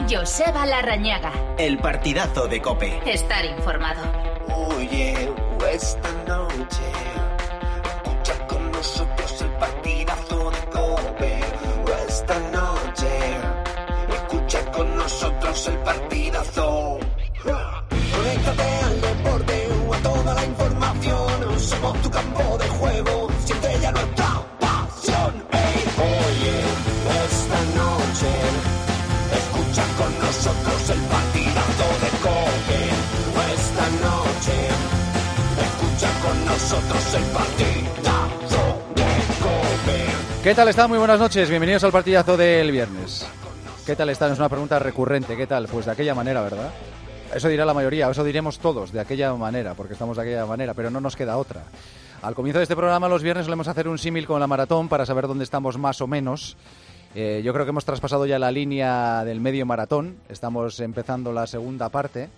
Joseba Larrañaga. El partidazo de COPE. Estar informado. Oye, esta noche escucha con nosotros el partidazo de COPE. Esta noche escucha con nosotros el partidazo. Conéctate al deporte o a toda la información. Somos tu campo de juego. Siente ya nuestra pasión. Oye, esta noche escucha con nosotros el partidazo de COPE. Esta noche escucha con nosotros el partidazo de COPE. ¿Qué tal está? Muy buenas noches, bienvenidos al partidazo del viernes. ¿Qué tal están? Es una pregunta recurrente. ¿Qué tal? Pues de aquella manera, ¿verdad? Eso dirá la mayoría, eso diremos todos, de aquella manera, porque estamos de aquella manera, pero no nos queda otra. Al comienzo de este programa, los viernes, solemos hacer un símil con la maratón para saber dónde estamos más o menos. Yo creo que hemos traspasado ya la línea del medio maratón, estamos empezando la segunda parte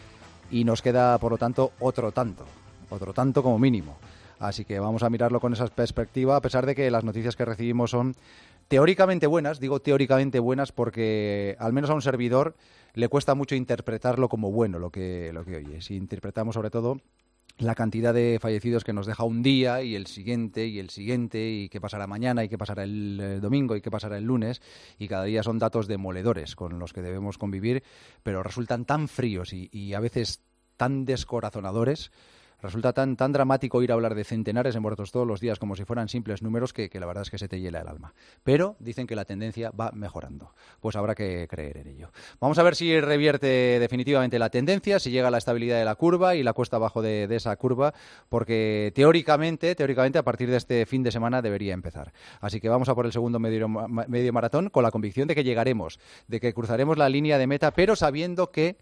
y nos queda, por lo tanto, otro tanto como mínimo. Así que vamos a mirarlo con esa perspectiva, a pesar de que las noticias que recibimos son teóricamente buenas. Digo teóricamente buenas porque al menos a un servidor le cuesta mucho interpretarlo como bueno lo que oye. Si interpretamos sobre todo la cantidad de fallecidos que nos deja un día y el siguiente y qué pasará mañana y qué pasará el domingo y qué pasará el lunes, y cada día son datos demoledores con los que debemos convivir, pero resultan tan fríos y a veces tan descorazonadores. Resulta tan dramático ir a hablar de centenares de muertos todos los días como si fueran simples números que la verdad es que se te hiela el alma. Pero dicen que la tendencia va mejorando. Pues habrá que creer en ello. Vamos a ver si revierte definitivamente la tendencia, si llega a la estabilidad de la curva y la cuesta abajo de esa curva, porque teóricamente a partir de este fin de semana debería empezar. Así que vamos a por el segundo medio maratón con la convicción de que llegaremos, de que cruzaremos la línea de meta, pero sabiendo que,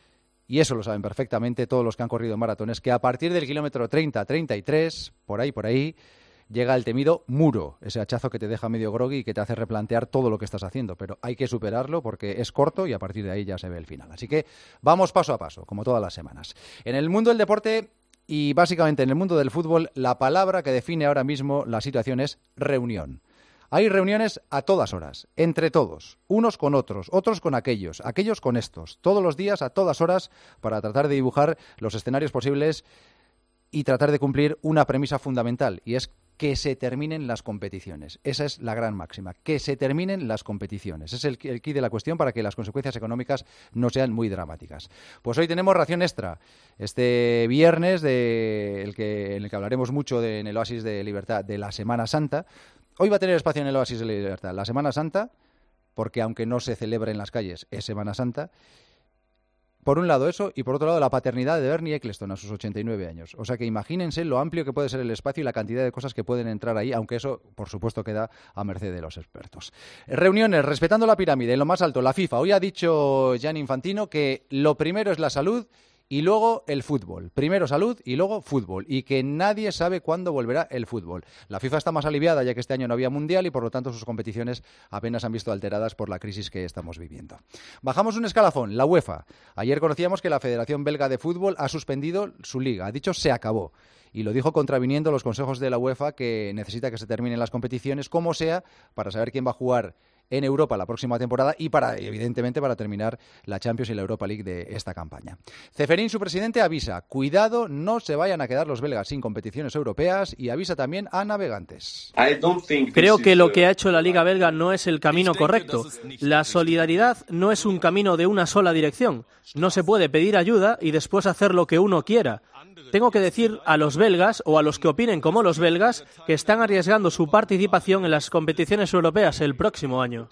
y eso lo saben perfectamente todos los que han corrido maratones, que a partir del kilómetro 30-33, por ahí, llega el temido muro, ese hachazo que te deja medio groggy y que te hace replantear todo lo que estás haciendo. Pero hay que superarlo porque es corto y a partir de ahí ya se ve el final. Así que vamos paso a paso, como todas las semanas. En el mundo del deporte y básicamente en el mundo del fútbol, la palabra que define ahora mismo la situación es reunión. Hay reuniones a todas horas, entre todos, unos con otros, otros con aquellos con estos, todos los días, a todas horas, para tratar de dibujar los escenarios posibles y tratar de cumplir una premisa fundamental, y es que se terminen las competiciones. Esa es la gran máxima, que se terminen las competiciones. Es el quid de la cuestión para que las consecuencias económicas no sean muy dramáticas. Pues hoy tenemos ración extra, este viernes en el que hablaremos mucho en el Oasis de Libertad de la Semana Santa. Hoy va a tener espacio en el Oasis de Libertad la Semana Santa, porque aunque no se celebra en las calles, es Semana Santa. Por un lado eso, y por otro lado la paternidad de Bernie Ecclestone a sus 89 años. O sea que imagínense lo amplio que puede ser el espacio y la cantidad de cosas que pueden entrar ahí, aunque eso, por supuesto, queda a merced de los expertos. Reuniones, respetando la pirámide, en lo más alto, la FIFA. Hoy ha dicho Gianni Infantino que lo primero es la salud y luego el fútbol. Primero salud y luego fútbol. Y que nadie sabe cuándo volverá el fútbol. La FIFA está más aliviada ya que este año no había mundial y por lo tanto sus competiciones apenas han visto alteradas por la crisis que estamos viviendo. Bajamos un escalafón, la UEFA. Ayer conocíamos que la Federación Belga de Fútbol ha suspendido su liga. Ha dicho se acabó. Y lo dijo contraviniendo los consejos de la UEFA, que necesita que se terminen las competiciones como sea para saber quién va a jugar en Europa la próxima temporada y evidentemente para terminar la Champions y la Europa League de esta campaña. Ceferín, su presidente, avisa: cuidado, no se vayan a quedar los belgas sin competiciones europeas, y avisa también a navegantes. Creo que lo que ha hecho la Liga belga no es el camino correcto. La solidaridad no es un camino de una sola dirección. No se puede pedir ayuda y después hacer lo que uno quiera. Tengo que decir a los belgas, o a los que opinen como los belgas, que están arriesgando su participación en las competiciones europeas el próximo año.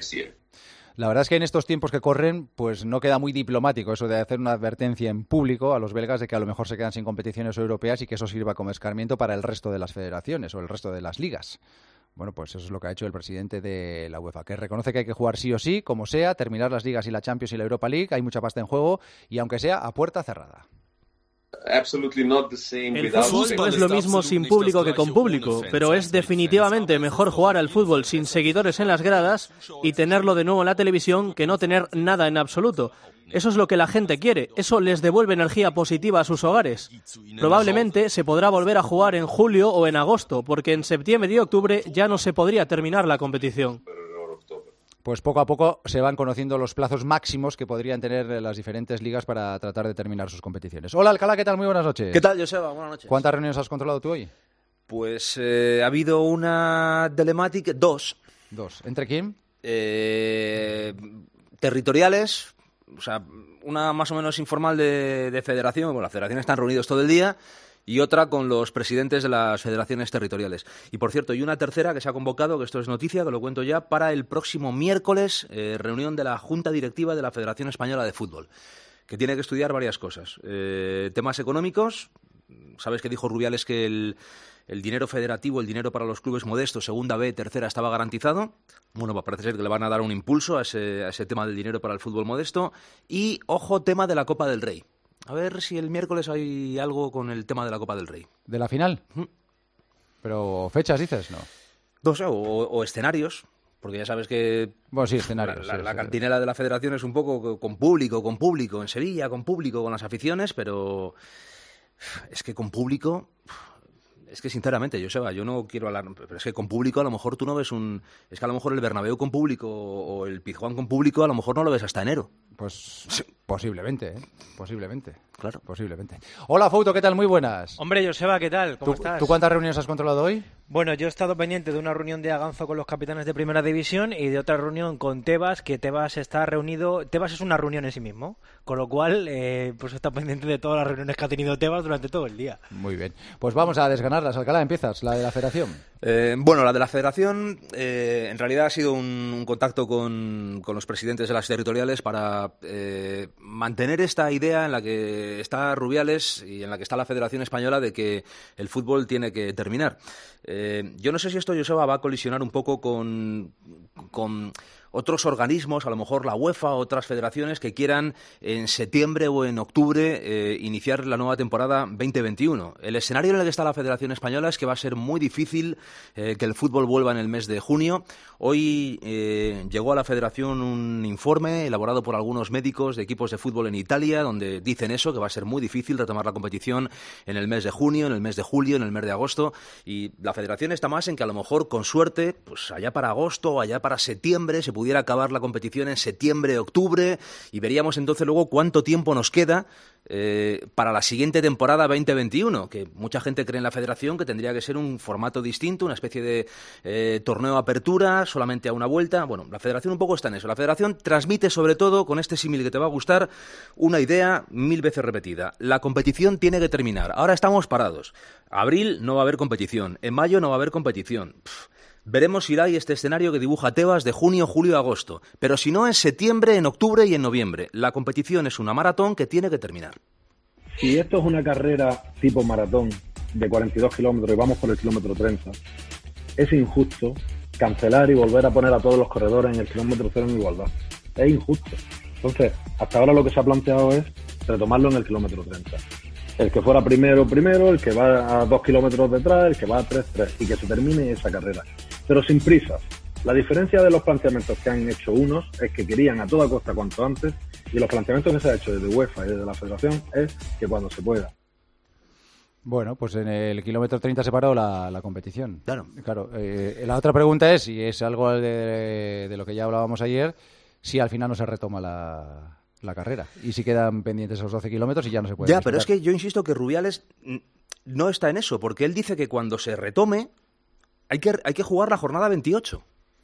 La verdad es que en estos tiempos que corren, pues no queda muy diplomático eso de hacer una advertencia en público a los belgas de que a lo mejor se quedan sin competiciones europeas y que eso sirva como escarmiento para el resto de las federaciones o el resto de las ligas. Bueno, pues eso es lo que ha hecho el presidente de la UEFA, que reconoce que hay que jugar sí o sí, como sea, terminar las ligas y la Champions y la Europa League, hay mucha pasta en juego y aunque sea a puerta cerrada. El fútbol no es lo mismo sin público que con público, pero es definitivamente mejor jugar al fútbol sin seguidores en las gradas y tenerlo de nuevo en la televisión que no tener nada en absoluto. Eso es lo que la gente quiere, eso les devuelve energía positiva a sus hogares. Probablemente se podrá volver a jugar en julio o en agosto, porque en septiembre y octubre ya no se podría terminar la competición. pues poco a poco se van conociendo los plazos máximos que podrían tener las diferentes ligas para tratar de terminar sus competiciones. Hola, Alcalá, ¿qué tal? Muy buenas noches. ¿Qué tal, Joseba? Buenas noches. ¿Cuántas reuniones has controlado tú hoy? Pues ha habido una telemática, dos. ¿Entre quién? Territoriales, o sea, una más o menos informal de federación. Bueno, las federaciones están reunidos todo el día. Y otra con los presidentes de las federaciones territoriales. Y, por cierto, y una tercera que se ha convocado, que esto es noticia, que lo cuento ya, para el próximo miércoles, reunión de la Junta Directiva de la Federación Española de Fútbol, que tiene que estudiar varias cosas. Temas económicos. Sabes que dijo Rubiales que el dinero federativo, el dinero para los clubes modestos, segunda B, tercera, estaba garantizado. Bueno, pues parece ser que le van a dar un impulso a ese tema del dinero para el fútbol modesto. Y, ojo, tema de la Copa del Rey. A ver si el miércoles hay algo con el tema de la Copa del Rey. ¿De la final? Pero fechas dices, ¿no? No sé, o escenarios, porque ya sabes que... Bueno, sí, escenarios. La cantinela de la federación es un poco con público, en Sevilla, con público, con las aficiones, pero es que con público... Es que, sinceramente, Joseba, yo no quiero hablar... Pero es que con público a lo mejor tú no ves un... Es que a lo mejor el Bernabéu con público o el Pizjuán con público a lo mejor no lo ves hasta enero. Pues sí. Posiblemente, ¿eh? Posiblemente. Claro. Posiblemente. Hola, Fouto, ¿qué tal? Muy buenas. Hombre, Joseba, ¿qué tal? ¿Cómo estás? ¿Tú cuántas reuniones has controlado hoy? Bueno, yo he estado pendiente de una reunión de Aganzo con los capitanes de Primera División y de otra reunión con Tebas, que Tebas está reunido... Tebas es una reunión en sí mismo, con lo cual pues está pendiente de todas las reuniones que ha tenido Tebas durante todo el día. Muy bien. Pues vamos a desganarlas. Alcalá, empiezas, la de la federación. Bueno, la de la federación en realidad ha sido un contacto con los presidentes de las territoriales para mantener esta idea en la que está Rubiales y en la que está la Federación Española de que el fútbol tiene que terminar. Yo no sé si esto, Joseba, va a colisionar un poco con otros organismos, a lo mejor la UEFA o otras federaciones que quieran en septiembre o en octubre iniciar la nueva temporada 2021. El escenario en el que está la Federación Española es que va a ser muy difícil que el fútbol vuelva en el mes de junio. Hoy llegó a la Federación un informe elaborado por algunos médicos de equipos de fútbol en Italia donde dicen eso, que va a ser muy difícil retomar la competición en el mes de junio, en el mes de julio, en el mes de agosto, y la Federación está más en que a lo mejor con suerte, pues allá para agosto o allá para septiembre se pudiera acabar la competición en septiembre, octubre, y veríamos entonces luego cuánto tiempo nos queda para la siguiente temporada 2021, que mucha gente cree en la Federación que tendría que ser un formato distinto, una especie de torneo apertura, solamente a una vuelta. Bueno, la Federación un poco está en eso. La Federación transmite sobre todo, con este símil que te va a gustar, una idea 1000 veces repetida. La competición tiene que terminar. Ahora estamos parados. Abril no va a haber competición. En mayo no va a haber competición. Veremos si hay este escenario que dibuja Tebas de junio, julio, agosto. Pero si no, en septiembre, en octubre y en noviembre. La competición es una maratón que tiene que terminar. Si esto es una carrera tipo maratón de 42 kilómetros y vamos por el kilómetro 30, es injusto cancelar y volver a poner a todos los corredores en el kilómetro cero en igualdad. Es injusto. Entonces, hasta ahora lo que se ha planteado es retomarlo en el kilómetro 30. El que fuera primero, el que va a 2 kilómetros detrás, el que va a 3, y que se termine esa carrera. Pero sin prisas. La diferencia de los planteamientos que han hecho unos es que querían a toda costa cuanto antes, y los planteamientos que se ha hecho desde UEFA y desde la Federación es que cuando se pueda. Bueno, pues en el kilómetro 30 se paró la competición. Claro. La otra pregunta es, y es algo de lo que ya hablábamos ayer, si al final no se retoma la carrera y si quedan pendientes esos 12 kilómetros y ya no se puede. Ya, pero es que yo insisto que Rubiales no está en eso, porque él dice que cuando se retome hay que jugar la jornada 28.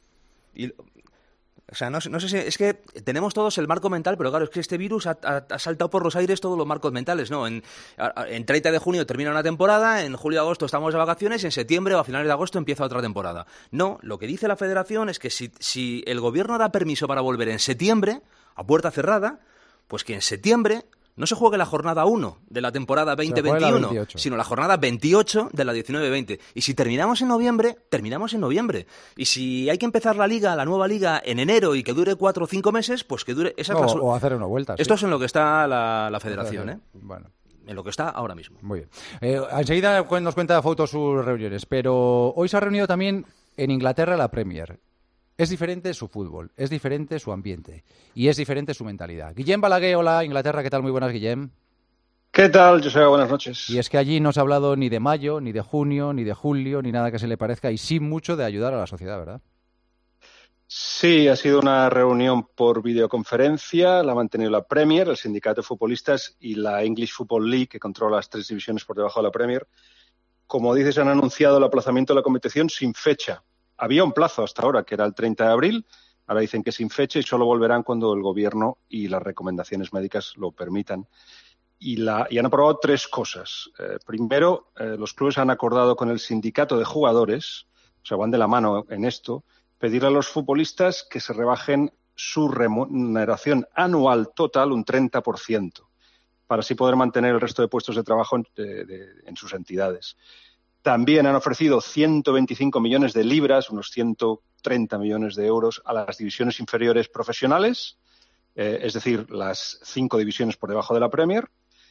O sea, no sé si... Es que tenemos todos el marco mental, pero claro, es que este virus ha saltado por los aires todos los marcos mentales, ¿no? En 30 de junio termina una temporada, en julio y agosto estamos de vacaciones, y en septiembre o a finales de agosto empieza otra temporada. No, lo que dice la Federación es que si el gobierno da permiso para volver en septiembre, a puerta cerrada, pues que en septiembre no se juegue la jornada 1 de la temporada 2021, sino la jornada 28 de la 19-20. Y si terminamos en noviembre, terminamos en noviembre. Y si hay que empezar la nueva liga, en enero y que dure 4 o 5 meses, pues que dure... O hacer una vuelta. Esto es en lo que está la Federación, ¿eh? Bueno. En lo que está ahora mismo. Muy bien. Enseguida nos cuenta Fouto sus reuniones, pero hoy se ha reunido también en Inglaterra la Premier. Es diferente su fútbol, es diferente su ambiente y es diferente su mentalidad. Guillem Balaguer, hola, Inglaterra, ¿qué tal? Muy buenas, Guillem. ¿Qué tal, Joseba? Buenas noches. Y es que allí no se ha hablado ni de mayo, ni de junio, ni de julio, ni nada que se le parezca, y sí mucho de ayudar a la sociedad, ¿verdad? Sí, ha sido una reunión por videoconferencia, la ha mantenido la Premier, el Sindicato de Futbolistas y la English Football League, que controla las 3 divisiones por debajo de la Premier. Como dices, han anunciado el aplazamiento de la competición sin fecha. Había un plazo hasta ahora, que era el 30 de abril, ahora dicen que sin fecha y solo volverán cuando el Gobierno y las recomendaciones médicas lo permitan. Y han aprobado 3 cosas. Primero, los clubes han acordado con el sindicato de jugadores, o sea, van de la mano en esto, pedir a los futbolistas que se rebajen su remuneración anual total un 30%, para así poder mantener el resto de puestos de trabajo en sus entidades. También han ofrecido 125 millones de libras, unos 130 millones de euros, a las divisiones inferiores profesionales, es decir, las 5 divisiones por debajo de la Premier,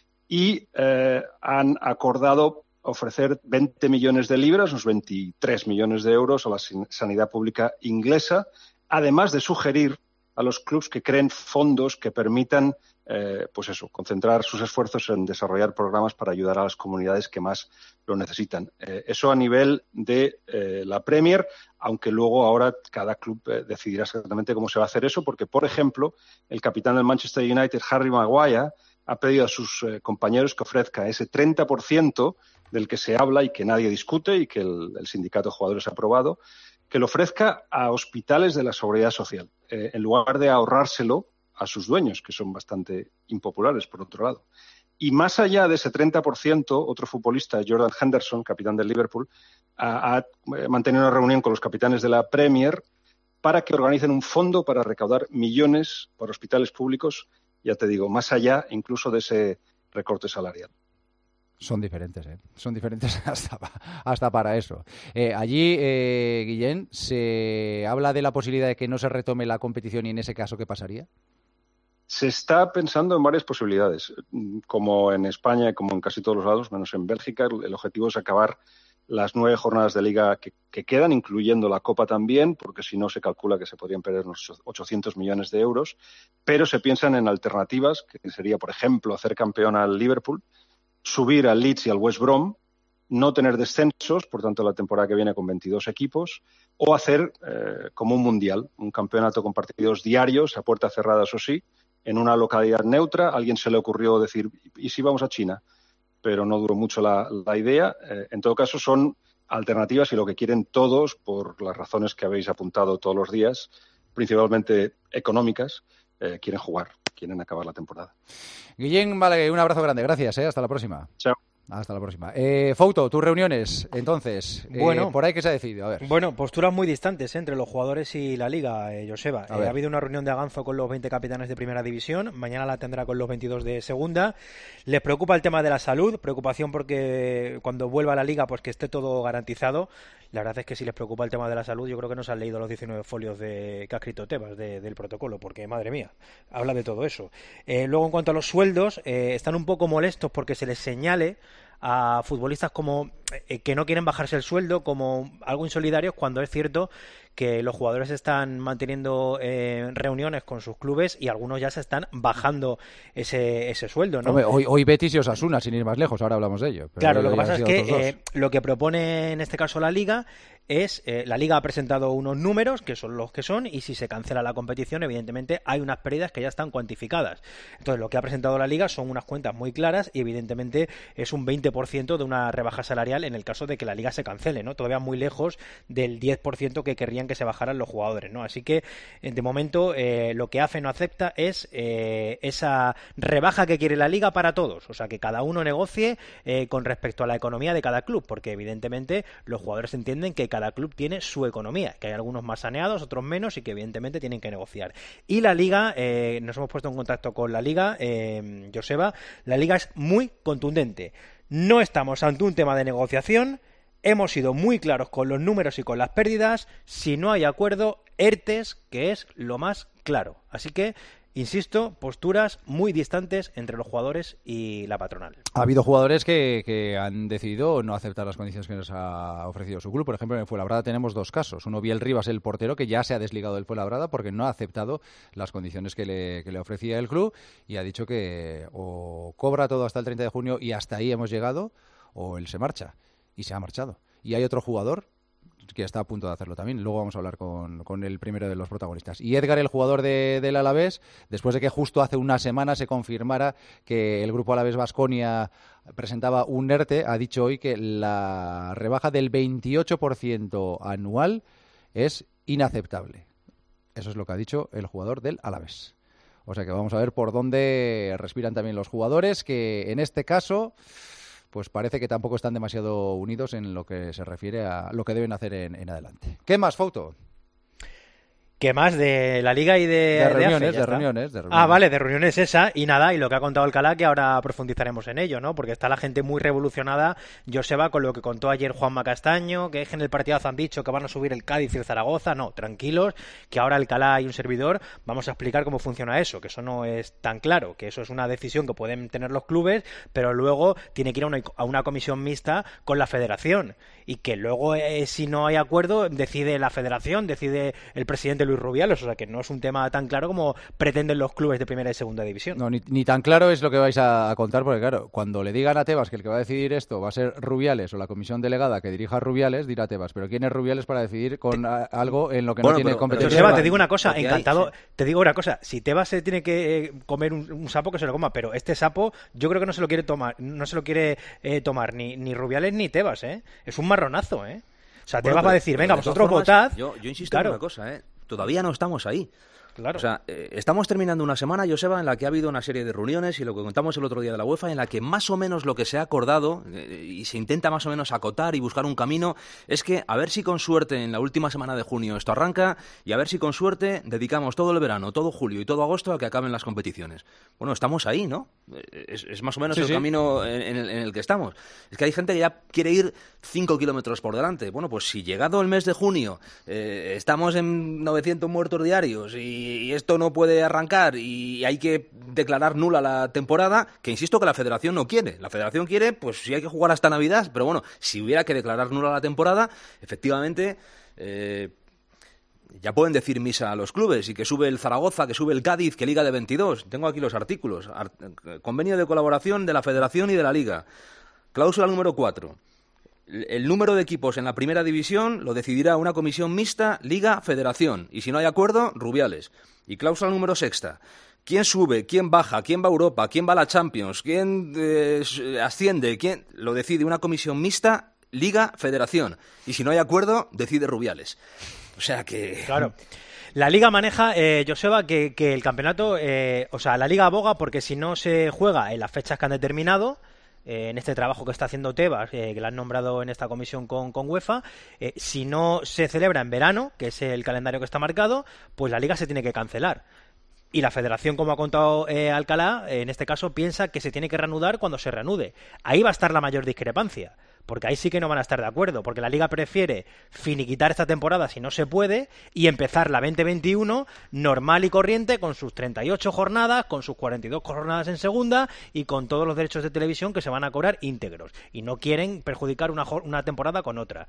y han acordado ofrecer 20 millones de libras, unos 23 millones de euros a la sanidad pública inglesa, además de sugerir a los clubes que creen fondos que permitan concentrar sus esfuerzos en desarrollar programas para ayudar a las comunidades que más lo necesitan. Eso a nivel de la Premier, aunque luego ahora cada club decidirá exactamente cómo se va a hacer eso, porque, por ejemplo, el capitán del Manchester United, Harry Maguire, ha pedido a sus compañeros que ofrezca ese 30% del que se habla y que nadie discute y que el sindicato de jugadores ha aprobado, que lo ofrezca a hospitales de la Seguridad Social, en lugar de ahorrárselo a sus dueños, que son bastante impopulares, por otro lado. Y más allá de ese 30%, otro futbolista, Jordan Henderson, capitán del Liverpool, ha mantenido una reunión con los capitanes de la Premier para que organicen un fondo para recaudar millones para hospitales públicos, ya te digo, más allá incluso de ese recorte salarial. Son diferentes, son diferentes hasta para eso. Allí, Guillén, ¿se habla de la posibilidad de que no se retome la competición y en ese caso qué pasaría? Se está pensando en varias posibilidades, como en España y como en casi todos los lados, menos en Bélgica. El objetivo es acabar las 9 jornadas de liga que quedan, incluyendo la Copa también, porque si no se calcula que se podrían perder unos 800 millones de euros, pero se piensan en alternativas, que sería, por ejemplo, hacer campeón al Liverpool, subir al Leeds y al West Brom, no tener descensos, por tanto la temporada que viene con 22 equipos, o hacer como un mundial, un campeonato con partidos diarios, a puerta cerrada, eso sí, en una localidad neutra. A alguien se le ocurrió decir, ¿y si vamos a China? Pero no duró mucho la idea. En todo caso, son alternativas y lo que quieren todos, por las razones que habéis apuntado todos los días, principalmente económicas, quieren jugar, quieren acabar la temporada. Guillén, vale, un abrazo grande, gracias, hasta la próxima. Chao. Hasta la próxima. Fouto, tus reuniones, entonces, bueno, por ahí que se ha decidido, a ver. Bueno, posturas muy distantes entre los jugadores y la Liga, Joseba. Ha habido una reunión de Aganzo con los 20 capitanes de Primera División, mañana la tendrá con los 22 de Segunda. Les preocupa el tema de la salud, preocupación porque cuando vuelva a la Liga, pues que esté todo garantizado. La verdad es que si les preocupa el tema de la salud, yo creo que no se han leído los 19 folios que ha escrito Tebas del protocolo, porque, madre mía, habla de todo eso. Luego, en cuanto a los sueldos, están un poco molestos porque se les señale a futbolistas como que no quieren bajarse el sueldo, como algo insolidarios, cuando es cierto que los jugadores están manteniendo reuniones con sus clubes y algunos ya se están bajando ese sueldo, ¿no? Hombre, hoy Betis y Osasuna, sin ir más lejos, ahora hablamos de ello. Claro, lo que pasa es que lo que propone en este caso la Liga es, la Liga ha presentado unos números que son los que son, y si se cancela la competición, evidentemente hay unas pérdidas que ya están cuantificadas. Entonces, lo que ha presentado la Liga son unas cuentas muy claras y evidentemente es un 20% de una rebaja salarial en el caso de que la Liga se cancele, ¿no? Todavía muy lejos del 10% que querrían que se bajaran los jugadores, ¿no? Así que, de momento, lo que AFE no acepta es esa rebaja que quiere la Liga para todos, o sea, que cada uno negocie con respecto a la economía de cada club, porque evidentemente los jugadores entienden que cada club tiene su economía, que hay algunos más saneados, otros menos, y que evidentemente tienen que negociar. Y la Liga, nos hemos puesto en contacto con la Liga, Joseba, la Liga es muy contundente. No estamos ante un tema de negociación, hemos sido muy claros con los números y con las pérdidas. Si no hay acuerdo, ERTES, que es lo más claro. Así que, insisto, posturas muy distantes entre los jugadores y la patronal. Ha habido jugadores que han decidido no aceptar las condiciones que nos ha ofrecido su club. Por ejemplo, en Fuenlabrada tenemos 2 casos. Uno, Biel Rivas, el portero, que ya se ha desligado del Fuenlabrada porque no ha aceptado las condiciones que le ofrecía el club y ha dicho que o cobra todo hasta el 30 de junio y hasta ahí hemos llegado, o él se marcha. Y se ha marchado. Y hay otro jugador, que está a punto de hacerlo también. Luego vamos a hablar con el primero de los protagonistas. Y Edgar, el jugador del Alavés, después de que justo hace una semana se confirmara que el grupo Alavés Baskonia presentaba un ERTE, ha dicho hoy que la rebaja del 28% anual es inaceptable. Eso es lo que ha dicho el jugador del Alavés. O sea que vamos a ver por dónde respiran también los jugadores, que en este caso pues parece que tampoco están demasiado unidos en lo que se refiere a lo que deben hacer en adelante. ¿Qué más, Fouto? ¿Qué más? De la Liga y de reuniones. Ah, vale, de reuniones esa. Y nada, y lo que ha contado Alcalá, que ahora profundizaremos en ello, ¿no? Porque está la gente muy revolucionada, Joseba, con lo que contó ayer Juanma Castaño, que en el partidazo han dicho que van a subir el Cádiz y el Zaragoza. No, tranquilos, que ahora Alcalá y un servidor vamos a explicar cómo funciona eso, que eso no es tan claro, que eso es una decisión que pueden tener los clubes, pero luego tiene que ir a una comisión mixta con la federación. Y que luego, si no hay acuerdo, decide la federación, decide el presidente Luis Rubiales, o sea que no es un tema tan claro como pretenden los clubes de primera y segunda división. No, ni tan claro es lo que vais a contar, porque claro, cuando le digan a Tebas que el que va a decidir esto va a ser Rubiales o la comisión delegada que dirija a Rubiales, dirá Tebas, pero ¿quién es Rubiales para decidir con algo en lo que no tiene competencia? Tebas, te digo una cosa, te digo una cosa, si Tebas se tiene que comer un sapo, que se lo coma, pero este sapo yo creo que no se lo quiere tomar, ni Rubiales ni Tebas, es un marronazo, O sea, Tebas va a decir, venga, vosotros votad. Yo insisto en una cosa, todavía no estamos ahí. Claro. O sea, estamos terminando una semana, Joseba, en la que ha habido una serie de reuniones y lo que contamos el otro día de la UEFA, en la que más o menos lo que se ha acordado y se intenta más o menos acotar y buscar un camino es que a ver si con suerte en la última semana de junio esto arranca y a ver si con suerte dedicamos todo el verano, todo julio y todo agosto a que acaben las competiciones. Bueno, estamos ahí, ¿no? Es más o menos el camino en el que estamos. Es que hay gente que ya quiere ir 5 kilómetros por delante. Bueno, pues si llegado el mes de junio estamos en 900 muertos diarios y esto no puede arrancar y hay que declarar nula la temporada, que insisto que la Federación no quiere. La Federación quiere, pues si hay que jugar hasta Navidad, pero bueno, si hubiera que declarar nula la temporada, efectivamente ya pueden decir misa a los clubes y que sube el Zaragoza, que sube el Cádiz, que Liga de 22. Tengo aquí los artículos. Convenio de colaboración de la Federación y de la Liga. Cláusula número 4. El número de equipos en la primera división lo decidirá una comisión mixta Liga-Federación. Y si no hay acuerdo, Rubiales. Y cláusula número 6. ¿Quién sube? ¿Quién baja? ¿Quién va a Europa? ¿Quién va a la Champions? ¿Quién asciende? ¿Quién? Lo decide una comisión mixta Liga-Federación. Y si no hay acuerdo, decide Rubiales. O sea que... Claro. La Liga maneja, Joseba, que el campeonato... la Liga aboga porque si no se juega en las fechas que han determinado... en este trabajo que está haciendo Tebas, que lo han nombrado en esta comisión con UEFA, si no se celebra en verano, que es el calendario que está marcado, pues la Liga se tiene que cancelar. Y la Federación, como ha contado Alcalá, en este caso piensa que se tiene que reanudar cuando se reanude. Ahí va a estar la mayor discrepancia, porque ahí sí que no van a estar de acuerdo, porque la Liga prefiere finiquitar esta temporada si no se puede y empezar la 2021 normal y corriente con sus 38 jornadas, con sus 42 jornadas en segunda y con todos los derechos de televisión que se van a cobrar íntegros. Y no quieren perjudicar una temporada con otra.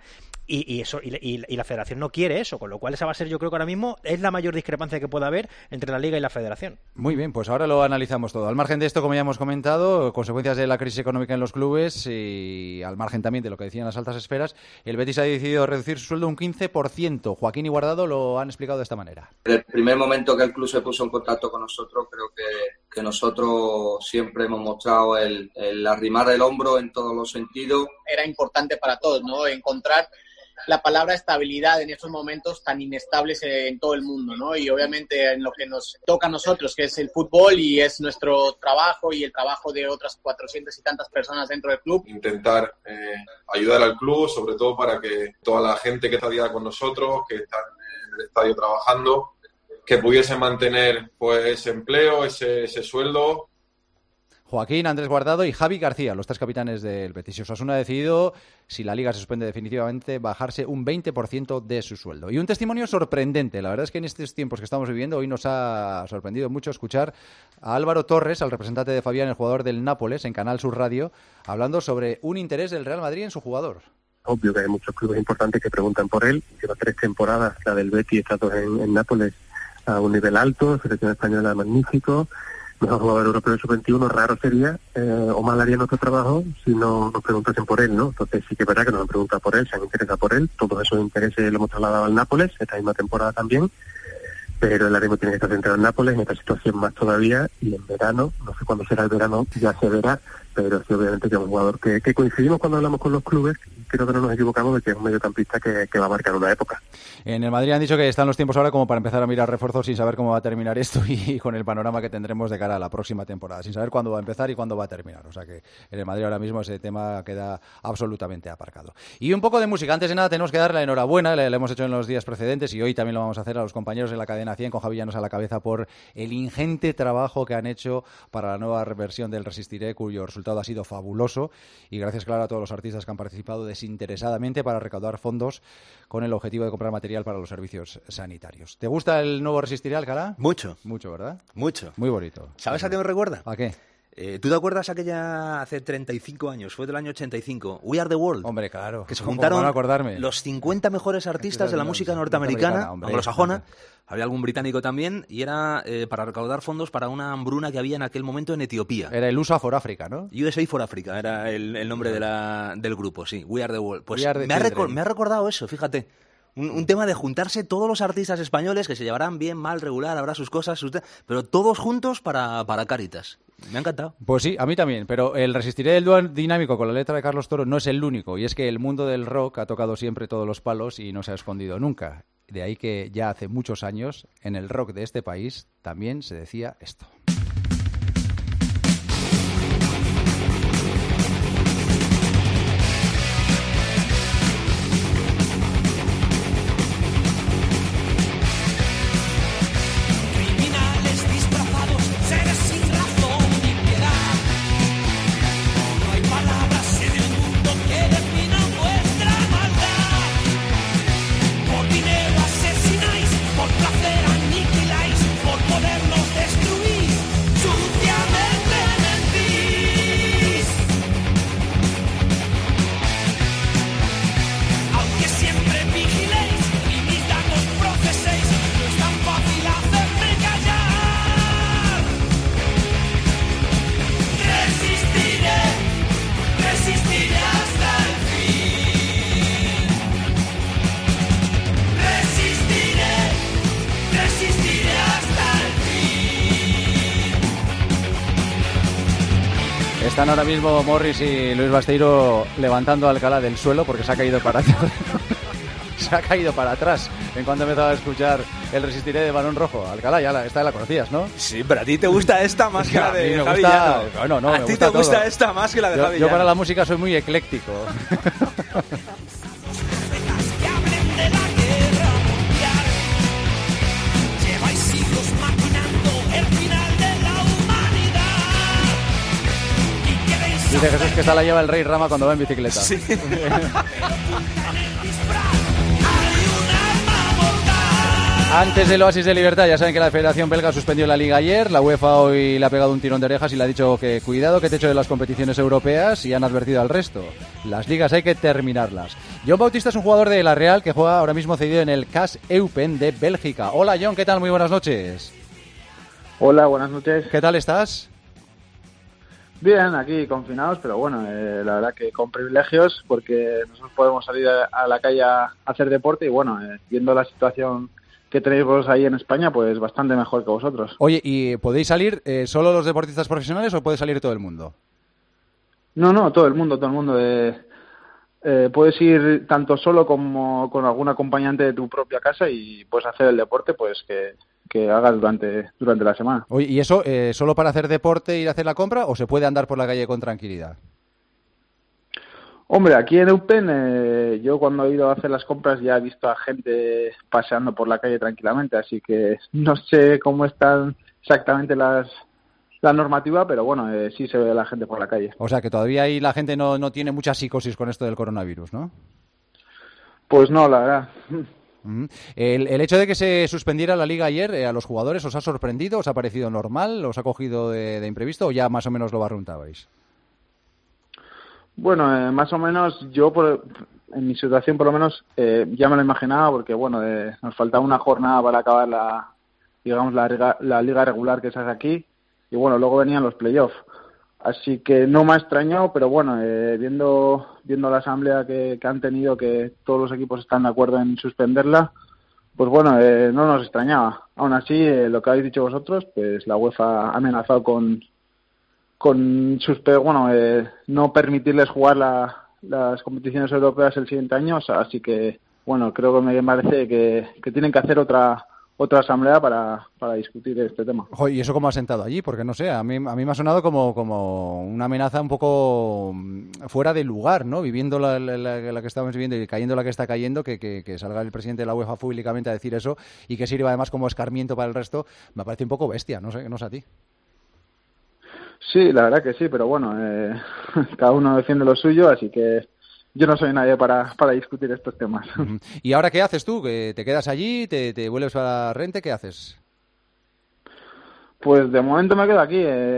Y la Federación no quiere eso, con lo cual esa va a ser, yo creo que ahora mismo es la mayor discrepancia que pueda haber entre la Liga y la Federación. Muy bien, pues ahora lo analizamos todo. Al margen de esto, como ya hemos comentado, consecuencias de la crisis económica en los clubes y al margen también de lo que decían las altas esferas, el Betis ha decidido reducir su sueldo un 15%. Joaquín y Guardado lo han explicado de esta manera. Desde el primer momento que el club se puso en contacto con nosotros, creo que nosotros siempre hemos mostrado el arrimar el hombro en todos los sentidos. Era importante para todos, ¿no? Encontrar la palabra estabilidad en estos momentos tan inestables en todo el mundo, ¿no? Y obviamente en lo que nos toca a nosotros, que es el fútbol y es nuestro trabajo y el trabajo de otras 400 y tantas personas dentro del club. Intentar ayudar al club, sobre todo para que toda la gente que está día con nosotros, que está en el estadio trabajando, que pudiese mantener pues ese empleo, ese sueldo. Joaquín, Andrés Guardado y Javi García, los tres capitanes del Betis. Osasuna ha decidido, si la Liga se suspende definitivamente, bajarse un 20% de su sueldo. Y un testimonio sorprendente. La verdad es que en estos tiempos que estamos viviendo, hoy nos ha sorprendido mucho escuchar a Álvaro Torres, al representante de Fabián, el jugador del Nápoles, en Canal Sur Radio, hablando sobre un interés del Real Madrid en su jugador. Obvio que hay muchos clubes importantes que preguntan por él. Lleva 3 temporadas, la del Betis, está en Nápoles a un nivel alto, selección española magnífico. mejor jugador europeo de sub-21, raro sería, o mal haría nuestro trabajo si no nos preguntasen por él, ¿no? Entonces sí que es verdad que nos han preguntado por él, se han interesado por él, todos esos intereses lo hemos trasladado al Nápoles, esta misma temporada también, pero el mismo tiene que estar centrado en Nápoles, en esta situación más todavía, y en verano, no sé cuándo será el verano, ya se verá, pero sí, obviamente que es un jugador que coincidimos cuando hablamos con los clubes, creo que no nos equivocamos de que es un mediocampista que va a marcar una época. En el Madrid han dicho que están los tiempos ahora como para empezar a mirar refuerzos sin saber cómo va a terminar esto y con el panorama que tendremos de cara a la próxima temporada, sin saber cuándo va a empezar y cuándo va a terminar. O sea que en el Madrid ahora mismo ese tema queda absolutamente aparcado. Y un poco de música. Antes de nada tenemos que dar la enhorabuena, la hemos hecho en los días precedentes y hoy también lo vamos a hacer a los compañeros de la cadena 100 con Javi Llanos a la cabeza por el ingente trabajo que han hecho para la nueva versión del Resistiré, cuyo resultado ha sido fabuloso. Y gracias, claro, a todos los artistas que han participado desinteresadamente para recaudar fondos con el objetivo de comprar material para los servicios sanitarios. ¿Te gusta el nuevo Resistiré, Alcalá? Mucho. Mucho, ¿verdad? Mucho. Muy bonito. ¿Sabes a qué me recuerda? ¿A qué? ¿Tú te acuerdas aquella hace 35 años? Fue del año 85. We Are the World. Hombre, claro. Que se juntaron acordarme? los 50 mejores artistas de la música norteamericana, anglosajona. Había algún británico también, y era para recaudar fondos para una hambruna que había en aquel momento en Etiopía. Era el USA for Africa, ¿no? USA for Africa era el nombre del grupo, sí. We Are the World. Pues me ha recordado eso, fíjate. Un tema de juntarse todos los artistas españoles que se llevarán bien, mal, regular, habrá sus cosas, pero todos juntos para Cáritas. Me ha encantado. Pues sí, a mí también, pero el Resistiré del dúo dinámico con la letra de Carlos Toro no es el único, y es que el mundo del rock ha tocado siempre todos los palos y no se ha escondido nunca. De ahí que ya hace muchos años, en el rock de este país, también se decía esto. Están ahora mismo Morris y Luis Basteiro levantando a Alcalá del suelo porque se ha caído para atrás. Se ha caído para atrás en cuanto empezaba a escuchar el Resistiré de Balón Rojo. Alcalá, esta la conocías, ¿no? Sí, pero a ti te gusta esta más que la de Javi Llano. Bueno, no, a ti te gusta todo. Esta más que la de Javi Llano. Yo para la música soy muy ecléctico. Dice Jesús que esta la lleva el Rey Rama cuando va en bicicleta. Sí. Antes del oasis de libertad, ya saben que la Federación Belga suspendió la Liga ayer, la UEFA hoy le ha pegado un tirón de orejas y le ha dicho que cuidado que te echo de las competiciones europeas y han advertido al resto. Las ligas hay que terminarlas. John Bautista es un jugador de la Real que juega ahora mismo cedido en el CAS Eupen de Bélgica. Hola John, ¿qué tal? Muy buenas noches. Hola, buenas noches. ¿Qué tal estás? Bien, aquí confinados, pero bueno, la verdad que con privilegios porque nosotros podemos salir a la calle a hacer deporte y bueno, viendo la situación que tenéis vosotros ahí en España, pues bastante mejor que vosotros. Oye, ¿y podéis salir solo los deportistas profesionales o puede salir todo el mundo? No, todo el mundo. Puedes ir tanto solo como con algún acompañante de tu propia casa y puedes hacer el deporte pues que hagas durante la semana. Oye, ¿y eso solo para hacer deporte, ir a hacer la compra o se puede andar por la calle con tranquilidad? Hombre, aquí en Eupen yo cuando he ido a hacer las compras ya he visto a gente paseando por la calle tranquilamente, así que no sé cómo están exactamente la normativa, pero bueno, sí se ve a la gente por la calle. O sea que todavía ahí la gente no tiene mucha psicosis con esto del coronavirus, ¿no? Pues no, la verdad. El hecho de que se suspendiera la liga ayer a los jugadores, ¿os ha sorprendido? ¿Os ha parecido normal? ¿Os ha cogido de imprevisto o ya más o menos lo barruntabais? Bueno, más o menos yo en mi situación por lo menos ya me lo imaginaba porque bueno, nos faltaba una jornada para acabar la liga regular que se hace aquí bueno, luego venían los playoffs. Así que no me ha extrañado, pero bueno, viendo la asamblea que han tenido, que todos los equipos están de acuerdo en suspenderla, pues bueno, no nos extrañaba. Aún así, lo que habéis dicho vosotros, pues la UEFA ha amenazado con no permitirles jugar las competiciones europeas el siguiente año, así que bueno, creo que me parece que tienen que hacer otra asamblea para discutir este tema. ¿Y eso cómo ha sentado allí? Porque no sé, a mí me ha sonado como una amenaza un poco fuera de lugar, ¿no? Viviendo la que estamos viviendo y cayendo la que está cayendo, que salga el presidente de la UEFA públicamente a decir eso y que sirva además como escarmiento para el resto, me parece un poco bestia, no sé a ti. Sí, la verdad que sí, pero bueno, cada uno defiende lo suyo, así que yo no soy nadie para discutir estos temas. ¿Y ahora qué haces tú? ¿Te quedas allí? ¿Te vuelves a Rente? ¿Qué haces? Pues de momento me quedo aquí.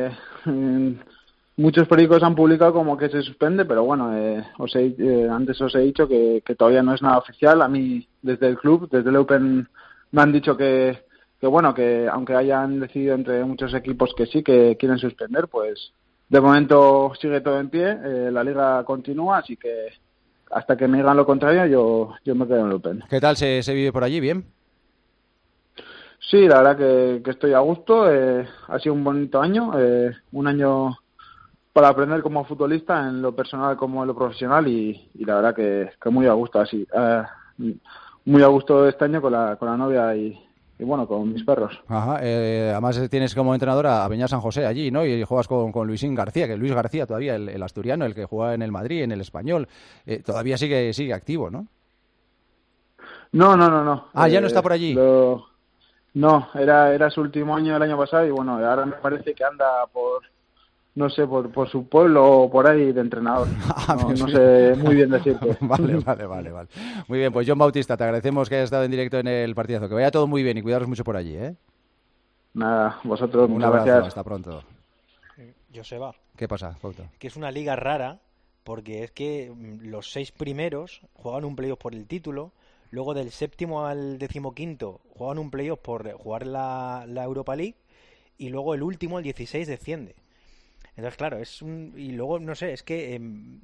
Muchos periódicos han publicado como que se suspende, pero bueno, antes os he dicho que todavía no es nada oficial. A mí, desde el club, desde el Open, me han dicho que bueno, que aunque hayan decidido entre muchos equipos que sí, que quieren suspender, pues de momento sigue todo en pie, la liga continúa, así que hasta que me digan lo contrario, yo me quedo en el Open. ¿Qué tal se vive por allí? ¿Bien? Sí, la verdad que estoy a gusto. Ha sido un bonito año, un año para aprender como futbolista en lo personal como en lo profesional y la verdad que muy a gusto así. Muy a gusto este año con la novia y bueno, con mis perros. Ajá, además tienes como entrenador a Beñat San José allí, ¿no? Y juegas con Luisín García, que Luis García todavía, el asturiano, el que juega en el Madrid, en el Español, todavía sigue activo, ¿no? No. ¿Ya no está por allí? No, era su último año el año pasado y bueno, ahora me parece que anda por su pueblo o por ahí de entrenador. No sé muy bien decirte. Vale. Muy bien, pues Jon Bautista, te agradecemos que hayas estado en directo en el partidazo. Que vaya todo muy bien y cuidaros mucho por allí, ¿eh? Nada, vosotros, un muchas abrazo, gracias. Hasta pronto. Joseba. ¿Qué pasa, Pauta? Que es una liga rara porque es que los 6 primeros juegan un playoff por el título, luego del 7º al 15º juegan un playoff por jugar la Europa League y luego el último, el 16, desciende. Entonces, claro, y luego, no sé, es que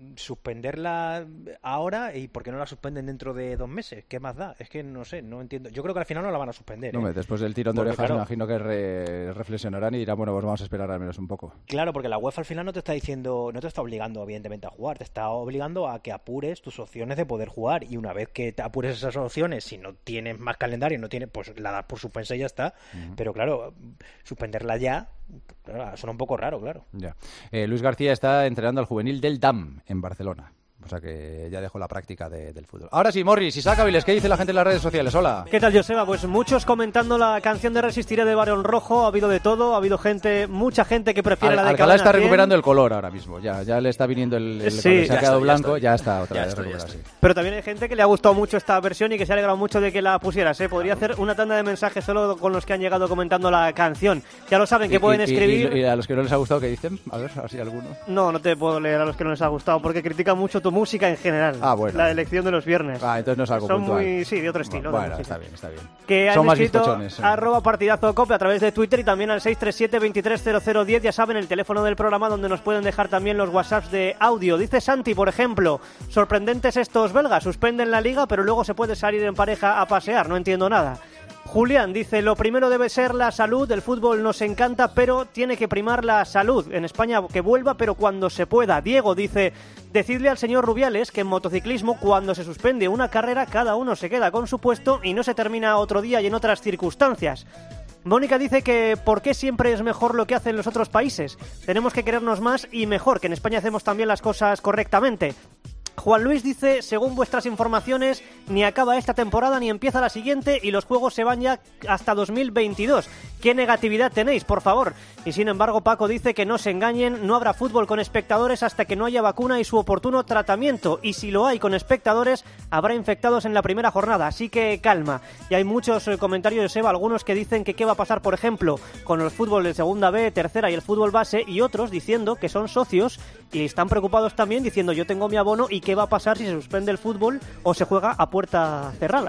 suspenderla ahora y ¿por qué no la suspenden dentro de 2 meses? ¿Qué más da? Es que no sé, no entiendo. Yo creo que al final no la van a suspender. No, después del tirón de orejas me imagino que reflexionarán y dirán, bueno, pues vamos a esperar al menos un poco. Claro, porque la UEFA al final no te está diciendo, no te está obligando evidentemente a jugar, te está obligando a que apures tus opciones de poder jugar y una vez que te apures esas opciones, si no tienes más calendario, pues la das por suspensa y ya está. Pero claro, suspenderla ya, claro, suena un poco raro, claro. Ya. Luis García está entrenando al juvenil del DAM en Barcelona. O sea que ya dejó la práctica del fútbol. Ahora sí, Morris, Isaac Aviles, ¿qué dice la gente en las redes sociales? Hola. ¿Qué tal, Joseba? Pues muchos comentando la canción de Resistiré de Barón Rojo. Ha habido de todo, ha habido mucha gente que prefiere la de Alcalá está recuperando el color ahora mismo. Ya le está viniendo el color. Se ha quedado blanco, ya está otra vez recuperado. Sí. Pero también hay gente que le ha gustado mucho esta versión y que se ha alegrado mucho de que la pusieras. Podría hacer una tanda de mensajes solo con los que han llegado comentando la canción. Ya lo saben, que pueden escribir. ¿Y a los que no les ha gustado qué dicen? A ver si alguno. No te puedo leer a los que no les ha gustado porque critican mucho tu música en general. Bueno. La elección de los viernes. Entonces no es algo Son puntual. de otro estilo. Bueno, está bien. Que han Son más escrito bizcochones. @partidazocope a través de Twitter y también al 637-230010. Ya saben, el teléfono del programa donde nos pueden dejar también los WhatsApps de audio. Dice Santi, por ejemplo, sorprendentes estos belgas, suspenden la liga pero luego se puede salir en pareja a pasear, no entiendo nada. Julián dice, lo primero debe ser la salud, el fútbol nos encanta, pero tiene que primar la salud. En España que vuelva, pero cuando se pueda. Diego dice, decidle al señor Rubiales que en motociclismo, cuando se suspende una carrera, cada uno se queda con su puesto y no se termina otro día y en otras circunstancias. Mónica dice que ¿por qué siempre es mejor lo que hacen los otros países? Tenemos que querernos más y mejor, que en España hacemos también las cosas correctamente. Juan Luis dice, según vuestras informaciones, ni acaba esta temporada ni empieza la siguiente y los juegos se van ya hasta 2022. ¿Qué negatividad tenéis, por favor? Y sin embargo, Paco dice que no se engañen, no habrá fútbol con espectadores hasta que no haya vacuna y su oportuno tratamiento. Y si lo hay con espectadores, habrá infectados en la primera jornada, así que calma. Y hay muchos comentarios, Eva, algunos que dicen que qué va a pasar, por ejemplo, con el fútbol de segunda B, tercera y el fútbol base, y otros diciendo que son socios y están preocupados también diciendo yo tengo mi abono y qué va a pasar si se suspende el fútbol o se juega a puerta cerrada.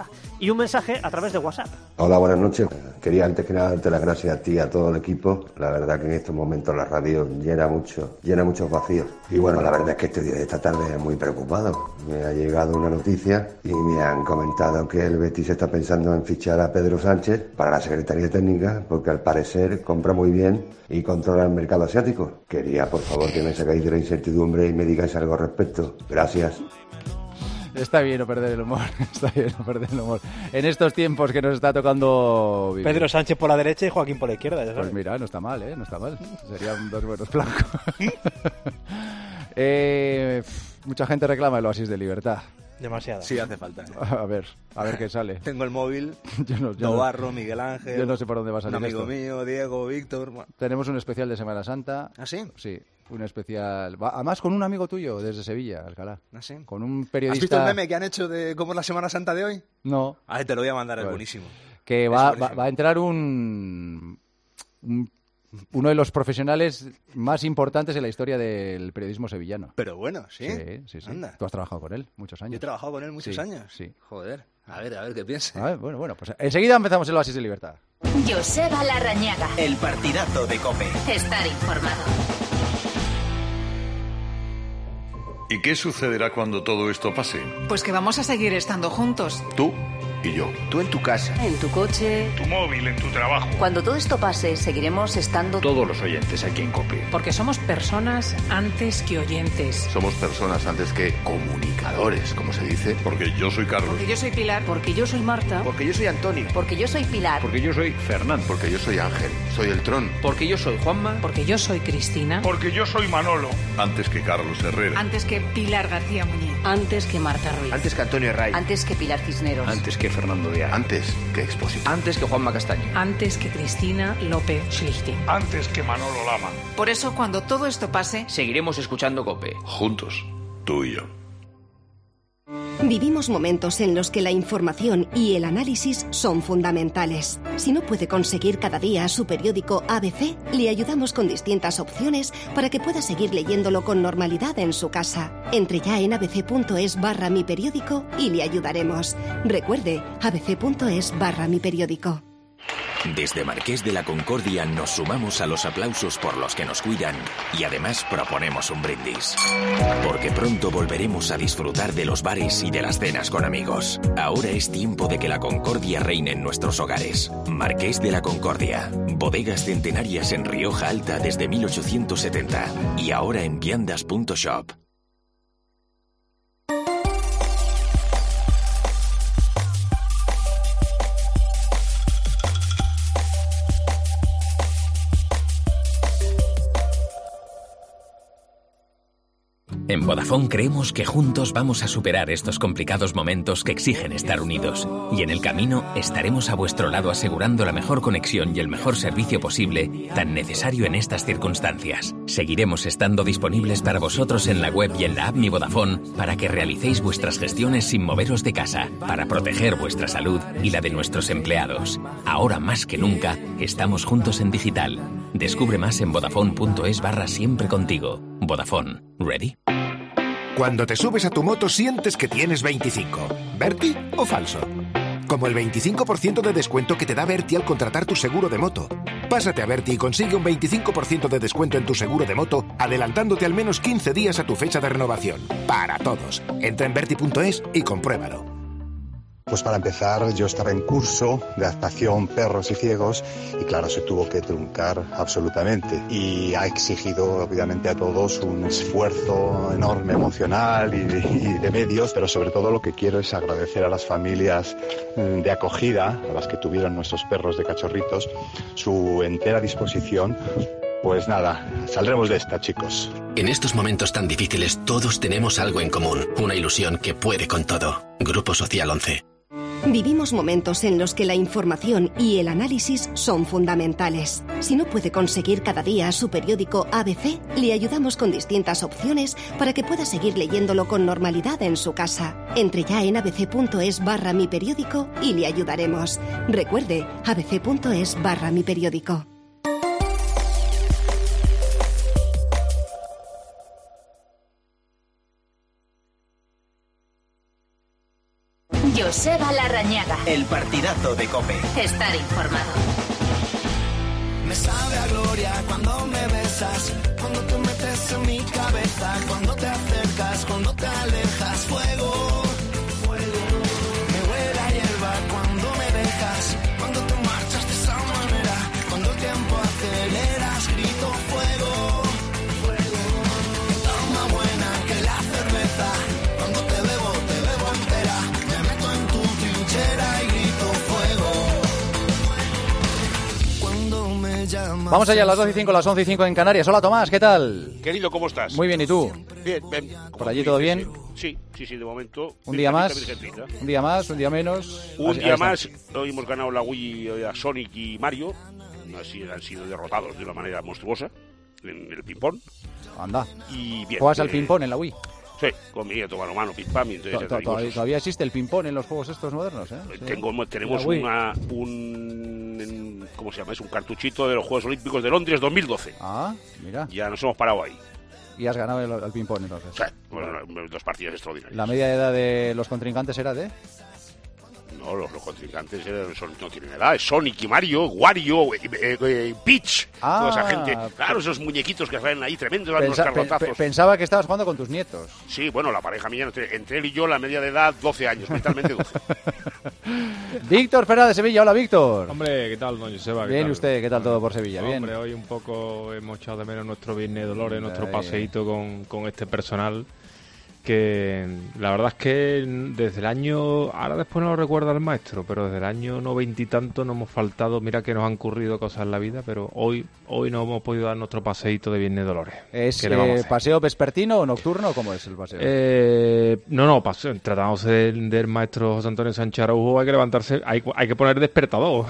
y un mensaje a través de WhatsApp. Hola, buenas noches. Quería antes que nada darte las gracias a ti y a todo el equipo. La verdad que en estos momentos la radio llena muchos vacíos. Y bueno, la verdad es que esta tarde muy preocupado. Me ha llegado una noticia y me han comentado que el Betis está pensando en fichar a Pedro Sánchez para la Secretaría Técnica, porque al parecer compra muy bien y controla el mercado asiático. Quería, por favor, que me sacáis de la incertidumbre y me digáis algo al respecto. Gracias. Está bien no perder el humor, En estos tiempos que nos está tocando vivir. Pedro Sánchez por la derecha y Joaquín por la izquierda, ya sabes. Pues mira, no está mal, no está mal. Serían dos buenos blancos. Mucha gente reclama el Oasis de Libertad. Demasiado. Sí, hace falta. A ver qué sale. Tengo el móvil, yo Novarro, Miguel Ángel... Yo no sé por dónde va a salir un amigo esto. mío, Diego, Víctor... Tenemos un especial de Semana Santa. ¿Ah, sí? Sí, un especial... Además con un amigo tuyo desde Sevilla, Alcalá. ¿Ah, sí? Con un periodista... ¿Has visto el meme que han hecho de cómo es la Semana Santa de hoy? No. Ah, te lo voy a mandar, es buenísimo. Que va a entrar uno de los profesionales más importantes en la historia del periodismo sevillano. Pero bueno, ¿sí? Sí. Anda. Tú has trabajado con él muchos años. Yo he trabajado con él muchos años. Sí. Joder. A ver qué piensa. Bueno, pues enseguida empezamos el Oasis de Libertad. Joseba Larrañaga. El partidazo de COPE. Estar informado. ¿Y qué sucederá cuando todo esto pase? Pues que vamos a seguir estando juntos. Tú y yo. Tú en tu casa. En tu coche. Tu móvil, en tu trabajo. Cuando todo esto pase, seguiremos estando... Todos los oyentes aquí en COPE. Porque somos personas antes que oyentes. Somos personas antes que comunicadores, como se dice. Porque yo soy Carlos. Porque yo soy Pilar. Porque yo soy Marta. Porque yo soy Antonio. Porque yo soy Pilar. Porque yo soy Fernando. Porque yo soy Ángel. Soy el Tron. Porque yo soy Juanma. Porque yo soy Cristina. Porque yo soy Manolo. Antes que Carlos Herrera. Antes que Pilar García Muñiz. Antes que Marta Ruiz. Antes que Antonio Ray. Antes que Pilar Cisneros. Antes que Fernando Díaz. Antes que Expósito. Antes que Juanma Castaño. Antes que Cristina López Schlichting. Antes que Manolo Lama. Por eso, cuando todo esto pase, seguiremos escuchando COPE. Juntos, tú y yo. Vivimos momentos en los que la información y el análisis son fundamentales. Si no puede conseguir cada día su periódico ABC, le ayudamos con distintas opciones para que pueda seguir leyéndolo con normalidad en su casa. Entre ya en abc.es/mi periódico y le ayudaremos. Recuerde, abc.es/mi periódico. Desde Marqués de la Concordia nos sumamos a los aplausos por los que nos cuidan y además proponemos un brindis. Porque pronto volveremos a disfrutar de los bares y de las cenas con amigos. Ahora es tiempo de que la concordia reine en nuestros hogares. Marqués de la Concordia. Bodegas centenarias en Rioja Alta desde 1870 y ahora en viandas.shop. En Vodafone creemos que juntos vamos a superar estos complicados momentos que exigen estar unidos. Y en el camino estaremos a vuestro lado asegurando la mejor conexión y el mejor servicio posible, tan necesario en estas circunstancias. Seguiremos estando disponibles para vosotros en la web y en la app Mi Vodafone para que realicéis vuestras gestiones sin moveros de casa, para proteger vuestra salud y la de nuestros empleados. Ahora más que nunca, estamos juntos en digital. Descubre más en vodafone.es/siempre contigo. Vodafone. ¿Ready? Cuando te subes a tu moto sientes que tienes 25. ¿Berti o falso? Como el 25% de descuento que te da Berti al contratar tu seguro de moto. Pásate a Berti y consigue un 25% de descuento en tu seguro de moto, adelantándote al menos 15 días a tu fecha de renovación. Para todos. Entra en berti.es y compruébalo. Pues para empezar, yo estaba en curso de adaptación perros y ciegos y claro, se tuvo que truncar absolutamente y ha exigido obviamente a todos un esfuerzo enorme emocional y de medios, pero sobre todo lo que quiero es agradecer a las familias de acogida, a las que tuvieron nuestros perros de cachorritos, su entera disposición. Pues nada, saldremos de esta, chicos. En estos momentos tan difíciles todos tenemos algo en común, una ilusión que puede con todo. Grupo Social 11. Vivimos momentos en los que la información y el análisis son fundamentales. Si no puede conseguir cada día su periódico ABC, le ayudamos con distintas opciones para que pueda seguir leyéndolo con normalidad en su casa. Entre ya en abc.es/mi periódico y le ayudaremos. Recuerde, abc.es/mi periódico. Joseba Larrañaga. El partidazo de COPE. Estar informado. Me sabe a gloria cuando me besas, cuando te metes en mi cabeza, cuando te acercas, cuando te alejas, fuego, fuego. Me huele a hierba cuando me dejas, cuando te marchas de esa manera, cuando el tiempo aceleras, grito fuego, fuego. Está más buena que la cerveza, cuando te bebo entera, me meto en tu trinchera y grito fuego. Cuando me llamas. Vamos allá a las 12:05, las 11:05 en Canarias. Hola Tomás, ¿qué tal? Querido, ¿cómo estás? Muy bien, ¿y tú? Bien, bien. ¿Por allí todo bien? Sí, de momento. ¿Un día más? ¿Un día más? ¿Un día menos? Un día más. Hoy hemos ganado la Wii a Sonic y Mario. Así han sido derrotados de una manera monstruosa en el ping-pong. Anda. Y bien. ¿Juegas al ping-pong en la Wii? Sí, con mi nieto mano a mano, ping-pong. ¿Todavía existe el ping-pong en los juegos estos modernos? Tenemos ¿cómo se llama? Es un cartuchito de los Juegos Olímpicos de Londres 2012. Ah, mira. Ya nos hemos parado ahí. ¿Y has ganado el ping-pong entonces? Sí, bueno, 2 partidas extraordinarias. ¿La media edad de los contrincantes era de...? No, los contrincantes no tienen edad. Es Sonic y Mario, Wario, Peach, toda esa gente. Claro, esos muñequitos que salen ahí tremendos, dan unos carrotazos. Pensaba que estabas jugando con tus nietos. Sí, bueno, la pareja mía, entre él y yo, la media de edad, 12 años, mentalmente 12. Víctor Fernández de Sevilla, hola Víctor. Hombre, ¿qué tal, don Joseba? Bien, usted, ¿qué tal todo por Sevilla? Bien. Hombre, hoy un poco hemos echado de menos nuestro Viernes de Dolores, nuestro paseíto con este personal, que la verdad es que desde el año, ahora después no lo recuerda el maestro, pero desde el año 90 y tanto no hemos faltado. Mira que nos han ocurrido cosas en la vida, pero hoy no hemos podido dar nuestro paseíto de Viernes de Dolores. ¿Es paseo vespertino o nocturno o cómo es el paseo? No, paseo. Tratamos del maestro José Antonio Sánchez Araujo, hay que levantarse, hay que poner despertador.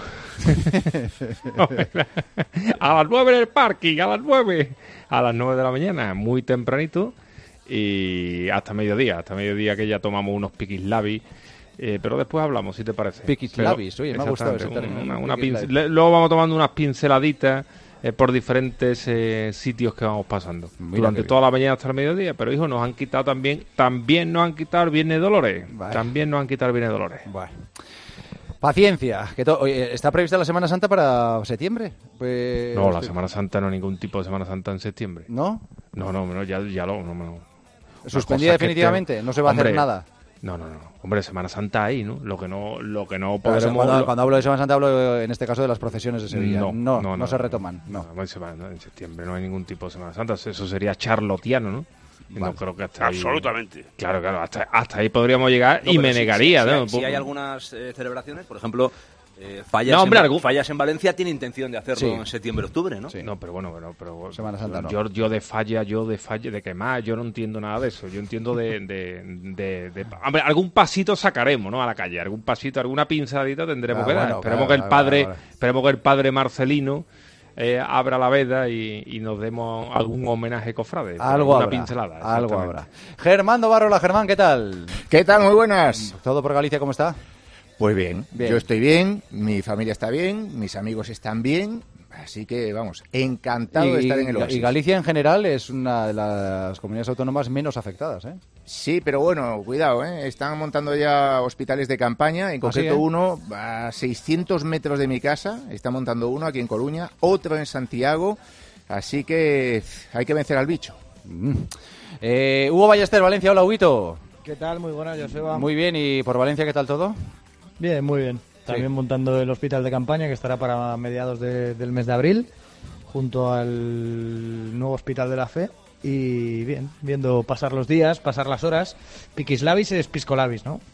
A las 9 en el parking, a las 9 de la mañana, muy tempranito. Y hasta mediodía que ya tomamos unos piquislabis, pero después hablamos, si te parece. Piquislabis, oye, me ha gustado ese término. Luego vamos tomando unas pinceladitas por diferentes sitios que vamos pasando durante toda la mañana hasta el mediodía, pero hijo, nos han quitado también nos han quitado el Viernes de Dolores. Vale. También nos han quitado el Viernes de Dolores. Vale. Paciencia, ¿está prevista la Semana Santa para septiembre? Pues, no, la Semana Santa no hay ningún tipo de Semana Santa en septiembre. ¿No? No, ya lo... ¿Suspendida definitivamente? ¿No se va a hacer nada? No. Hombre, Semana Santa hay, ¿no? Lo que no podremos... Cuando hablo de Semana Santa hablo en este caso de las procesiones de Sevilla. No se retoman. No. En septiembre no hay ningún tipo de Semana Santa. Eso sería charlotiano, ¿no? Vale. No creo que hasta ahí... Absolutamente. Claro, hasta ahí podríamos llegar y me negaría, ¿no? Si hay algunas celebraciones, por ejemplo... Fallas en Valencia tiene intención de hacerlo en septiembre-octubre, ¿no? Sí. No, pero bueno, Semana Santa no. Yo de falla, de quemar, yo no entiendo nada de eso. Yo entiendo hombre, algún pasito sacaremos, ¿no? A la calle, algún pasito, alguna pinceladita tendremos que dar. Esperemos que el padre Marcelino abra la veda y nos demos algún homenaje cofrade. Algo una habrá, pincelada. Algo habrá. Germán Barrola, Germán, ¿qué tal? ¿Qué tal? Muy buenas. ¿Todo por Galicia cómo está? Pues bien, yo estoy bien, mi familia está bien, mis amigos están bien, así que vamos, encantado de estar en el Oasis. Y Galicia en general es una de las comunidades autónomas menos afectadas, ¿eh? Sí, pero bueno, cuidado, están montando ya hospitales de campaña, en concreto uno a 600 metros de mi casa, está montando uno aquí en Coruña, otro en Santiago, así que hay que vencer al bicho. Hugo Ballester, Valencia, hola Huguito. ¿Qué tal? Muy buenas, Joseba. Muy bien, ¿y por Valencia qué tal todo? Bien, muy bien. También montando el hospital de campaña que estará para mediados del mes de abril, junto al nuevo Hospital de la Fe. Y bien, viendo pasar los días, pasar las horas. Piquislabis es Piscolabis, ¿no?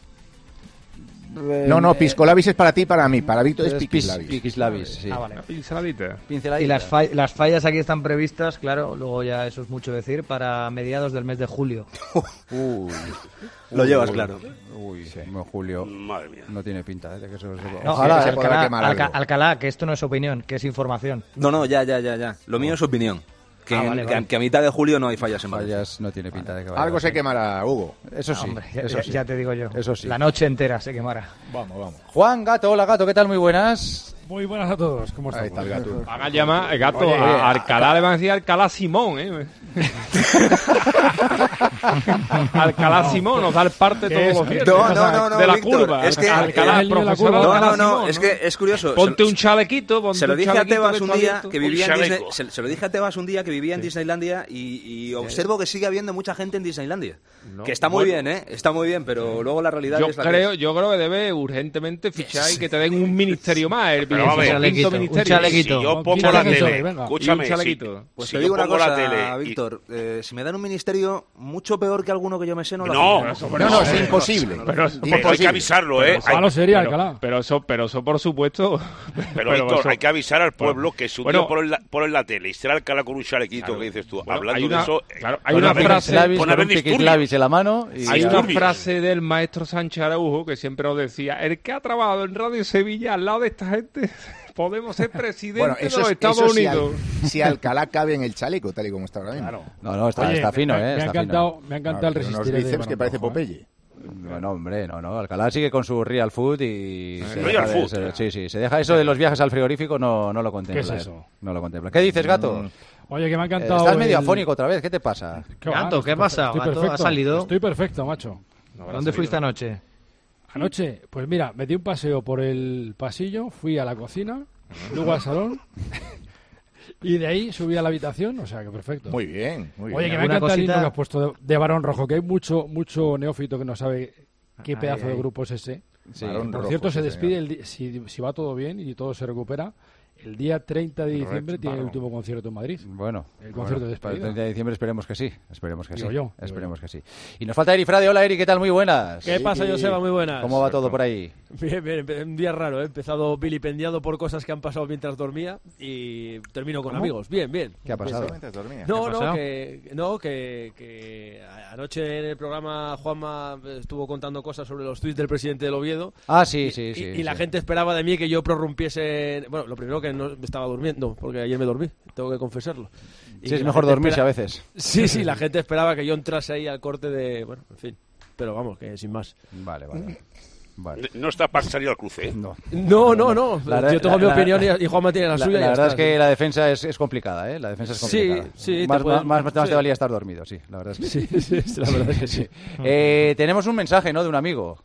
No, Piscolabis es para ti y para mí. Para Víctor es Piquislabis. Piquislabis, sí. Vale. Pinceladita. Y las fallas aquí están previstas, claro, luego ya eso es mucho decir, para mediados del mes de julio. Lo llevas claro. Julio. Madre mía. No tiene pinta de que eso se... Ojalá, Alcalá, que esto no es opinión, que es información. No, ya. Lo mío es opinión. Que a mitad de julio no hay fallas en Valencia. Fallas no tiene pinta de que vaya. Algo se quemará, Hugo. Eso sí. Hombre, ya te digo yo. Eso sí. La noche entera se quemará. Vamos. Juan Gato, hola Gato, ¿qué tal? Muy buenas. Muy buenas a todos, ¿cómo estamos? Ahí está el gato. Van a llamar, gato, a Alcalá le van a decir Alcalá Simón, Alcalá Simón nos da el parte todos los días. No, de la Víctor, curva. es que Alcalá, profesor Alcalá Simón, es que es curioso. Ponte un chalequito, se lo dije a Tebas un día que vivía en Disney, se lo dije a Tebas un día que vivía en Disneylandia y observo que sigue habiendo mucha gente en Disneylandia. Que está muy bien, está muy bien, pero luego la realidad es la que es. Yo creo que debe urgentemente fichar y que te den un ministerio más, un chalequito. Si yo pongo la tele, escúchame, pues te digo una cosa, Víctor, si me dan un ministerio mucho peor que alguno que yo me sé, no, es imposible. Pero hay que avisarlo, Malo sería Alcalá. Pero eso por supuesto. Pero Víctor, hay que avisar al pueblo que si un día ponen la tele y será Alcalá con un chalequito, que dices tú, hablando de eso. Hay una frase en la mano. Hay una frase del maestro Sánchez Araujo que siempre nos decía: el que ha trabajado en Radio Sevilla al lado de esta gente, podemos ser presidente de los Estados Unidos. Si Alcalá cabe en el chaleco, tal y como está ahora mismo. Claro. No, está fino, me ha encantado el resistir. Unos bíceps que parece Popeye. No, hombre, no. Alcalá sigue con su real food y se deja eso de los viajes al frigorífico, no lo contempla. ¿Qué es eso? No lo contempla. ¿Qué dices, gato? Oye, que me ha encantado. Estás medio afónico otra vez, ¿qué te pasa? Gato, ¿qué pasa? Gato, ¿ha salido? Estoy perfecto, macho. ¿Dónde fuiste anoche? Anoche, pues mira, me di un paseo por el pasillo, fui a la cocina, luego al salón y de ahí subí a la habitación, o sea que perfecto. Muy bien. Oye, que me encanta el himno que has puesto de Barón Rojo, que hay mucho neófito que no sabe qué pedazo de grupo es ese. Sí, por cierto, se despide, si va todo bien y todo se recupera, el día 30 de diciembre tiene el último concierto en Madrid. Bueno, el concierto de despedida. El 30 de diciembre esperemos que sí. Esperemos que sí. Y nos falta Eri Frade. Hola, Eri, ¿qué tal? Muy buenas. ¿Qué pasa, Joseba? Muy buenas. ¿Cómo va todo por ahí? Bien, un día raro, ¿eh? He empezado vilipendiado por cosas que han pasado mientras dormía y termino con amigos. Bien. ¿Qué ha pasado? Que anoche en el programa Juanma estuvo contando cosas sobre los tuits del presidente del Oviedo. Ah, sí. Y la gente esperaba de mí que yo prorrumpiese. Bueno, lo primero que no estaba durmiendo, porque ayer me dormí, tengo que confesarlo. Sí, es mejor dormirse a veces. Sí, la gente esperaba que yo entrase ahí al corte de... Bueno, en fin. Pero vamos, que sin más. Vale. No está para salir al cruce, ¿eh? No. Yo tengo mi opinión y Juanma tiene la suya. La verdad es que la defensa es complicada, ¿eh? La defensa es complicada. Sí. Más te valía estar dormido, sí. La verdad es que sí. La verdad es que sí. Tenemos un mensaje, ¿no? De un amigo.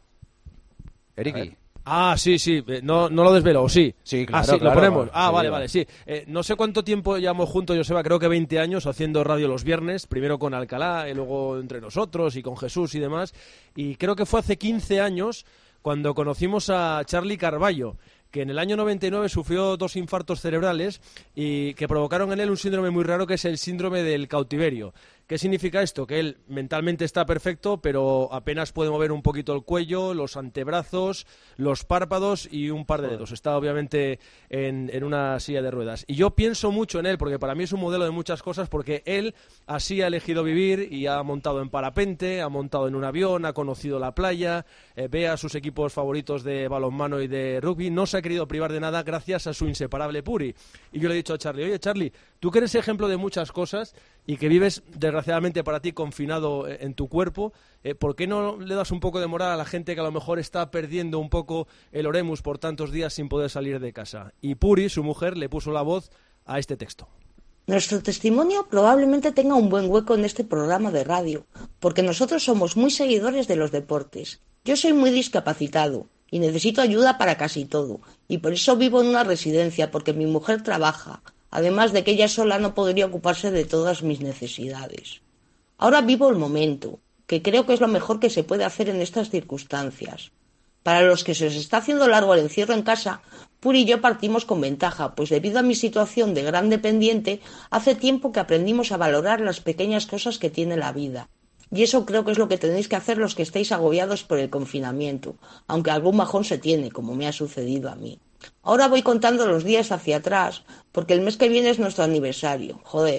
Eriki. Sí. No lo desvelo, ¿o sí? Sí, claro. Lo ponemos. Vale, sí. No sé cuánto tiempo llevamos juntos, Joseba, creo que 20 años haciendo radio los viernes, primero con Alcalá, y luego entre nosotros y con Jesús y demás. Y creo que fue hace 15 años cuando conocimos a Charlie Carballo, que en el año 99 sufrió 2 infartos cerebrales y que provocaron en él un síndrome muy raro que es el síndrome del cautiverio. ¿Qué significa esto? Que él mentalmente está perfecto, pero apenas puede mover un poquito el cuello, los antebrazos, los párpados y un par de dedos. Está obviamente en una silla de ruedas. Y yo pienso mucho en él, porque para mí es un modelo de muchas cosas, porque él así ha elegido vivir y ha montado en parapente, ha montado en un avión, ha conocido la playa, ve a sus equipos favoritos de balonmano y de rugby, no se ha querido privar de nada gracias a su inseparable Puri. Y yo le he dicho a Charlie, oye Charlie, tú que eres ejemplo de muchas cosas y que vives desgraciadamente para ti confinado en tu cuerpo, ¿por qué no le das un poco de moral a la gente que a lo mejor está perdiendo un poco el oremus por tantos días sin poder salir de casa? Y Puri, su mujer, le puso la voz a este texto. Nuestro testimonio probablemente tenga un buen hueco en este programa de radio, porque nosotros somos muy seguidores de los deportes. Yo soy muy discapacitado y necesito ayuda para casi todo, y por eso vivo en una residencia, porque mi mujer trabaja, además de que ella sola no podría ocuparse de todas mis necesidades. Ahora vivo el momento, que creo que es lo mejor que se puede hacer en estas circunstancias. Para los que se os está haciendo largo el encierro en casa, Puri y yo partimos con ventaja, pues debido a mi situación de gran dependiente, hace tiempo que aprendimos a valorar las pequeñas cosas que tiene la vida. Y eso creo que es lo que tenéis que hacer los que estáis agobiados por el confinamiento, aunque algún bajón se tiene, como me ha sucedido a mí. Ahora voy contando los días hacia atrás, porque el mes que viene es nuestro aniversario.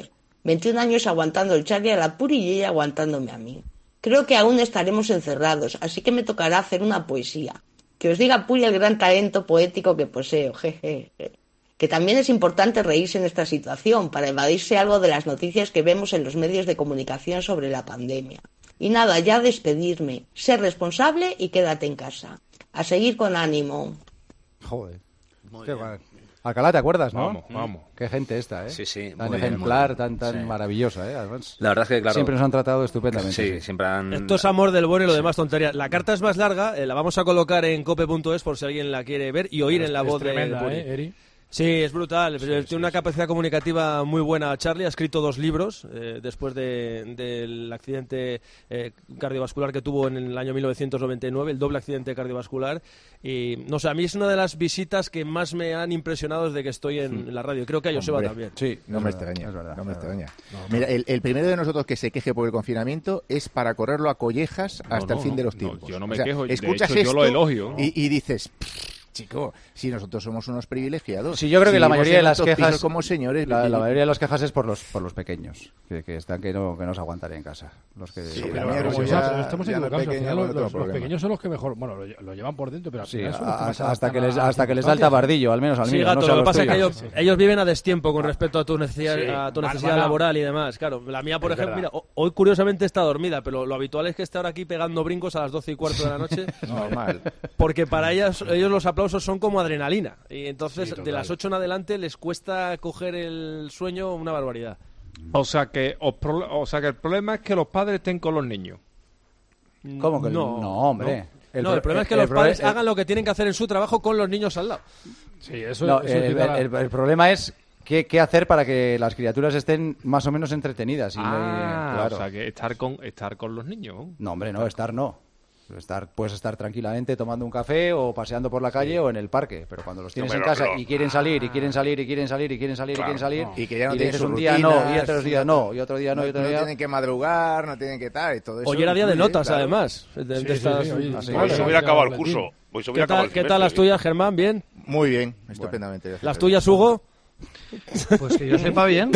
21 años aguantando el Charlie a la Puri y ella aguantándome a mí. Creo que aún estaremos encerrados, así que me tocará hacer una poesía. Que os diga Puri el gran talento poético que poseo, jeje. Que también es importante reírse en esta situación, para evadirse algo de las noticias que vemos en los medios de comunicación sobre la pandemia. Y nada, ya despedirme. Sé responsable y quédate en casa. A seguir con ánimo. Joder. Qué guay. Alcalá, ¿te acuerdas, no? Vamos. Qué gente esta, ¿eh? Sí. Tan muy ejemplar, bien. tan maravillosa, ¿eh? Además, la verdad es que, claro, siempre nos han tratado estupendamente. Sí, siempre han... Esto es amor del bueno y lo demás tonterías. La carta es más larga, la vamos a colocar en cope.es por si alguien la quiere ver y oír en la voz tremenda, de Eri. Sí, es brutal. Tiene una capacidad comunicativa muy buena. Charlie ha escrito 2 libros después del accidente cardiovascular que tuvo en el año 1999, el doble accidente cardiovascular. Y no sé, a mí es una de las visitas que más me han impresionado desde que estoy en la radio. Creo que a Joseba también. Sí, no me extraña. No me extraña. Mira, el primero de nosotros que se queje por el confinamiento es para correrlo a collejas hasta el fin de los tiempos. Yo no me quejo. Escuchas de hecho, esto yo lo elogio, ¿no? y dices... Chico, si nosotros somos unos privilegiados. Sí, yo creo que la mayoría de las quejas, como señores, la mayoría de las quejas es por los pequeños, que están que no se aguantan en casa. Los que estamos equivocados. Los pequeños son los que mejor, bueno, lo llevan por dentro, pero al final son los que hasta que les salta bardillo, al menos al mío. Gato, no lo que pasa es que ellos viven a destiempo con Claro. respecto a tu necesidad laboral y demás. Claro, la mía, por ejemplo, mira, hoy curiosamente está dormida, pero lo habitual es que esté ahora aquí pegando brincos a las 12:15 de la noche. Normal. Porque para ellos los aplausos son como adrenalina. Y entonces, Sí, de las 8 en adelante, les cuesta coger el sueño una barbaridad. O sea que el problema es que los padres estén con los niños. ¿Cómo que no, hombre? El problema es que los padres hagan lo que tienen que hacer en su trabajo con los niños al lado. Sí, eso el problema es qué hacer para que las criaturas estén más o menos entretenidas. Claro. O sea que estar con los niños. No, hombre, no, estar no. Puedes estar tranquilamente tomando un café o paseando por la calle o en el parque, pero cuando los tienes en casa y quieren salir y quieren salir y quieren salir y quieren salir y quieren salir y que ya no y tienen dices sus un día rutinas, no y otros días no y otro día no y otro día no tienen que madrugar, no tienen que tal y todo eso. Hoy era día de notas, claro. además. Hoy se hubiera acabado el curso. ¿Qué tal las tuyas, Germán? ¿Bien? Muy bien, estupendamente. ¿Las tuyas, Hugo? Pues que yo sepa bien.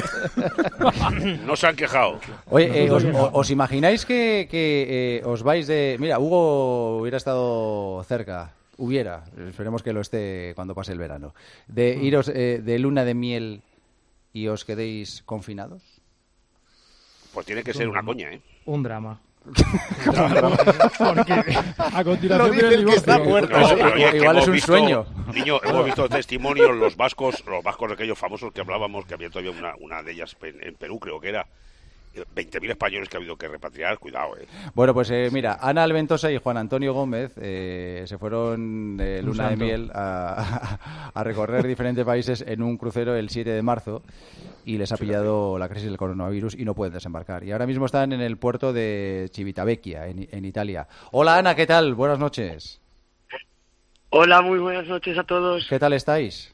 No se han quejado. Oye, ¿os imagináis que os vais de... Mira, Hugo hubiera estado cerca, esperemos que lo esté cuando pase el verano, de iros de luna de miel y os quedéis confinados? Pues tiene que ser una coña, ¿eh? Un drama. Porque a continuación viene el que está muerto. Igual es un sueño. Niño, hemos visto testimonios, los vascos de aquellos famosos que hablábamos, que había todavía una de ellas en Perú, creo que era. 20.000 españoles que ha habido que repatriar, cuidado, Bueno, pues mira, Ana Alventosa y Juan Antonio Gómez se fueron de luna de miel a recorrer diferentes países en un crucero el 7 de marzo y les ha pillado la crisis del coronavirus y no pueden desembarcar. Y ahora mismo están en el puerto de Civitavecchia, en Italia. Hola Ana, ¿qué tal? Buenas noches. Hola, muy buenas noches a todos. ¿Qué tal estáis?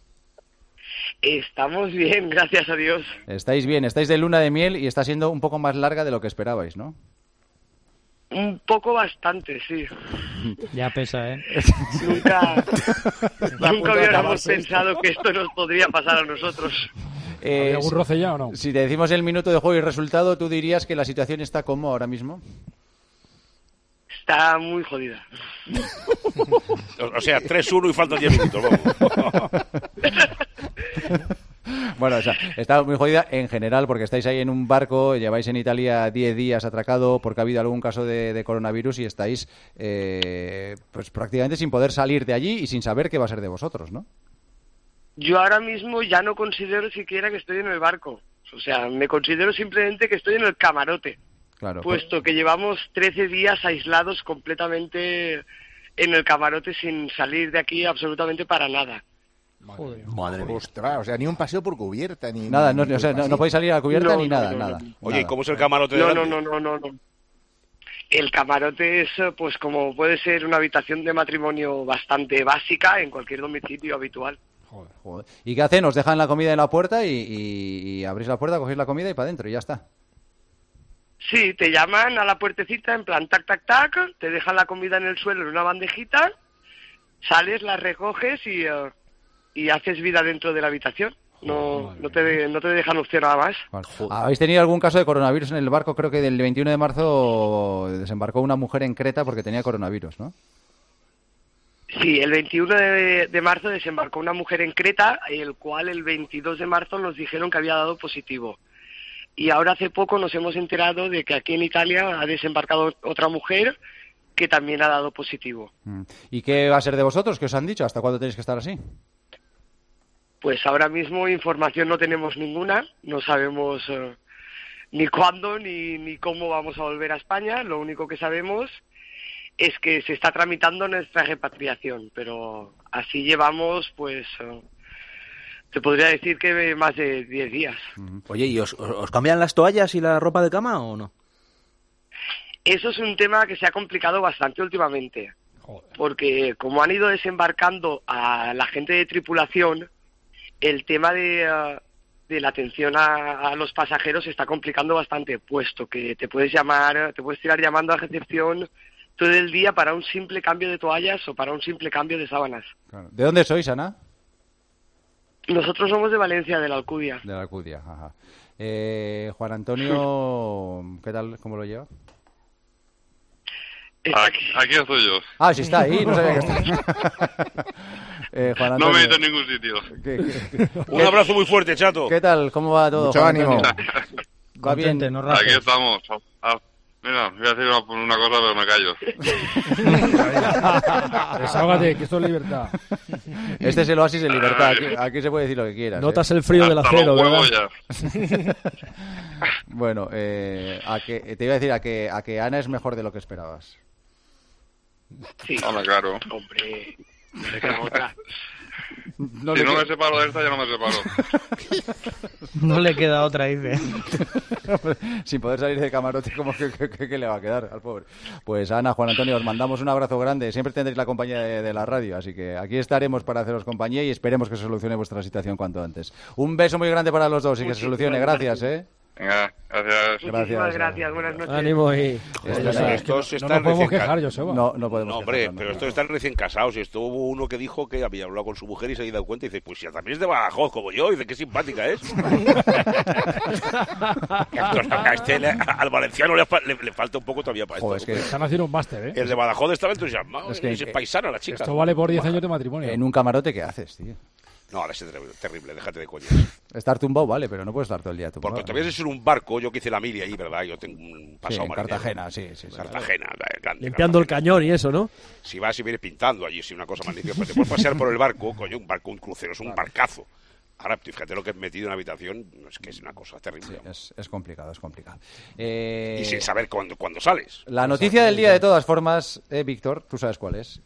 Estamos bien, gracias a Dios. Estáis bien, estáis de luna de miel y está siendo un poco más larga de lo que esperabais, ¿no? Un poco bastante, sí. Ya pesa, ¿eh? Nunca hubiéramos pensado que esto nos podría pasar a nosotros. ¿Hay algún roce ya o no? Si te decimos el minuto de juego y resultado, ¿tú dirías que la situación está como ahora mismo? Está muy jodida. O sea, 3-1 y faltan 10 minutos, vamos. Bueno, o sea, está muy jodida en general porque estáis ahí en un barco, lleváis en Italia 10 días atracado porque ha habido algún caso de coronavirus y estáis pues prácticamente sin poder salir de allí y sin saber qué va a ser de vosotros, ¿no? Yo ahora mismo ya no considero siquiera que estoy en el barco. O sea, me considero simplemente que estoy en el camarote. Claro, puesto que llevamos 13 días aislados completamente en el camarote sin salir de aquí absolutamente para nada. Madre mía. Ostras, o sea, ni un paseo por cubierta, ni nada, no podéis salir a la cubierta ni nada, nada. Oye, ¿y cómo es el camarote? No. El camarote es, pues como puede ser una habitación de matrimonio bastante básica en cualquier domicilio habitual. Joder. ¿Y qué hacen? Os dejan la comida en la puerta y abrís la puerta, cogéis la comida y para adentro y ya está. Sí, te llaman a la puertecita en plan tac, tac, tac, te dejan la comida en el suelo en una bandejita, sales, la recoges y haces vida dentro de la habitación. No te dejan opción nada más. Vale. ¿Habéis tenido algún caso de coronavirus en el barco? Creo que del 21 de marzo desembarcó una mujer en Creta porque tenía coronavirus, ¿no? Sí, el 21 de marzo desembarcó una mujer en Creta, el cual el 22 de marzo nos dijeron que había dado positivo. Y ahora hace poco nos hemos enterado de que aquí en Italia ha desembarcado otra mujer que también ha dado positivo. ¿Y qué va a ser de vosotros? ¿Qué os han dicho? ¿Hasta cuándo tenéis que estar así? Pues ahora mismo información no tenemos ninguna, no sabemos ni cuándo ni cómo vamos a volver a España. Lo único que sabemos es que se está tramitando nuestra repatriación, pero así llevamos, pues, te podría decir que más de 10 días. Oye, ¿y os cambian las toallas y la ropa de cama o no? Eso es un tema que se ha complicado bastante últimamente, porque como han ido desembarcando a la gente de tripulación, el tema de la atención a los pasajeros se está complicando bastante, puesto que te puedes tirar llamando a recepción todo el día para un simple cambio de toallas o para un simple cambio de sábanas. Claro. ¿De dónde sois, Ana? Nosotros somos de Valencia, de la Alcudia. De la Alcudia, ajá. Juan Antonio, ¿qué tal? ¿Cómo lo lleva? Aquí estoy yo. Ah, sí está ahí, no sabía que estaba. Juan Antonio, no me he ido en ningún sitio. Un abrazo muy fuerte, chato. ¿Qué tal? ¿Cómo va todo? Mucho Juan ánimo. Antonio? ¿Va bien? Aquí estamos. Mira, voy a decir una cosa, pero me callo. Desahógate, que esto es libertad. Este es el oasis de libertad. Aquí se puede decir lo que quieras. Notas el frío del acero, ¿verdad? Bueno, te iba a decir a que Ana es mejor de lo que esperabas. Sí. Hombre, claro. Hombre, me queda otra. Si no me separo de esta, ya no me separo. No le queda otra, dice. Sin poder salir de camarote, ¿cómo que le va a quedar al pobre? Pues Ana, Juan Antonio, os mandamos un abrazo grande. Siempre tendréis la compañía de la radio, así que aquí estaremos para haceros compañía y esperemos que se solucione vuestra situación cuanto antes. Un beso muy grande para los dos y que se solucione. Gracias, Venga, gracias. Muchísimas gracias, buenas noches. Ánimo y... Estos están no podemos recién quejar, Joseba. No podemos No, hombre, quejarnos, pero estos están recién casados. Y esto hubo uno que dijo que había hablado con su mujer y se había dado cuenta y dice, pues ya también es de Badajoz como yo. Y dice, qué simpática es. Al valenciano le falta un poco todavía para esto. Joder, es que están haciendo un máster, ¿eh? El de Badajoz estaba entusiasmado. Es que es paisana la chica. Esto vale por 10 años de matrimonio. En un camarote, ¿qué haces, tío? No, ahora es terrible, déjate de coñas. Estar tumbado, vale, pero no puedes estar todo el día tumbado. Porque todavía es en un barco, yo que hice la mili ahí, ¿verdad? Yo tengo un pasado en marinero. Cartagena, sí. Cartagena, grande. Limpiando el cañón y eso, ¿no? Si vas y vienes pintando allí, sí, una cosa magnífica. Pero te puedes pasear por el barco, coño, un crucero, es un barcazo. Ahora, fíjate lo que he metido en la habitación, es que es una cosa terrible. Sí, es complicado. Y sin saber cuándo sales. La noticia del día, de todas formas, Víctor, ¿tú sabes cuál es?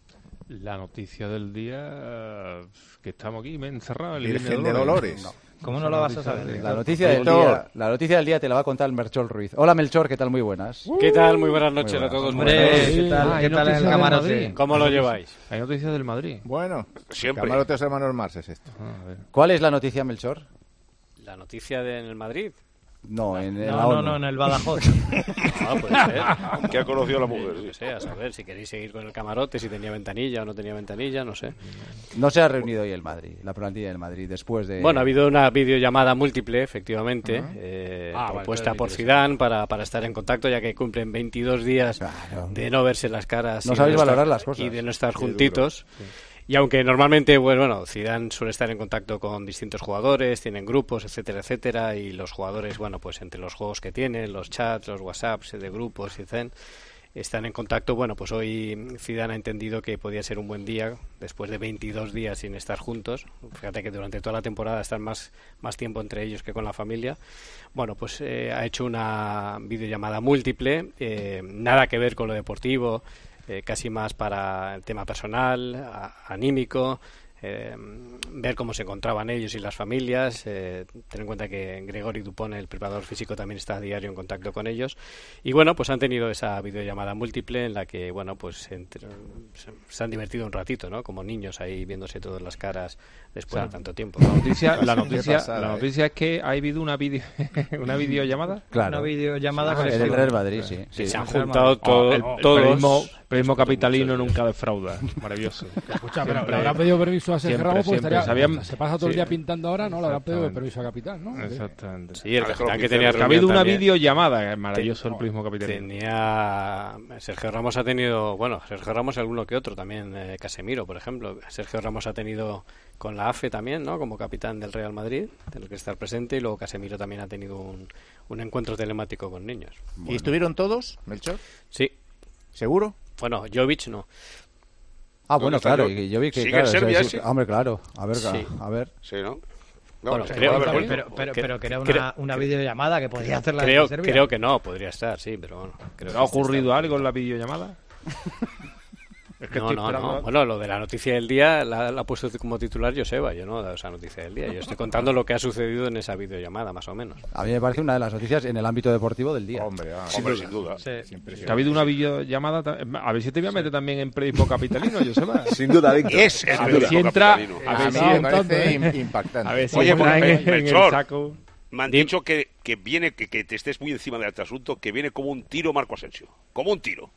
La noticia del día, que estamos aquí encerrados en el Virgen de Dolores. No. ¿Cómo no lo vas a saber? La noticia del día te la va a contar Melchor Ruiz. Hola, Melchor, ¿qué tal? Muy buenas. ¿Qué tal? Muy buenas noches a todos. ¿Qué tal en el camarote? ¿Cómo lo lleváis? Hay noticias del Madrid. Bueno, siempre. Camarotes Hermanos Mars es esto. ¿Cuál es la noticia, Melchor? La noticia en el Madrid. No, en el Badajoz. Puede ser. Que ha conocido a la mujer. No sé, a saber si queréis seguir con el camarote, si tenía ventanilla o no tenía ventanilla, no sé. No se ha reunido hoy el Madrid, la plantilla del Madrid, después de... Bueno, ha habido una videollamada múltiple, efectivamente, propuesta por Zidane para estar en contacto, ya que cumplen 22 días de no verse las caras. No sabéis valorar las cosas. Y de no estar juntitos. Y aunque normalmente, bueno, Zidane suele estar en contacto con distintos jugadores, tienen grupos, etcétera, y los jugadores, bueno, pues entre los juegos que tienen, los chats, los WhatsApps de grupos, están en contacto. Bueno, pues hoy Zidane ha entendido que podía ser un buen día, después de 22 días sin estar juntos. Fíjate que durante toda la temporada están más tiempo entre ellos que con la familia. Bueno, pues ha hecho una videollamada múltiple, nada que ver con lo deportivo, casi más para el tema personal, anímico, ver cómo se encontraban ellos y las familias, ten en cuenta que Gregory Dupont, el preparador físico, también está a diario en contacto con ellos, y bueno, pues han tenido esa videollamada múltiple en la que, bueno, pues se han divertido un ratito, ¿no? Como niños ahí viéndose todas las caras después de tanto tiempo. La noticia es que ha habido una videollamada. Claro. Una videollamada con el Real Madrid, sí. Se han juntado todos. Periodismo capitalino nunca defrauda. Maravilloso. Escucha, pero le habrán pedido permiso a Sergio Ramos, pues se pasa todo el día pintando ahora, ¿no? Le habrán pedido permiso a Capitán, ¿no? Exactamente. Sí, el capitán que tenía ha habido una videollamada, maravilloso el periodismo capitalino. Sergio Ramos ha tenido, Sergio Ramos y alguno que otro también, Casemiro, por ejemplo. Sergio Ramos ha tenido con la AFE también, ¿no? Como capitán del Real Madrid, tener que estar presente, y luego Casemiro también ha tenido un encuentro telemático con niños. ¿Y estuvieron todos, Melchor? Sí. ¿Seguro? Bueno, Jovic no. Ah, bueno, claro, y yo vi que... ¿Sigue claro, en Serbia sí, ese? hombre, claro, a ver, Sí. a ver. Sí, ¿no? No, bueno, pero que era una videollamada que podría hacerla creo, desde Serbia. creo que no, podría estar, sí, pero bueno. Creo ¿Ha ocurrido algo en la videollamada? Es que no. Bueno, lo de la noticia del día la ha puesto como titular Joseba. Yo no he dado esa noticia del día. Yo estoy contando lo que ha sucedido en esa videollamada, más o menos. A mí me parece una de las noticias en el ámbito deportivo del día. Hombre, sin duda. Sí. Que ha habido una videollamada. A ver si te voy a meter también en periodismo capitalino, Joseba. Sin duda, Víctor. A ver si entra. A ver si me parece impactante. A ver si Oye, entra en el Melchor, saco. me han dicho que viene, que te estés muy encima de este asunto, que viene como un tiro Marco Asensio. Como un tiro.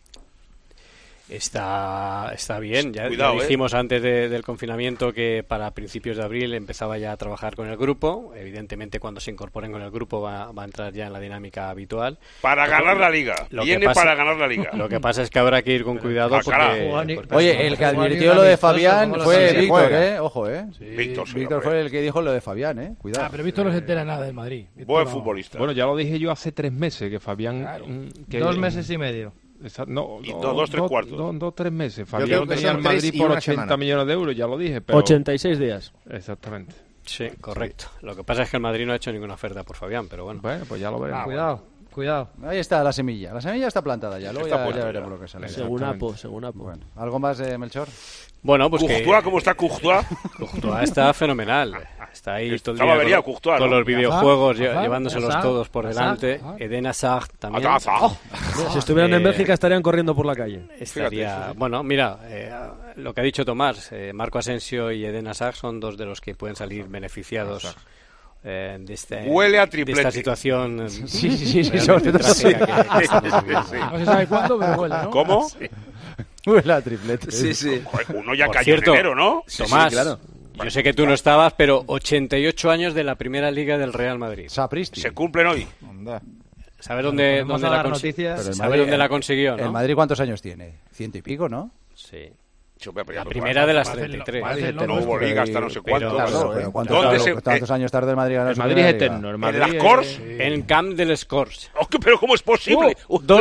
Está bien, ya Cuidado, dijimos antes del confinamiento que para principios de abril empezaba ya a trabajar con el grupo. Evidentemente cuando se incorporen con el grupo va a entrar ya en la dinámica habitual. Para ganar la liga, para ganar la liga. Lo que pasa es que habrá que ir con cuidado porque... Oye, el que advirtió lo de Fabián fue Víctor, Ojo, Sí, Víctor fue el que dijo lo de Fabián, Cuidado. Pero Víctor no se entera nada del Madrid. Buen futbolista. Bueno, ya lo dije yo hace 3 meses, que Fabián... Claro. 2 meses y medio. No, y 2-3 cuartos. 2-3 meses. Yo creo Fabián que tenía son al Madrid 3 y por una 80 semana. millones de euros, ya lo dije. Pero... 86 días. Exactamente. Sí, correcto. Lo que pasa es que el Madrid no ha hecho ninguna oferta por Fabián, pero bueno. Bueno, pues ya lo veremos. Cuidado. Ahí está la semilla. La semilla está plantada ya. Luego ya veremos lo que sale. Según Apo. Bueno, ¿algo más, Melchor? Bueno, pues Courtois, ¿cómo está Courtois? Courtois está fenomenal. Está ahí todo el Estaba día avería, con Courtois, todos ¿no? los videojuegos, Hazard, llevándoselos Hazard, todos por delante. Eden Hazard también. Si estuvieran en Bélgica estarían corriendo por la calle. Estaría... Bueno, mira, lo que ha dicho Tomás, Marco Asensio y Eden Hazard son dos de los que pueden salir beneficiados Huele a de triplete. esta situación. Sí, sobre todo sí. No se sabe cuándo, pero huele, ¿no? ¿Cómo? Huele a triplete. Sí. Uno ya Por cayó cierto, en enero, ¿no? Tomás, Sí, claro. yo sé que tú no estabas, pero 88 años de la primera liga del Real Madrid. Sapristi. Se cumplen hoy. ¿Sabes dónde la consiguió? ¿no? ¿El Madrid cuántos años tiene? 100 y pico, ¿no? Sí. La La primera de las 33. No hubo liga hasta no sé cuánto. Pero ¿Dónde ¿cuántos años tarda el Madrid a ganar El su Madrid primera es liga? eterno. El ¿En Madrid las Corts? En Camp del Scors. ¿Pero cómo es posible?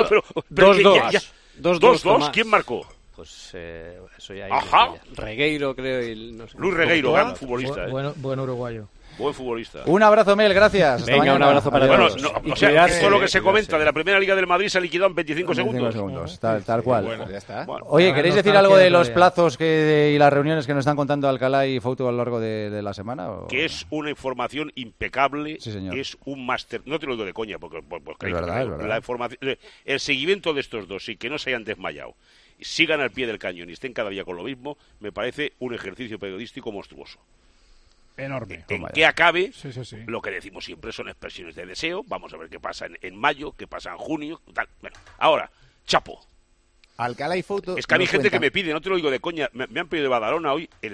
2-2. ¿Quién marcó? Pues eso ya Ajá. Regueiro, creo. Y no sé. Luis Regueiro, gran futbolista. Buen uruguayo. Buen futbolista. Un abrazo, Mel, gracias. Hasta Venga, mañana. un abrazo para Adiós. todos. Bueno, Y o sea, cuidarse, esto es lo que se cuidarse. comenta de la primera liga del Madrid se ha liquidado en 25 segundos. Tal cual. Bueno, ya está. Bueno, Oye, ¿queréis decir algo de los plazos y las reuniones que nos están contando Alcalá y Fouto a lo largo de la semana? ¿O? que es una información impecable, Sí, señor. es un máster, no te lo digo de coña, porque Es verdad, es verdad. la información, el seguimiento de estos dos y que no se hayan desmayado, sigan al pie del cañón y estén cada día con lo mismo, me parece un ejercicio periodístico monstruoso. Enorme. En que acabe, Sí. lo que decimos siempre son expresiones de deseo, vamos a ver qué pasa en mayo, qué pasa en junio, tal. Bueno, ahora, Chapo. Alcalá y Fouto. Es que hay nos gente que cuentan- me pide, no te lo digo de coña, me han pedido de Badalona hoy el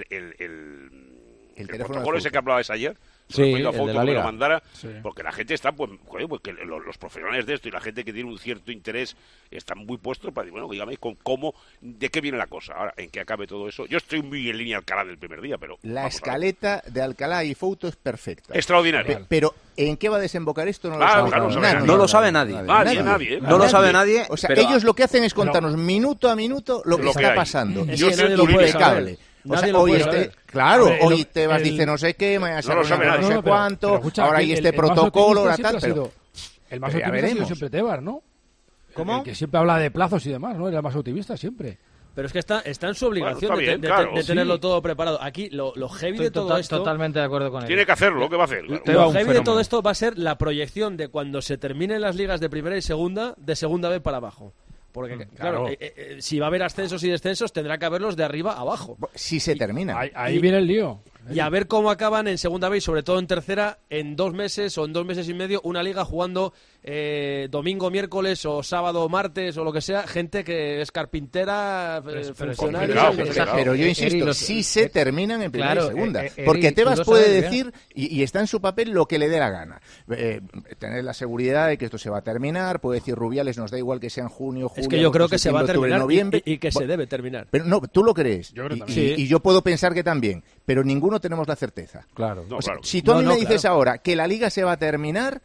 teléfono protocolo de ese Fouto. que hablabais ayer. Sí, Se lo he pedido a el Fouto de la que me lo Liga. mandara, Sí. porque la gente está, pues, joder, pues que los profesionales de esto y la gente que tiene un cierto interés están muy puestos para decir, bueno, dígame de qué viene la cosa. Ahora, en que acabe todo eso. Yo estoy muy en línea Alcalá del primer día, pero... La vamos a ver. escaleta de Alcalá y Fouto es perfecta. Extraordinaria. Pero ¿en qué va a desembocar esto? No lo Claro, sabe claro, nadie. No lo sabe nadie. Nadie. No lo sabe nadie. O sea, pero- ellos lo que hacen es contarnos minuto a minuto lo que Lo que está hay. pasando. Es Y que es nadie lo puede impecable. saber. O sea, Nadie lo hoy puede este, saber. claro, A ver, hoy Tebas el- dice no sé qué, mañana se No lo sabe reúne no nadie. sé cuánto, pero escucha, ahora aquí hay el- este el más protocolo, optimista ahora siempre tal, ha pero... sido- el más pero ya optimista ha sido veremos. siempre Tebas, ¿no? ¿Cómo? El que siempre habla de plazos y demás, ¿no? Era el más optimista siempre. Pero es que está en su obligación Bueno, está bien, de claro. tenerlo todo preparado. Aquí lo heavy de todo esto... Totalmente de acuerdo con él. Tiene que hacerlo, ¿qué va a hacer? Claro. Lo heavy de todo esto va a ser la proyección de cuando se terminen las ligas de primera y segunda, de segunda B para abajo. Porque, claro, si va a haber ascensos y descensos, tendrá que haberlos de arriba a abajo. Si se termina. Ahí viene el lío. Y a ver cómo acaban en segunda B y sobre todo en tercera, en 2 meses o en 2 meses y medio, una liga jugando domingo, miércoles o sábado, martes o lo que sea, gente que es carpintera, funcionaria. Pero yo insisto, si se terminan en primera claro, y segunda. Eri, Porque tú Tebas lo puede sabes, decir, y está en su papel, lo que le dé la gana. Tener la seguridad de que esto se va a terminar, puede decir Rubiales, nos da igual que sea en junio, julio, Es que yo creo agosto, que se va a septiembre, octubre, terminar noviembre. y que se debe terminar. Pero no, tú lo crees. Yo creo y, también. y yo puedo pensar que también, pero ninguno tenemos la certeza. Claro. No, O sea, claro. si tú a mí No, me no, dices claro. ahora que la liga se va a terminar,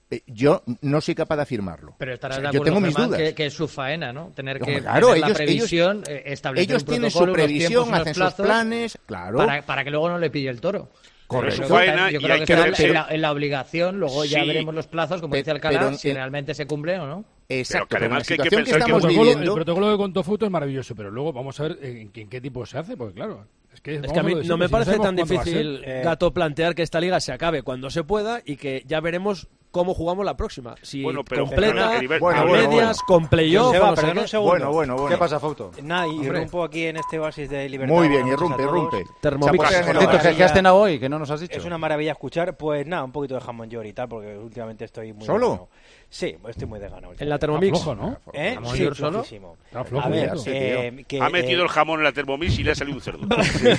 Yo no soy capaz de afirmarlo. Pero estarás de yo acuerdo, tengo mis Germán, dudas. que es su faena, ¿no? Tener que claro, tener la previsión, establecer ellos un tienen su protocolo, previsión, unos tiempos, hacen unos sus planes, claro. Para que luego no le pille el toro. Correcto. Yo creo que está en la obligación, luego ya veremos los plazos, como dice Alcalá, si realmente se cumple o no. Exacto, pero además que situación que estamos el viviendo... protocolo de Contofoto es maravilloso, pero luego vamos a ver en qué tipo se hace, porque claro... Es que a mí no me parece tan difícil, Gato, plantear que esta liga se acabe cuando se pueda y que ya veremos cómo jugamos la próxima. Si completa, a medias, con playoff... Bueno. ¿Qué pasa, Fauto? Nada, irrumpo aquí en este oasis de libertad. Muy bien, irrumpe. ¿Qué has cenado hoy? Que no nos has dicho. Es una maravilla escuchar. Pues nada, un poquito de jamón york y tal, porque últimamente estoy muy... ¿Solo? Ganado. Sí, estoy muy de gana. En la Thermomix. Flojo, ¿no? Sí, flojísimo. A ver, ha metido el jamón en la Thermomix y le ha salido un cerdo.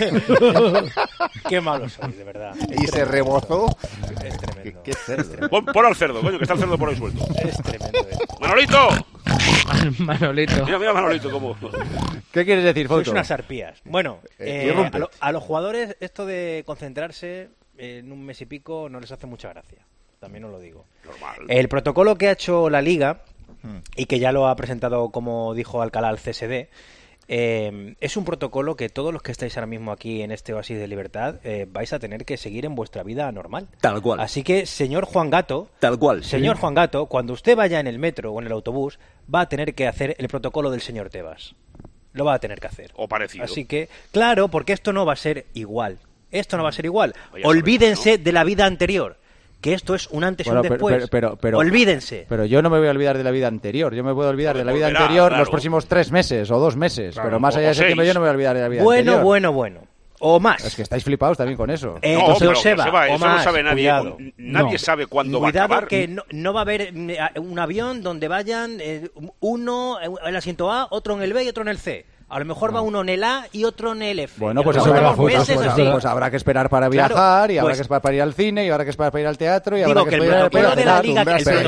Qué malo soy, de verdad. Y se rebozó. Es tremendo. Qué cerdo. Pon al cerdo, coño, que está el cerdo por ahí suelto. Es tremendo. ¡Manolito! Manolito. Mira Manolito cómo... ¿Qué quieres decir, Fauto? Sois unas arpías. Bueno, a los jugadores esto de concentrarse en un mes y pico no les hace mucha gracia. También os lo digo. Normal. El protocolo que ha hecho la Liga y que ya lo ha presentado, como dijo Alcalá, al CSD, es un protocolo que todos los que estáis ahora mismo aquí en este oasis de libertad vais a tener que seguir en vuestra vida normal. Tal cual. Así que, señor Juan Gato, Juan Gato, cuando usted vaya en el metro o en el autobús, va a tener que hacer el protocolo del señor Tebas. Lo va a tener que hacer. O parecido. Así que, claro, porque esto no va a ser igual. Olvídense de la vida anterior. Que esto es un antes y un después. Pero, olvídense. Pero yo no me voy a olvidar de la vida anterior. Yo me puedo olvidar de la vida anterior los próximos 3 meses o 2 meses. Claro, pero más allá de ese tiempo yo no me voy a olvidar de la vida anterior. Bueno. O más. Es que estáis flipados también con eso. Joseba, eso más, no sabe nadie. Cuidado. Nadie sabe cuándo va a acabar. Que no va a haber un avión donde vayan uno en el asiento A, otro en el B y otro en el C. A lo mejor va uno en el A y otro en el F. Bueno, pues habrá que esperar para viajar, y habrá que esperar para ir al cine, y habrá que esperar para ir al teatro, y habrá que esperar el protocolo de la Liga,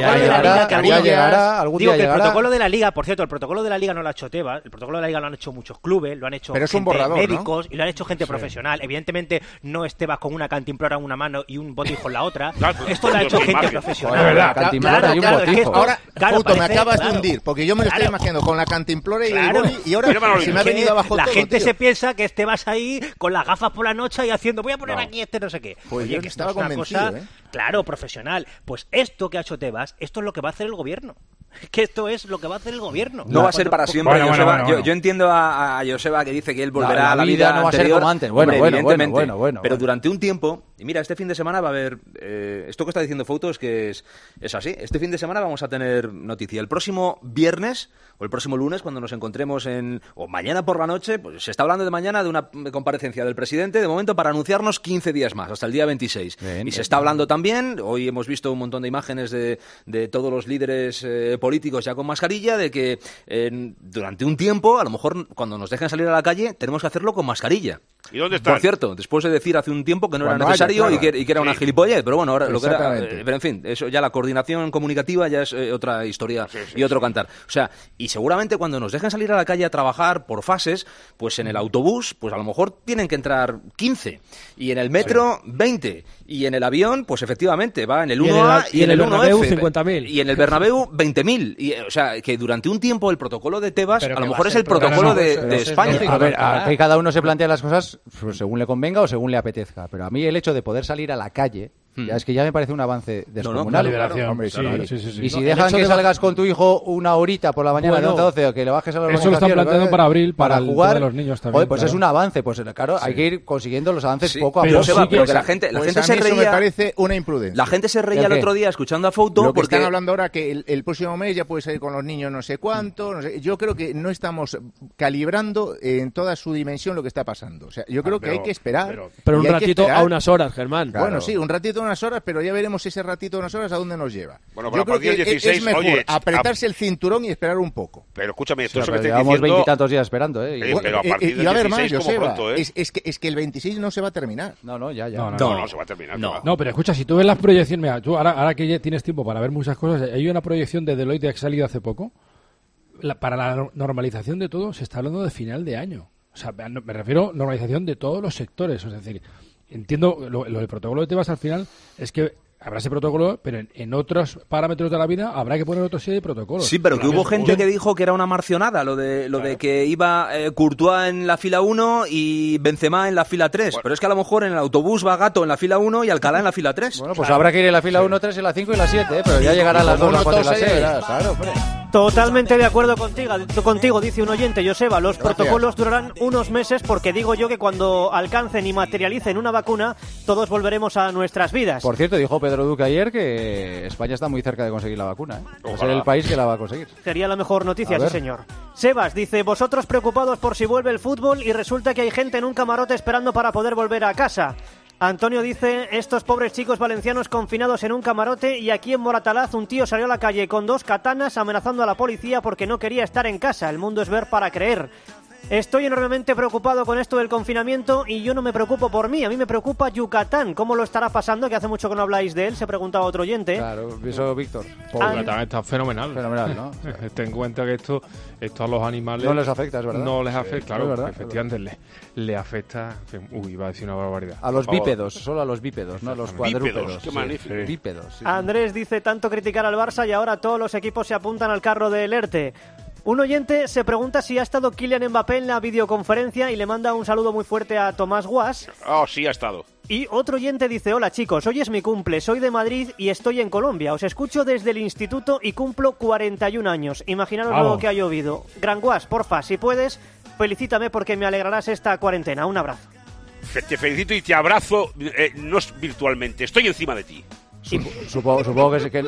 el protocolo de la Liga, por cierto, el protocolo de la Liga no lo ha hecho Tebas, el protocolo de la Liga lo han hecho muchos clubes, lo han hecho médicos, ¿no? Y lo han hecho gente profesional. Evidentemente no es Tebas con una cantimplora en una mano y un botijo en la otra. Esto lo ha hecho gente profesional. Ahora, Fauto, me acabas de hundir, porque yo me lo estoy imaginando con la cantimplora y el boli, y ahora se me ha venido abajo la todo, gente tío. se piensa que vas ahí con las gafas por la noche y haciendo voy a poner aquí no sé qué. Pues oye, yo que estaba esto es una convencido, cosa, claro, profesional. Pues esto que ha hecho Tebas, esto es lo que va a hacer el gobierno. Que esto es lo que va a hacer el gobierno. No va a ser para siempre, Joseba. Yo entiendo a Joseba que dice que él volverá a la vida no va anterior. A ser como antes. Bueno. Pero durante un tiempo, y mira, este fin de semana va a haber... esto que está diciendo Fauto es que es así. Este fin de semana vamos a tener noticia. El próximo viernes o el próximo lunes, cuando nos encontremos o mañana por la noche, pues se está hablando de mañana de una comparecencia del presidente, de momento para anunciarnos 15 días más, hasta el día 26. Se está hablando también, hoy hemos visto un montón de imágenes de todos los líderes políticos ya con mascarilla, de que durante un tiempo, a lo mejor cuando nos dejen salir a la calle, tenemos que hacerlo con mascarilla. ¿Y dónde están? Por cierto, después de decir hace un tiempo que no era necesario y que era una gilipollez, pero bueno, ahora lo que era... pero en fin, eso ya la coordinación comunicativa ya es otra historia y otro cantar. O sea, y seguramente cuando nos dejen salir a la calle a trabajar por fases, pues en el autobús, pues a lo mejor tienen que entrar 15, y en el metro 20, y en el avión, pues efectivamente, va en el 1A y en el 1F, 50.000. y en el Bernabéu 20.000. Y, o sea, que durante un tiempo el protocolo de Tebas a lo mejor es el protocolo de España. A ver, que cada uno se plantea las cosas pues, según le convenga o según le apetezca. Pero a mí el hecho de poder salir a la calle, ya es que ya me parece un avance descomunal. Y si dejan que salgas con tu hijo una horita por la mañana de 11 a 12 o que le bajes a la eso lo están planteando para abril, para jugar, los niños también. Pues es un avance. Pues claro, hay que ir consiguiendo los avances poco a poco. Pero que la gente se reía. Eso me parece una imprudencia. La gente se reía el otro día escuchando a Fauto porque están hablando ahora que el próximo mes ya puede salir con los niños no sé cuánto. No sé. Yo creo que no estamos calibrando en toda su dimensión lo que está pasando. O sea, yo creo que hay que esperar. Pero un ratito a unas horas, Germán. Bueno, sí, un ratito a unas horas, pero ya veremos ese ratito de unas horas a dónde nos lleva. Bueno, yo creo que 16, es mejor apretarse el cinturón y esperar un poco. Pero escúchame, esto se me está llevamos diciendo... 20 y tantos días esperando, pero a partir del 16 como pronto, es que el 26 no se va a terminar. No, ya. No se va a terminar. No, pero escucha, si tú ves las proyecciones, mira, tú ahora que ya tienes tiempo para ver muchas cosas, hay una proyección de Deloitte que ha salido hace poco. Para la normalización de todo se está hablando de final de año. O sea, me refiero a normalización de todos los sectores. Es decir, entiendo lo del protocolo de Tebas al final es que habrá ese protocolo, pero en otros parámetros de la vida habrá que poner otra serie de protocolos. Sí, pero que hubo gente que dijo que era una marcionada lo de que iba Courtois en la fila 1 y Benzema en la fila 3. Pero es que a lo mejor en el autobús va Gato en la fila 1 y Alcalá en la fila 3. Bueno, pues habrá que ir en la fila 1, 3, en la 5 y la 7, pero ya llegarán las 2, las 4 y las 6. Claro, hombre. Totalmente de acuerdo contigo, dice un oyente, Joseba. Los protocolos durarán unos meses porque digo yo que cuando alcancen y materialicen una vacuna, todos volveremos a nuestras vidas. Por cierto, dijo Pedro Duque ayer que España está muy cerca de conseguir la vacuna. Va a ser el país que la va a conseguir. Sería la mejor noticia, sí señor. Sebas dice, vosotros preocupados por si vuelve el fútbol y resulta que hay gente en un camarote esperando para poder volver a casa. Antonio dice, estos pobres chicos valencianos confinados en un camarote y aquí en Moratalaz un tío salió a la calle con 2 katanas amenazando a la policía porque no quería estar en casa. El mundo es ver para creer. Estoy enormemente preocupado con esto del confinamiento y yo no me preocupo por mí, a mí me preocupa Yucatán. ¿Cómo lo estará pasando? Que hace mucho que no habláis de él, se preguntaba otro oyente. Claro, eso Víctor. Yucatán está fenomenal. Fenomenal, ¿no? Ten en cuenta que esto a los animales... No les afecta, es verdad. No les afecta, claro, verdad, efectivamente le afecta... Uy, iba a decir una barbaridad. A los bípedos, solo a los bípedos, no a los cuadrúpedos. Qué magnífico. Sí. Bípedos. Sí. Andrés dice, tanto criticar al Barça y ahora todos los equipos se apuntan al carro del ERTE. Un oyente se pregunta si ha estado Kylian Mbappé en la videoconferencia y le manda un saludo muy fuerte a Tomás Guas. Oh, sí, ha estado. Y otro oyente dice, hola chicos, hoy es mi cumple, soy de Madrid y estoy en Colombia. Os escucho desde el instituto y cumplo 41 años. Imaginaros lo que ha llovido. Gran Guas, porfa, si puedes, felicítame porque me alegrarás esta cuarentena. Un abrazo. Te felicito y te abrazo, no virtualmente, estoy encima de ti. Supongo que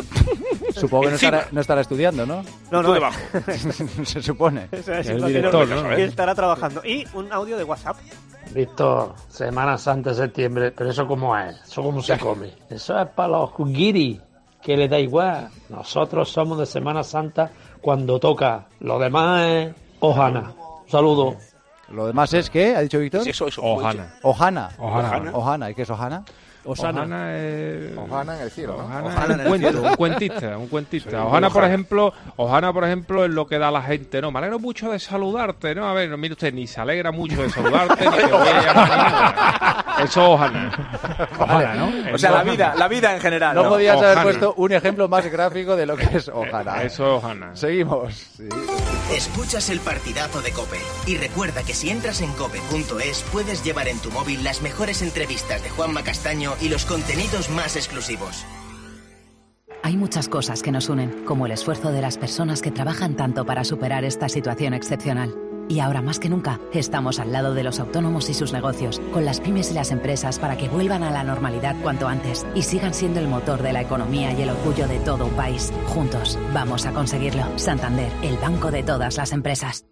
no estará estudiando, ¿no? No. Debajo. Se supone. El director, ¿no? Que estará trabajando. Y un audio de WhatsApp. Víctor, Semana Santa de septiembre, pero ¿eso cómo es? ¿Eso cómo se come? Eso es para los guiris, que les da igual. Nosotros somos de Semana Santa cuando toca. Lo demás es Ohana. Un saludo. ¿Lo demás es qué? ¿Ha dicho Víctor? Sí, eso. Ohana. Ohana. ¿Y qué es Ohana? Ohana es... Ohana en el cielo, ¿no? Ohana un cuentista. Ohana, por ejemplo, es lo que da la gente, ¿no? Me alegro mucho de saludarte, ¿no? A ver, mire usted, ni se alegra mucho de saludarte, ni te voy a llamar ni nada. Eso es Ohana, ¿no? O sea, la vida en general. No podías haber puesto un ejemplo más gráfico de lo que es Ohana. Eso es Ohana. Seguimos. Sí. Escuchas el partidazo de COPE. Y recuerda que si entras en cope.es puedes llevar en tu móvil las mejores entrevistas de Juanma Castaño y los contenidos más exclusivos. Hay muchas cosas que nos unen, como el esfuerzo de las personas que trabajan tanto para superar esta situación excepcional. Y ahora más que nunca, estamos al lado de los autónomos y sus negocios, con las pymes y las empresas para que vuelvan a la normalidad cuanto antes y sigan siendo el motor de la economía y el orgullo de todo un país. Juntos, vamos a conseguirlo. Santander, el banco de todas las empresas.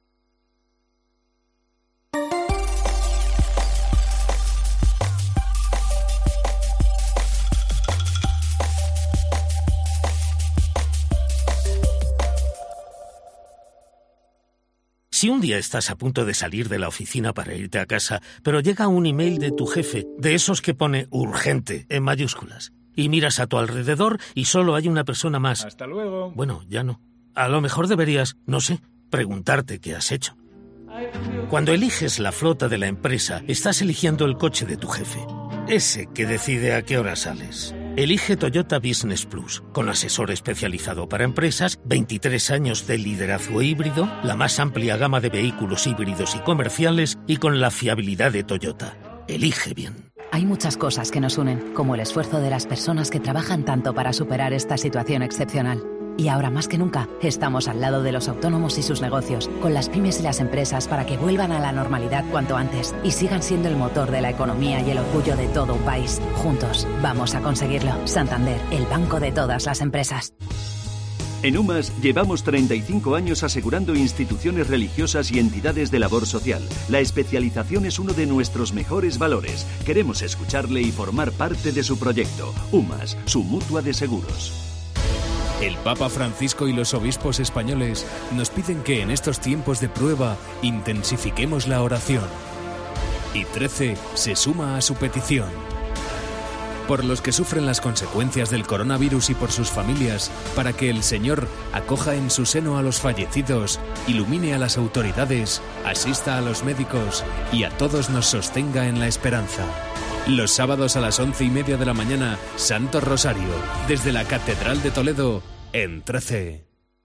Si un día estás a punto de salir de la oficina para irte a casa, pero llega un email de tu jefe, de esos que pone urgente en mayúsculas, y miras a tu alrededor y solo hay una persona más. Hasta luego. Bueno, ya no. A lo mejor deberías, no sé, preguntarte qué has hecho. Cuando eliges la flota de la empresa, estás eligiendo el coche de tu jefe, ese que decide a qué hora sales. Elige Toyota Business Plus, con asesor especializado para empresas, 23 años de liderazgo híbrido, la más amplia gama de vehículos híbridos y comerciales y con la fiabilidad de Toyota. Elige bien. Hay muchas cosas que nos unen, como el esfuerzo de las personas que trabajan tanto para superar esta situación excepcional. Y ahora más que nunca, estamos al lado de los autónomos y sus negocios, con las pymes y las empresas para que vuelvan a la normalidad cuanto antes y sigan siendo el motor de la economía y el orgullo de todo un país. Juntos, vamos a conseguirlo. Santander, el banco de todas las empresas. En UMAS llevamos 35 años asegurando instituciones religiosas y entidades de labor social. La especialización es uno de nuestros mejores valores. Queremos escucharle y formar parte de su proyecto. UMAS, su mutua de seguros. El Papa Francisco y los obispos españoles nos piden que en estos tiempos de prueba intensifiquemos la oración. Y 13 se suma a su petición. Por los que sufren las consecuencias del coronavirus y por sus familias, para que el Señor acoja en su seno a los fallecidos, ilumine a las autoridades, asista a los médicos y a todos nos sostenga en la esperanza. Los sábados a las 11:30 de la mañana, Santo Rosario, desde la Catedral de Toledo, en 13.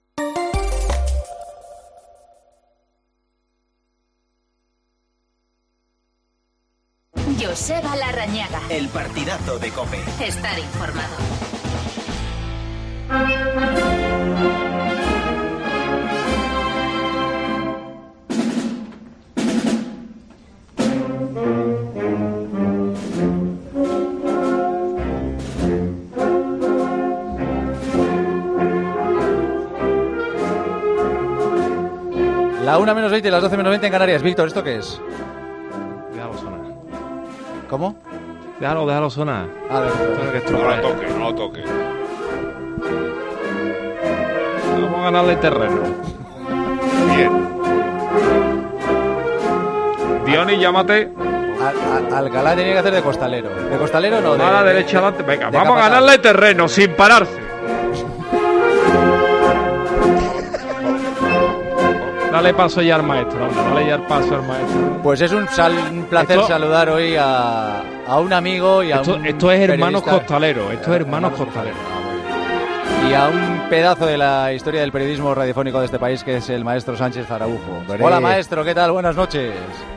Joseba Larrañaga. El partidazo de COPE. Estar informado. La 1:20 y las 12:20 en Canarias. Víctor, ¿esto qué es? Déjalo sonar. ¿Cómo? Déjalo sonar. No lo toque. Vamos a ganarle terreno. Bien. Diony, llámate. Alcalá tenía que hacer de costalero. ¿De costalero no? A la derecha adelante. Venga, vamos capataz. a ganarle terreno sin pararse. Dale paso ya al maestro, dale ya el paso al maestro. Pues es un placer saludar hoy a un amigo y a un Esto es hermanos periodista. costaleros, esto es hermanos costaleros. Y a un pedazo de la historia del periodismo radiofónico de este país, que es el maestro Sánchez Araujo. Hola, maestro, ¿qué tal? Buenas noches.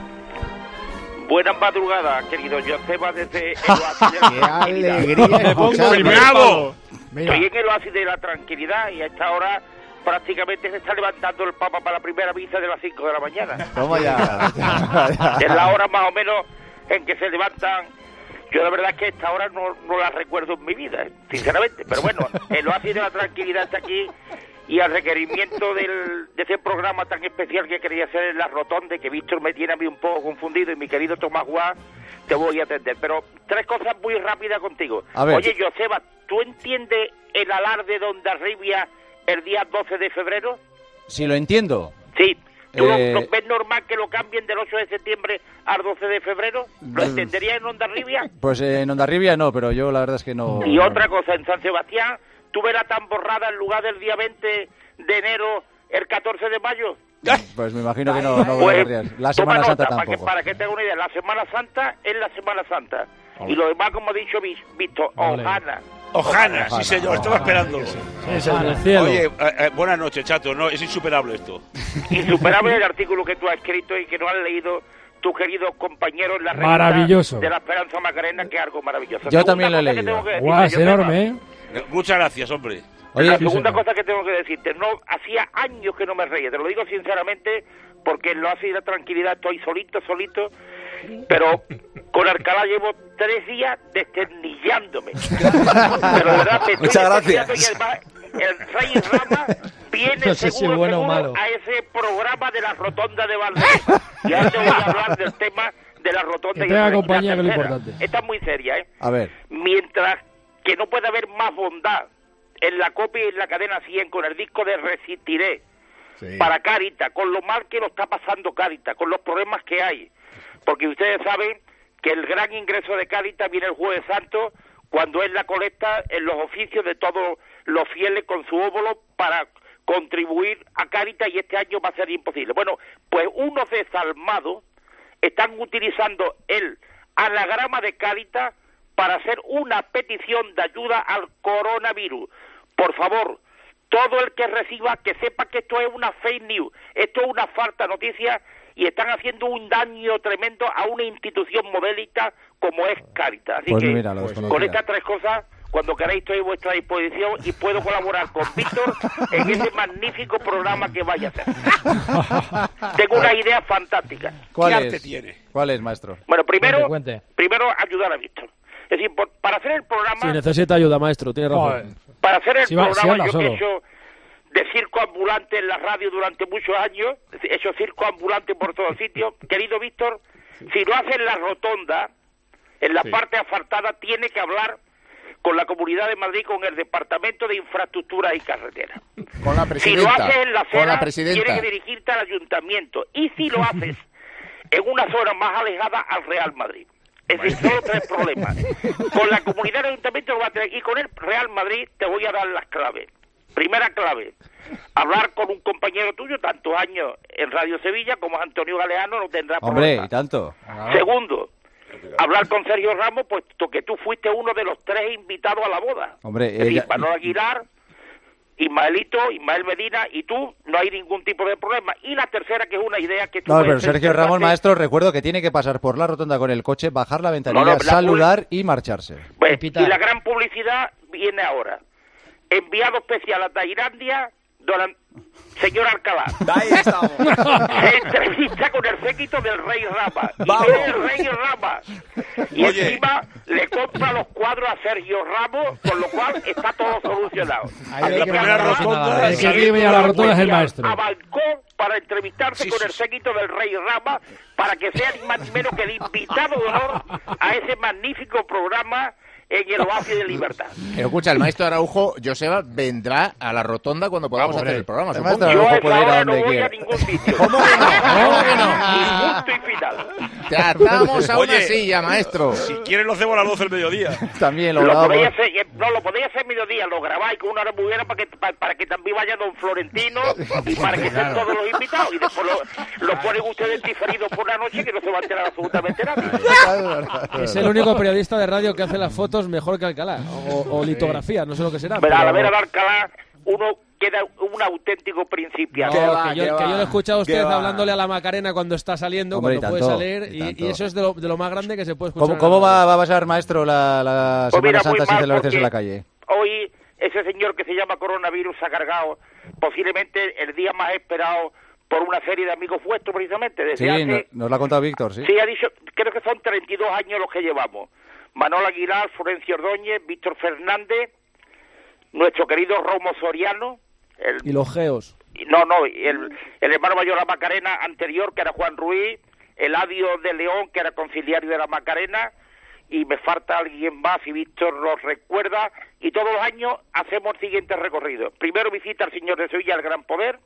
Buenas madrugadas, querido Joseba, desde el ¡Qué alegría! Me pongo ¡Primado! Estoy en el oasis de la tranquilidad y a esta hora prácticamente se está levantando el Papa para la primera misa de las 5 de la mañana. ¿Cómo ya? Es la hora más o menos en que se levantan. Yo la verdad es que esta hora no la recuerdo en mi vida, sinceramente. Pero bueno, el oasis de la tranquilidad está aquí y al requerimiento de ese programa tan especial que quería hacer en La Rotonda, que Víctor me tiene a mí un poco confundido, y mi querido Tomás Guá, te voy a atender. Pero 3 cosas muy rápidas contigo. Oye, Joseba, ¿tú entiendes el alarde de Hondarribia el día 12 de febrero? Si lo entiendo. Sí. ¿Tú lo ves normal que lo cambien del 8 de septiembre al 12 de febrero? ¿Lo entenderías en Hondarribia? Pues en Hondarribia no, pero yo la verdad es que no. Y otra cosa, en San Sebastián, ¿tú ves la tamborrada en lugar del día 20 de enero el 14 de mayo? Pues me imagino que no pues, la Semana Santa tampoco. Para que tenga una idea, la Semana Santa es la Semana Santa. Y lo demás, como ha dicho Víctor, Ojana, sí señor, estaba esperándolo. Sí, Oye, buenas noches, chato, no, es insuperable esto. Insuperable el artículo que tú has escrito y que no has leído tus queridos compañeros en la Maravilloso. de la Esperanza Macarena, que es algo maravilloso. Yo también lo he leído. Guau, es enorme, ¿eh? Muchas gracias, hombre. Oye, la segunda cosa que tengo que decirte, no hacía años que no me reía, te lo digo sinceramente, porque en lo así de la tranquilidad estoy solito, pero con Alcalá llevo 3 días desternillándome. Pero de verdad, muchas gracias. Y además, el Rey Rama viene no sé seguro, si bueno o malo. a ese programa de la Rotonda de Valdez. Y ahora te voy a hablar del tema de la Rotonda. Que tenga compañía, que es lo importante. Esta es muy seria, ¿eh? A ver. Mientras que no puede haber más bondad en la copia y en la cadena 100 con el disco de Resistiré para Cáritas, con lo mal que lo está pasando Cáritas, con los problemas que hay, porque ustedes saben que el gran ingreso de Cáritas viene el Jueves Santo, cuando es la colecta en los oficios de todos los fieles con su óvulo para contribuir a Cáritas, y este año va a ser imposible. Bueno, pues unos desalmados están utilizando el anagrama de Cáritas para hacer una petición de ayuda al coronavirus. Por favor, todo el que reciba, que sepa que esto es una fake news, esto es una falsa noticia, y están haciendo un daño tremendo a una institución modélica como es Cáritas. Así pues que, mira, con estas 3 cosas, cuando queráis estoy a vuestra disposición y puedo colaborar con Víctor en ese magnífico programa que vaya a hacer. Tengo una idea fantástica. ¿Cuál ¿Qué es? arte tiene? ¿Cuál es, maestro? Bueno, primero ayudar a Víctor. Es decir, para hacer el programa... Sí, necesita ayuda, maestro, tiene razón. Para hacer el programa, yo solo. que he hecho de circo ambulante en la radio durante muchos años, he hecho circo ambulante por todos sitios. Querido Víctor, si lo hace en la Rotonda, en la parte asfaltada, tiene que hablar con la Comunidad de Madrid, con el Departamento de Infraestructura y Carreteras. Con la presidenta. Si lo haces en la acera, presidenta. tienes que dirigirte al Ayuntamiento. Y si lo haces en una zona más alejada, al Real Madrid. Es decir, solo 3 problemas. Con la comunidad del ayuntamiento lo va a tener, y con el Real Madrid te voy a dar las claves. Primera clave, hablar con un compañero tuyo, tantos años en Radio Sevilla, como Antonio Galeano, no tendrá Hombre, problema. y tanto. Segundo, hablar con Sergio Ramos, puesto que tú fuiste uno de los 3 invitados a la boda. Hombre, es decir, Manolo Aguilar, Ismaelito, Ismael Medina y tú, no hay ningún tipo de problema. Y la tercera, que es una idea que tú... No, pero Sergio Ramos, maestro, recuerdo que tiene que pasar por la rotonda con el coche, bajar la ventanilla, saludar y marcharse. Pues, y la gran publicidad viene ahora. Enviado especial a Tailandia, señor Alcalá. Ahí estamos. Se entrevista con el séquito del Rey Rama. Y viene el Rey Rama. Y encima le compra los cuadros a Sergio Ramos, con lo cual está todo solucionado. Ahí la primera rotonda. El que vive a la rotonda es el maestro. A balcón para entrevistarse con el séquito del Rey Rama, para que sea ni más ni menos que el invitado de honor a ese magnífico programa en el Oasis de Libertad. Pero escucha, el maestro Araujo, Joseba, vendrá a la rotonda cuando podamos hacer el programa. Yo ahora no voy a ningún sitio. ¿Cómo que no? Y punto y final. Te atamos a una silla, maestro. Si quieres lo hacemos a las 12 del mediodía. También lo podéis hacer, lo podéis hacer mediodía, lo grabáis con una hora muy buena para que también vaya don Florentino y para que estén todos los invitados. Y después lo ponen ustedes diferidos por la noche, que no se va a enterar absolutamente nadie. Es el único periodista de radio que hace las fotos mejor que Alcalá, o litografía, no sé lo que será. Pero a la vera de Alcalá uno queda un auténtico principiante. Que yo le he escuchado a usted hablándole a la Macarena cuando está saliendo, cuando puede salir, y eso es de lo más grande que se puede escuchar. ¿Cómo va a pasar, maestro, la Semana Santa sin celebrarse en la calle? Hoy ese señor que se llama coronavirus ha cargado posiblemente el día más esperado por una serie de amigos vuestros, precisamente. Desde nos lo ha contado Víctor, sí. Sí, ha dicho, creo que son 32 años los que llevamos. Manolo Aguilar, Florencio Ordóñez, Víctor Fernández, nuestro querido Romo Soriano. Y los geos. El hermano mayor de la Macarena anterior, que era Juan Ruiz, Eladio de León, que era conciliario de la Macarena, y me falta alguien más, y Víctor los recuerda, y todos los años hacemos el siguiente recorrido. Primero visita al Señor de Sevilla, el Gran Poder,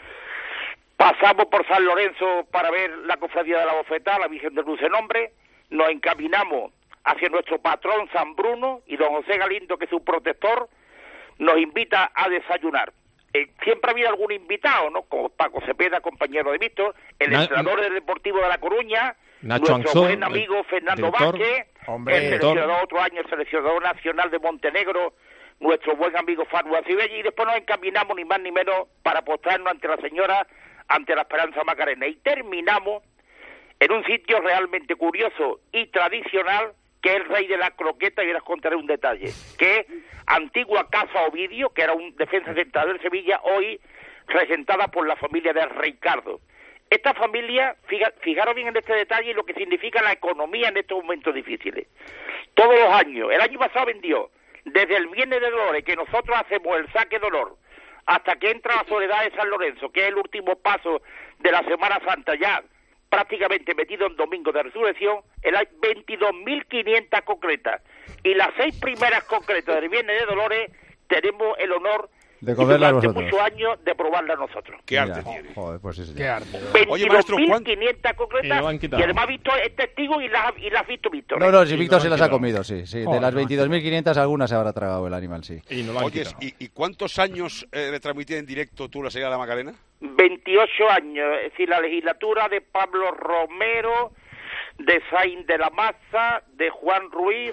pasamos por San Lorenzo para ver la Cofradía de la Bofetada, la Virgen de Luz en Nombre, nos encaminamos hacia nuestro patrón San Bruno, y don José Galindo, que es su protector, nos invita a desayunar. Siempre ha habido algún invitado, ¿no? Como Paco Cepeda, compañero de Víctor, el entrenador del Deportivo de La Coruña, nuestro buen amigo Fernando Vázquez, el seleccionador, otro año el seleccionador nacional de Montenegro, nuestro buen amigo Fanu Acibelli, y después nos encaminamos ni más ni menos para postrarnos ante la señora, ante la Esperanza Macarena, y terminamos en un sitio realmente curioso y tradicional, que es el rey de la croqueta, y ahora os contaré un detalle, que es antigua Casa Ovidio, que era un defensa central de Sevilla, hoy regentada por la familia de Ricardo. Esta familia, fijaros bien en este detalle y lo que significa la economía en estos momentos difíciles. Todos los años, el año pasado vendió, desde el Viernes de Dolores, que nosotros hacemos el saque de honor, hasta que entra la Soledad de San Lorenzo, que es el último paso de la Semana Santa, ya prácticamente metido en Domingo de Resurrección, hay 22.500 concretas. Y las 6 primeras concretas del Viernes de Dolores tenemos el honor de comerla durante muchos años de probarla nosotros. ¿Qué arte tiene? Joder, pues sí. Qué arte. 22.500 concretas, y además Víctor es testigo y las has visto, Víctor. No, si Víctor se las ha comido, sí. De las 22.500 algunas se habrá tragado el animal, sí. Oye, ¿y cuántos años retransmitía en directo tú la Serie de la Macarena? 28 años, es decir, la legislatura de Pablo Romero, de Saín de la Maza, de Juan Ruiz,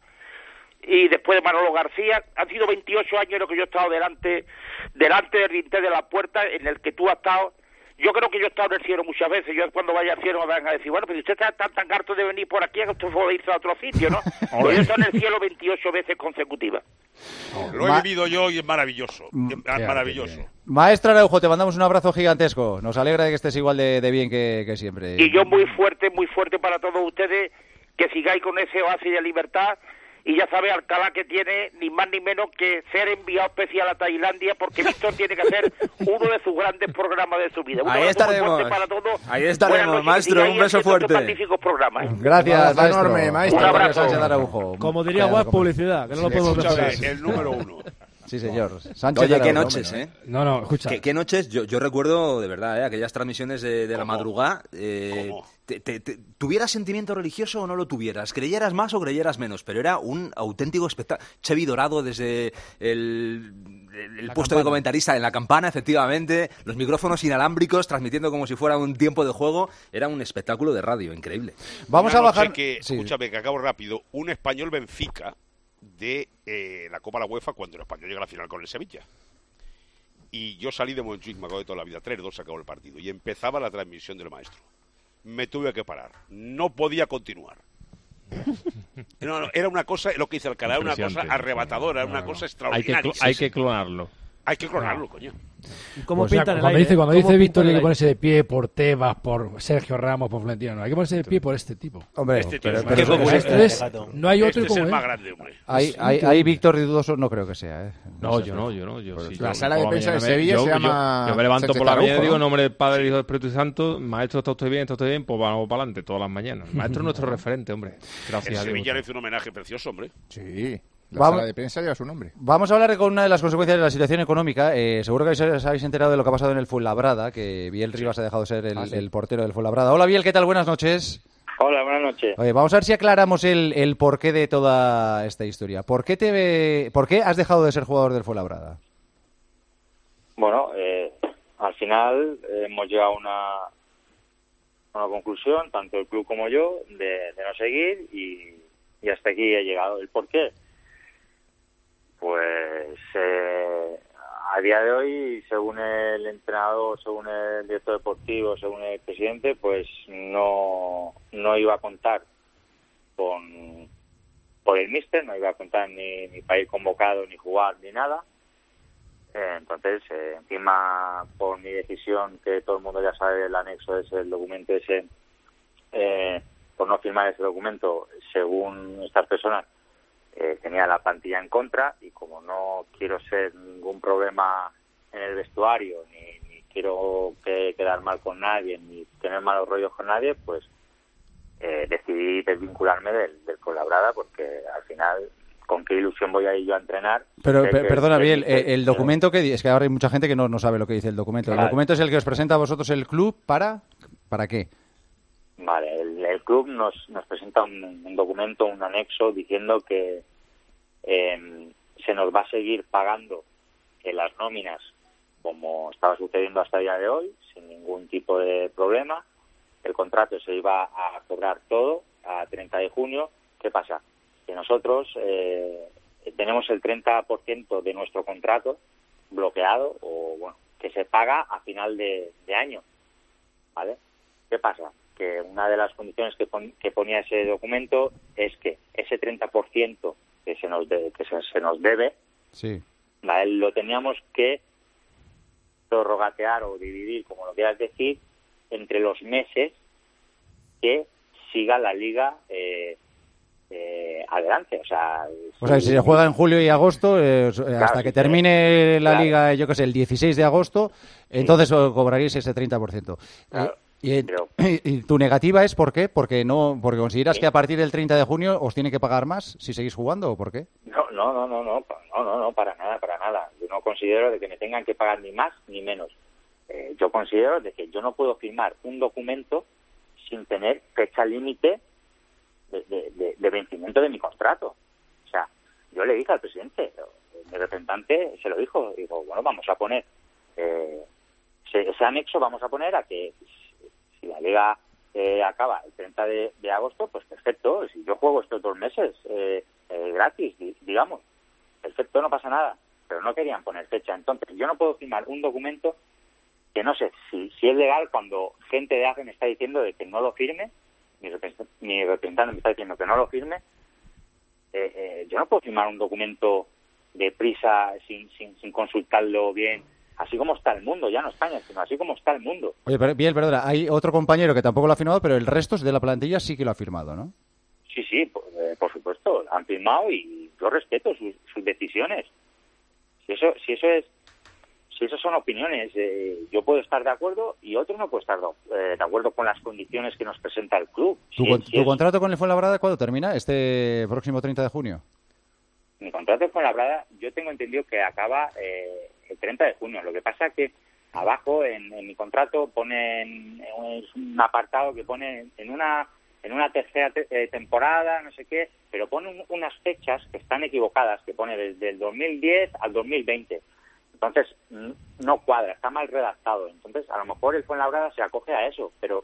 y después de Manolo García, han sido 28 años en los que yo he estado delante del dintel de la puerta, en el que tú has estado. Yo creo que yo he estado en el cielo muchas veces. Yo cuando vaya al cielo me van a decir, bueno, pero si usted está tan harto de venir por aquí, que usted puede irse a otro sitio, ¿no? Pues yo he estado en el cielo 28 veces consecutivas. Lo he vivido yo y es maravilloso. Maravilloso. Maestra Araujo, te mandamos un abrazo gigantesco. Nos alegra de que estés igual de bien que siempre. Y yo muy fuerte para todos ustedes, que sigáis con ese oasis de libertad. Y ya sabe Alcalá que tiene ni más ni menos que ser enviado especial a Tailandia, porque Víctor tiene que hacer uno de sus grandes programas de su vida. Ahí estaremos. Ahí estaremos, maestro. Un beso fuerte. Gracias, enorme, maestro. Un abrazo. Como diría Guas, publicidad, que no lo podemos dejar. El número 1. Sí, señor. Sánchez. Oye, qué noches, ¿eh? No, escucha. ¿Qué noches? Yo recuerdo, de verdad, aquellas transmisiones de la madrugada. ¿Tuvieras sentimiento religioso o no lo tuvieras? ¿Creyeras más o creyeras menos? Pero era un auténtico espectáculo. Chevy Dorado desde el puesto de comentarista en la campana, efectivamente. Los micrófonos inalámbricos transmitiendo como si fuera un tiempo de juego. Era un espectáculo de radio, increíble. Vamos a bajar... Escúchame, que acabo rápido. Un Español Benfica de la Copa de la UEFA cuando el Español llega a la final con el Sevilla. Y yo salí de Montjuic, me acabo de toda la vida, 3-2 se acabó el partido. Y empezaba la transmisión del maestro. Me tuve que parar. No podía continuar. No, era una cosa, lo que hizo Alcalá, era una cosa arrebatadora, era una cosa extraordinaria. Hay que clonarlo. Hay que clonarlo, coño. ¿Cómo o sea, pintan el cuando aire? Cuando dice Víctor que hay que ponerse de pie por Tebas, por Sergio Ramos, por Florentino, no, hay que ponerse de pie por este tipo. Hombre, no hay otro este como es el más grande, hombre. Hay Víctor y dudoso, no creo que sea. No, yo no. La sala de prensa de Sevilla se llama... Yo me levanto por la mañana y digo, en ¿no? nombre del Padre, Hijo y Espíritu Santo, maestro, esto estoy bien, pues vamos para adelante todas las mañanas. El maestro es nuestro referente, hombre. Gracias a Dios. Sevilla le hizo un homenaje precioso, hombre. Sí. La sala de prensa lleva su nombre. Vamos a hablar con una de las consecuencias de la situación económica. Seguro que os habéis enterado de lo que ha pasado en el Fuenlabrada, que Biel Rivas ha dejado de ser el portero del Fuenlabrada. Hola, Biel, ¿qué tal? Buenas noches. Hola, buenas noches. Oye, vamos a ver si aclaramos el porqué de toda esta historia. ¿Por qué has dejado de ser jugador del Fuenlabrada? Bueno, al final hemos llegado a una conclusión, tanto el club como yo, de no seguir y hasta aquí he llegado. ¿El por qué? Pues a día de hoy, según el entrenador, según el director deportivo, según el presidente, pues no iba a contar por el míster, no iba a contar ni para ir convocado, ni jugar, ni nada. Entonces, encima, por mi decisión, que todo el mundo ya sabe, el anexo es el documento ese, por no firmar ese documento, según estas personas, tenía la plantilla en contra, y como no quiero ser ningún problema en el vestuario, ni quiero quedar mal con nadie, ni tener malos rollos con nadie, pues decidí desvincularme del Fuenlabrada, porque al final, ¿con qué ilusión voy a ir yo a entrenar? Pero perdona, Biel, el documento que es que ahora hay mucha gente que no sabe lo que dice el documento. El documento es el que os presenta a vosotros el club ¿para qué? Vale, el club nos presenta un documento, un anexo, diciendo que se nos va a seguir pagando las nóminas como estaba sucediendo hasta el día de hoy, sin ningún tipo de problema. El contrato se iba a cobrar todo a 30 de junio. ¿Qué pasa? Que nosotros tenemos el 30% de nuestro contrato bloqueado, o bueno, que se paga a final de año, ¿vale? ¿Qué pasa? Que una de las condiciones que ponía ese documento es que ese 30% que se nos debe, sí, ¿vale? Lo teníamos que prorrogatear o dividir, como lo quieras decir, entre los meses que siga la liga adelante. O sea, si se juega en julio y agosto, hasta que termine la liga, yo qué sé, el 16 de agosto, entonces cobraréis ese 30%. Claro. ¿Y tu negativa es por qué? Porque consideras que a partir del 30 de junio os tiene que pagar más si seguís jugando, ¿o por qué? No, para nada. Yo no considero de que me tengan que pagar ni más ni menos. Yo considero de que yo no puedo firmar un documento sin tener fecha límite de vencimiento de mi contrato. O sea, yo le dije al presidente, mi representante se lo dijo, bueno, vamos a poner ese anexo, vamos a poner a que si la liga acaba el 30 de agosto, pues perfecto. Si yo juego estos 2 meses gratis, digamos, perfecto, no pasa nada. Pero no querían poner fecha. Entonces, yo no puedo firmar un documento que no sé si es legal cuando gente de AGE me está diciendo de que no lo firme, mi representante me está diciendo que no lo firme. Yo no puedo firmar un documento de prisa sin consultarlo bien, así como está el mundo, ya no España, sino así como está el mundo. Oye, Biel, perdona, hay otro compañero que tampoco lo ha firmado, pero el resto de la plantilla sí que lo ha firmado, ¿no? Sí, por supuesto, han firmado y yo respeto sus decisiones. Si eso son opiniones, yo puedo estar de acuerdo y otro no puede estar de acuerdo con las condiciones que nos presenta el club. ¿Tu contrato con el Fuenlabrada cuándo termina? ¿Este próximo 30 de junio? Mi contrato con Fuenlabrada, yo tengo entendido que acaba el 30 de junio. Lo que pasa que abajo en mi contrato ponen un apartado que pone en una tercera temporada, no sé qué, pero pone unas fechas que están equivocadas, que pone desde el 2010 al 2020. Entonces, no cuadra, está mal redactado. Entonces, a lo mejor el Fuenlabrada se acoge a eso, pero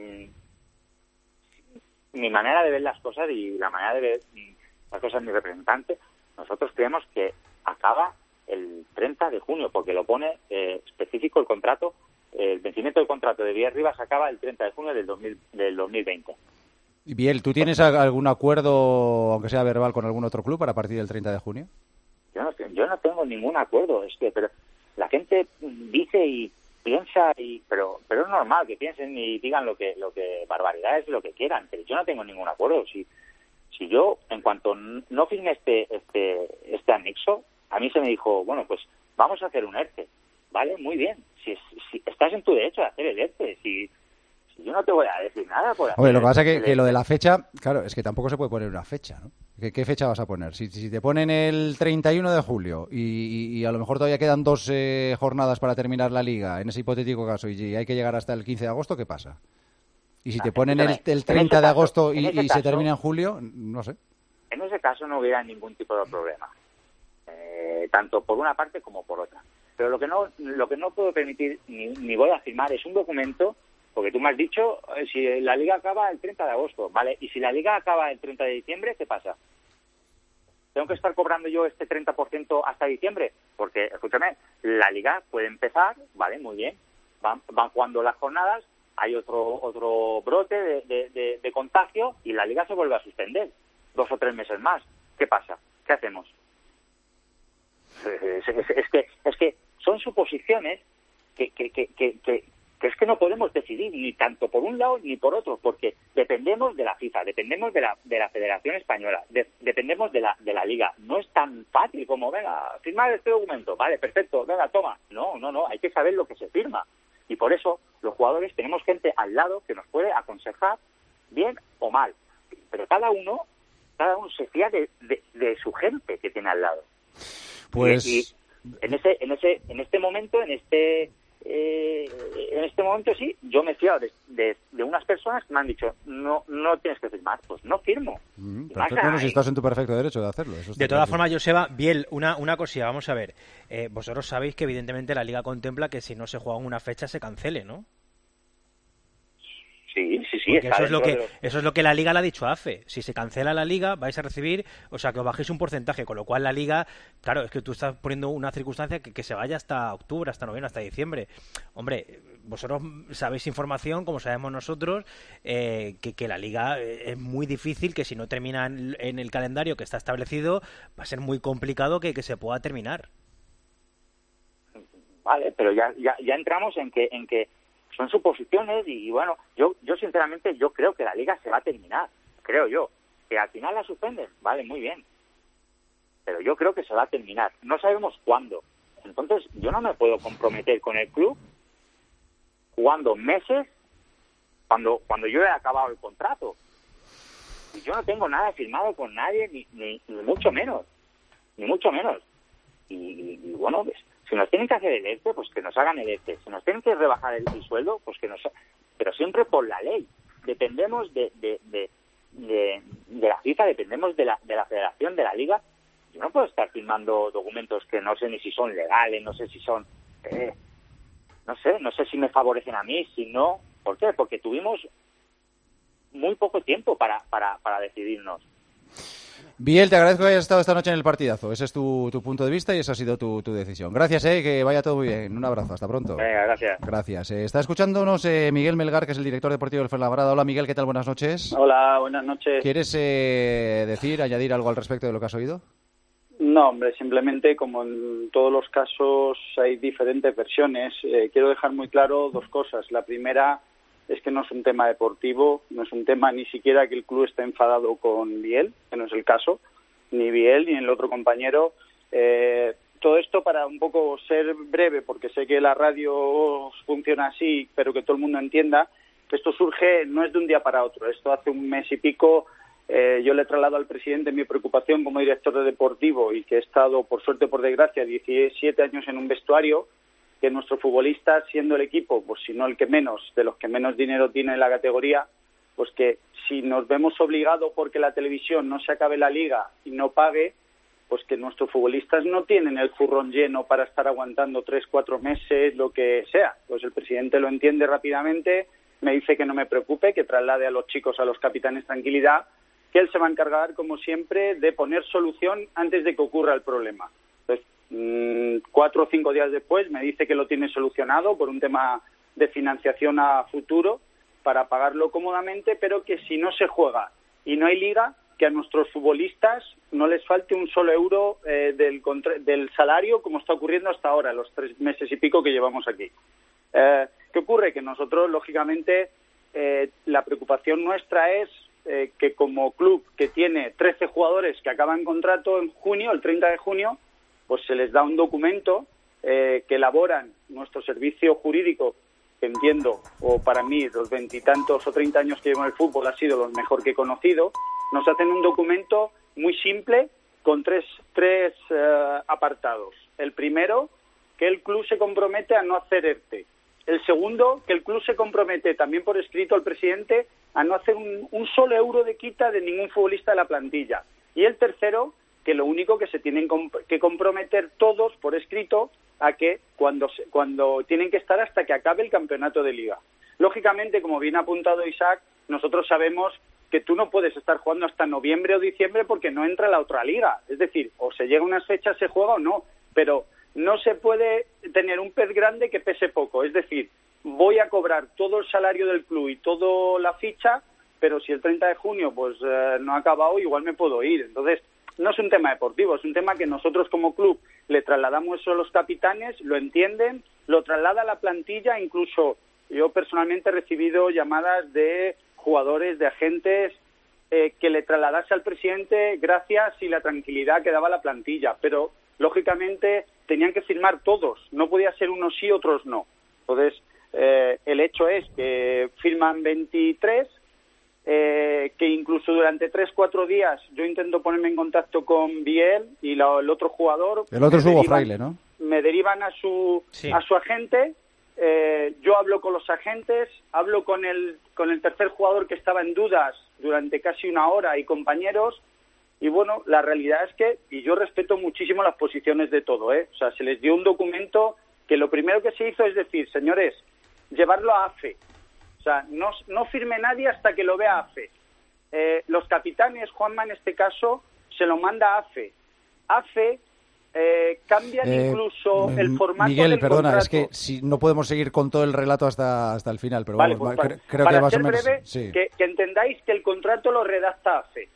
mi manera de ver las cosas y la manera de ver las cosas de mi representante, nosotros creemos que acaba el 30 de junio, porque lo pone específico el contrato. El vencimiento del contrato de Biel Rivas acaba el 30 de junio del 2020. Y Biel, ¿tú tienes algún acuerdo, aunque sea verbal, con algún otro club para partir del 30 de junio? Yo no tengo ningún acuerdo, pero la gente dice y piensa, pero es normal que piensen y digan lo que barbaridades y lo que quieran, pero yo no tengo ningún acuerdo. Si yo, en cuanto no firme este anexo, a mí se me dijo, bueno, pues vamos a hacer un ERTE, ¿vale? Muy bien, si estás en tu derecho de hacer el ERTE, si yo no te voy a decir nada por hacer. Oye, lo que pasa es que lo de la fecha, claro, es que tampoco se puede poner una fecha, ¿no? ¿Qué fecha vas a poner? Si te ponen el 31 de julio y a lo mejor todavía quedan 2 jornadas para terminar la liga, en ese hipotético caso, y hay que llegar hasta el 15 de agosto, ¿qué pasa? Y si te ponen el 30 de agosto y se termina en julio, no sé. En ese caso no hubiera ningún tipo de problema, tanto por una parte como por otra. Pero lo que no puedo permitir ni voy a firmar es un documento, porque tú me has dicho, si la liga acaba el 30 de agosto, ¿vale? Y si la liga acaba el 30 de diciembre, ¿qué pasa? ¿Tengo que estar cobrando yo este 30% hasta diciembre? Porque, escúchame, la liga puede empezar, ¿vale? Muy bien. Van jugando las jornadas, hay otro brote de contagio y la liga se vuelve a suspender 2 o 3 meses más. ¿Qué pasa? ¿Qué hacemos? Es que son suposiciones que es que no podemos decidir ni tanto por un lado ni por otro, porque dependemos de la FIFA, dependemos de la Federación Española, dependemos de la Liga. No es tan fácil como, venga, firmar este documento, vale, perfecto, venga, toma. No, hay que saber lo que se firma. Y por eso los jugadores tenemos gente al lado que nos puede aconsejar bien o mal. Pero cada uno se fía de su gente que tiene al lado. Pues y en este momento sí, yo me fío de unas personas que me han dicho no tienes que firmar, pues no firmo. Perfecto, si estás en tu perfecto derecho de hacerlo. De todas formas, Joseba, Biel, una cosilla, vamos a ver. Vosotros sabéis que evidentemente la Liga contempla que si no se juega en una fecha se cancele, ¿no? Sí. Eso es lo que la Liga le ha dicho a AFE. Si se cancela la Liga, vais a recibir, o sea, que os bajéis un porcentaje, con lo cual la Liga, claro, es que tú estás poniendo una circunstancia que se vaya hasta octubre, hasta noviembre, hasta diciembre. Hombre, vosotros sabéis información, como sabemos nosotros, que la Liga es muy difícil, que si no termina en el calendario que está establecido, va a ser muy complicado que se pueda terminar. Vale, pero ya entramos en que son suposiciones y bueno, yo sinceramente yo creo que la liga se va a terminar, creo yo, que al final la suspenden, vale, muy bien, pero yo creo que se va a terminar, no sabemos cuándo, entonces yo no me puedo comprometer con el club jugando meses cuando yo he acabado el contrato, y yo no tengo nada firmado con nadie, ni mucho menos, y bueno, pues si nos tienen que hacer el ERTE, pues que nos hagan el ERTE. Si nos tienen que rebajar el sueldo, pues que nos... Pero siempre por la ley. Dependemos de la FIFA, dependemos de la Federación, de la Liga. Yo no puedo estar firmando documentos que no sé ni si son legales, no sé si son... no sé si me favorecen a mí, si no... ¿Por qué? Porque tuvimos muy poco tiempo para decidirnos. Biel, te agradezco que hayas estado esta noche en el partidazo. Ese es tu punto de vista y esa ha sido tu decisión. Gracias, que vaya todo muy bien. Un abrazo, hasta pronto. Venga, gracias. Gracias. Está escuchándonos Miguel Melgar, que es el director deportivo del Fuenlabrada. Hola, Miguel, ¿qué tal? Buenas noches. Hola, buenas noches. ¿Quieres añadir algo al respecto de lo que has oído? No, hombre, simplemente como en todos los casos hay diferentes versiones, quiero dejar muy claro 2 cosas. La primera es que no es un tema deportivo, no es un tema ni siquiera que el club esté enfadado con Biel, que no es el caso, ni Biel ni el otro compañero. Todo esto para un poco ser breve, porque sé que la radio funciona así, pero que todo el mundo entienda, esto surge, no es de un día para otro, esto hace un mes y pico Yo le he trasladado al presidente mi preocupación como director de deportivo y que he estado, por suerte o por desgracia, 17 años en un vestuario, que nuestros futbolistas, siendo el equipo, pues si no el que menos, de los que menos dinero tiene en la categoría, pues que si nos vemos obligados porque la televisión no se acabe la liga y no pague, pues que nuestros futbolistas no tienen el zurrón lleno para estar aguantando 3-4 meses, lo que sea. Pues el presidente lo entiende rápidamente, me dice que no me preocupe, que traslade a los chicos, a los capitanes, tranquilidad, que él se va a encargar, como siempre, de poner solución antes de que ocurra el problema. Entonces, 4 o 5 días después me dice que lo tiene solucionado por un tema de financiación a futuro para pagarlo cómodamente, pero que si no se juega y no hay liga, que a nuestros futbolistas no les falte un solo euro del salario, como está ocurriendo hasta ahora, los 3 meses y pico que llevamos aquí. ¿Qué ocurre? Que nosotros, lógicamente, la preocupación nuestra es que como club que tiene 13 jugadores que acaban contrato en junio, el 30 de junio, pues se les da un documento que elaboran nuestro servicio jurídico, que entiendo, o para mí, los 20 y tantos o 30 años que llevo en el fútbol, ha sido lo mejor que he conocido. Nos hacen un documento muy simple con tres apartados. El primero, que el club se compromete a no hacer ERTE. El segundo, que el club se compromete, también por escrito al presidente, a no hacer un solo euro de quita de ningún futbolista de la plantilla. Y el tercero, que lo único que se tienen que comprometer todos por escrito a que cuando tienen que estar hasta que acabe el campeonato de liga. Lógicamente, como bien ha apuntado Isaac, nosotros sabemos que tú no puedes estar jugando hasta noviembre o diciembre porque no entra la otra liga. Es decir, o se llega a unas fechas, se juega o no, pero no se puede tener un pez grande que pese poco. Es decir, voy a cobrar todo el salario del club y toda la ficha, pero si el 30 de junio pues no ha acabado, igual me puedo ir. Entonces, no es un tema deportivo, es un tema que nosotros como club le trasladamos eso a los capitanes, lo entienden, lo traslada a la plantilla. Incluso yo personalmente he recibido llamadas de jugadores, de agentes, que le trasladase al presidente gracias y la tranquilidad que daba la plantilla, pero lógicamente tenían que firmar todos, no podía ser unos sí, otros no. Entonces, el hecho es que firman 23, que incluso durante 3-4 días yo intento ponerme en contacto con Biel y el otro jugador. El otro es Hugo Fraile, ¿no? Me derivan a su agente. Yo hablo con los agentes, hablo con el tercer jugador que estaba en dudas durante casi una hora y compañeros, y bueno, la realidad es que, y yo respeto muchísimo las posiciones de todo, o sea, se les dio un documento que lo primero que se hizo es decir, señores, llevarlo a AFE, o sea, no firme nadie hasta que lo vea AFE. Los capitanes, Juanma en este caso, se lo manda a AFE. AFE cambian incluso el formato Miguel, del perdona, contrato. es que si no podemos seguir con todo el relato hasta el final, pero vale, vamos, pues creo para que más ser o menos... breve, sí. que entendáis que el contrato lo redacta AFE.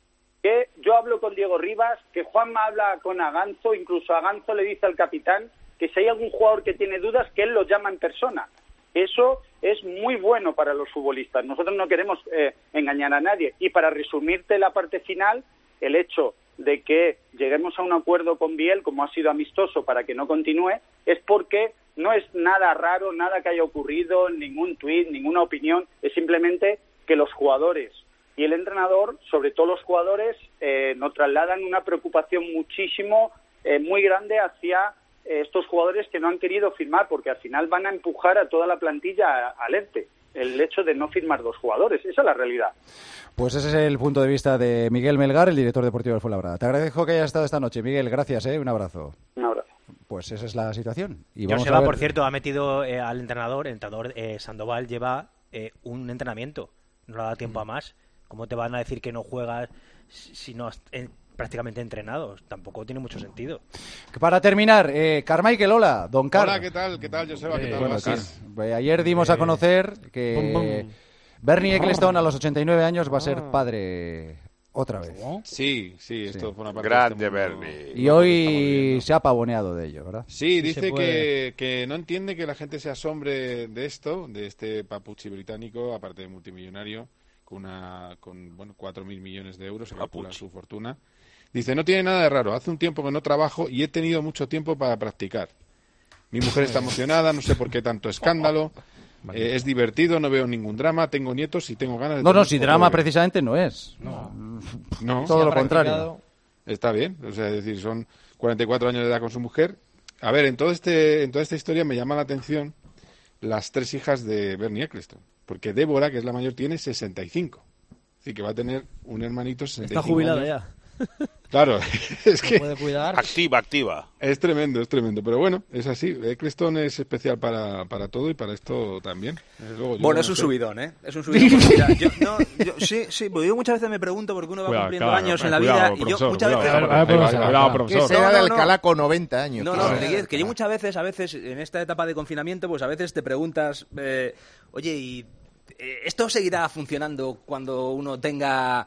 Que yo hablo con Diego Rivas, que Juanma habla con Aganzo, incluso Aganzo le dice al capitán que si hay algún jugador que tiene dudas, que él lo llama en persona. Eso es muy bueno para los futbolistas. Nosotros no queremos engañar a nadie. Y para resumirte la parte final, el hecho de que lleguemos a un acuerdo con Biel, como ha sido amistoso para que no continúe, es porque no es nada raro, nada que haya ocurrido, ningún tuit, ninguna opinión, es simplemente que los jugadores y el entrenador, sobre todo los jugadores, nos trasladan una preocupación muchísimo, muy grande hacia estos jugadores que no han querido firmar, porque al final van a empujar a toda la plantilla al ERTE, el hecho de no firmar 2 jugadores, esa es la realidad. Pues ese es el punto de vista de Miguel Melgar, el director deportivo del Fuenlabrada. Te agradezco que hayas estado esta noche, Miguel, gracias, un abrazo. Un abrazo. Pues esa es la situación. Y Joseba, por cierto, ha metido al entrenador, Sandoval lleva un entrenamiento, no le ha dado tiempo a más. ¿Cómo te van a decir que no juegas si no has prácticamente entrenado? Tampoco tiene mucho sentido. Para terminar, Carmichael, hola, don Car. Hola, ¿qué tal? ¿Qué tal, Joseba? ¿Qué tal? Bueno, ayer dimos a conocer que Bernie Ecclestone a los 89 años va a ser padre otra vez. Sí, esto fue una parte grande Bernie. Y hoy se ha pavoneado de ello, ¿verdad? Sí, dice que no entiende que la gente se asombre de esto, de este papuchi británico, aparte de multimillonario, con 4.000 millones de euros, se calcula su fortuna. Dice, no tiene nada de raro, hace un tiempo que no trabajo y he tenido mucho tiempo para practicar. Mi mujer está emocionada, no sé por qué tanto escándalo. es divertido, no veo ningún drama, tengo nietos y tengo ganas de... No, si drama precisamente no es. No. Todo lo contrario. Está bien, o sea, es decir, son 44 años de edad con su mujer. A ver, en toda esta historia me llama la atención las 3 hijas de Bernie Ecclestone, porque Débora, que es la mayor, tiene 65. Así que va a tener un hermanito 65 Está jubilada años. ya. Claro, es que... puede cuidar. Activa. Es tremendo. Pero bueno, es así. Ecclestone es especial para todo y para esto también. Bueno, es un subidón, ¿eh? Es un subidón. Sí, porque yo muchas veces me pregunto por qué uno va cumpliendo años en la vida y yo muchas veces... Cuidado, profesor. Que será de Alcalá con 90 años. Que yo muchas veces, en esta etapa de confinamiento, pues a veces te preguntas, oye, ¿y esto seguirá funcionando cuando uno tenga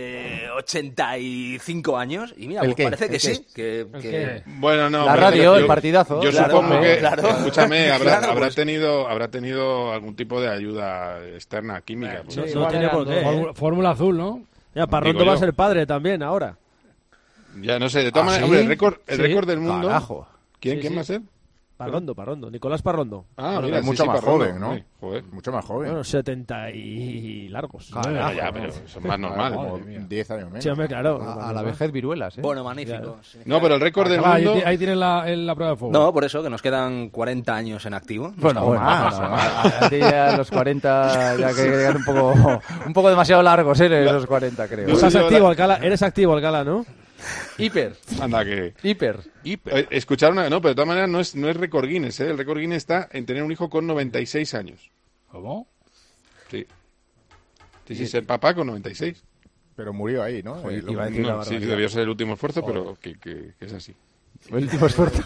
85 años? Y mira, pues parece que sí. Bueno, no. La radio, el partidazo. Yo supongo que, escúchame, habrá tenido algún tipo de ayuda externa, química. No tiene por qué. Fórmula azul, ¿no? Ya, Parrondo va a ser padre también ahora. Ya, no sé, de todas maneras, hombre, el récord del mundo... Carajo. ¿Quién va a ser? Parrondo, Nicolás Parrondo. Mira, mucho más joven, ¿no? Joder, mucho más joven. Bueno, 70 y largos. Ya, pero eso es más normal. 10 años menos. Sí, hombre, claro. A la vejez viruelas, ¿eh? Bueno, magnífico. Sí. No, pero el récord del mundo... Ahí tienen la prueba de fuego. No, por eso, que nos quedan 40 años en activo. A ti a los 40 ya que quedan un poco demasiado largos, esos 40, creo. Eres activo, Alcalá, ¿no? Hiper. Anda que... Hiper. Escuchar no, pero de todas maneras no es récord Guinness, ¿eh? El récord Guinness está en tener un hijo con 96 años. ¿Cómo? Sí, ser papá con 96. Pero murió ahí, ¿no? Sí, debió ser el último esfuerzo, pero que es así. El último esfuerzo.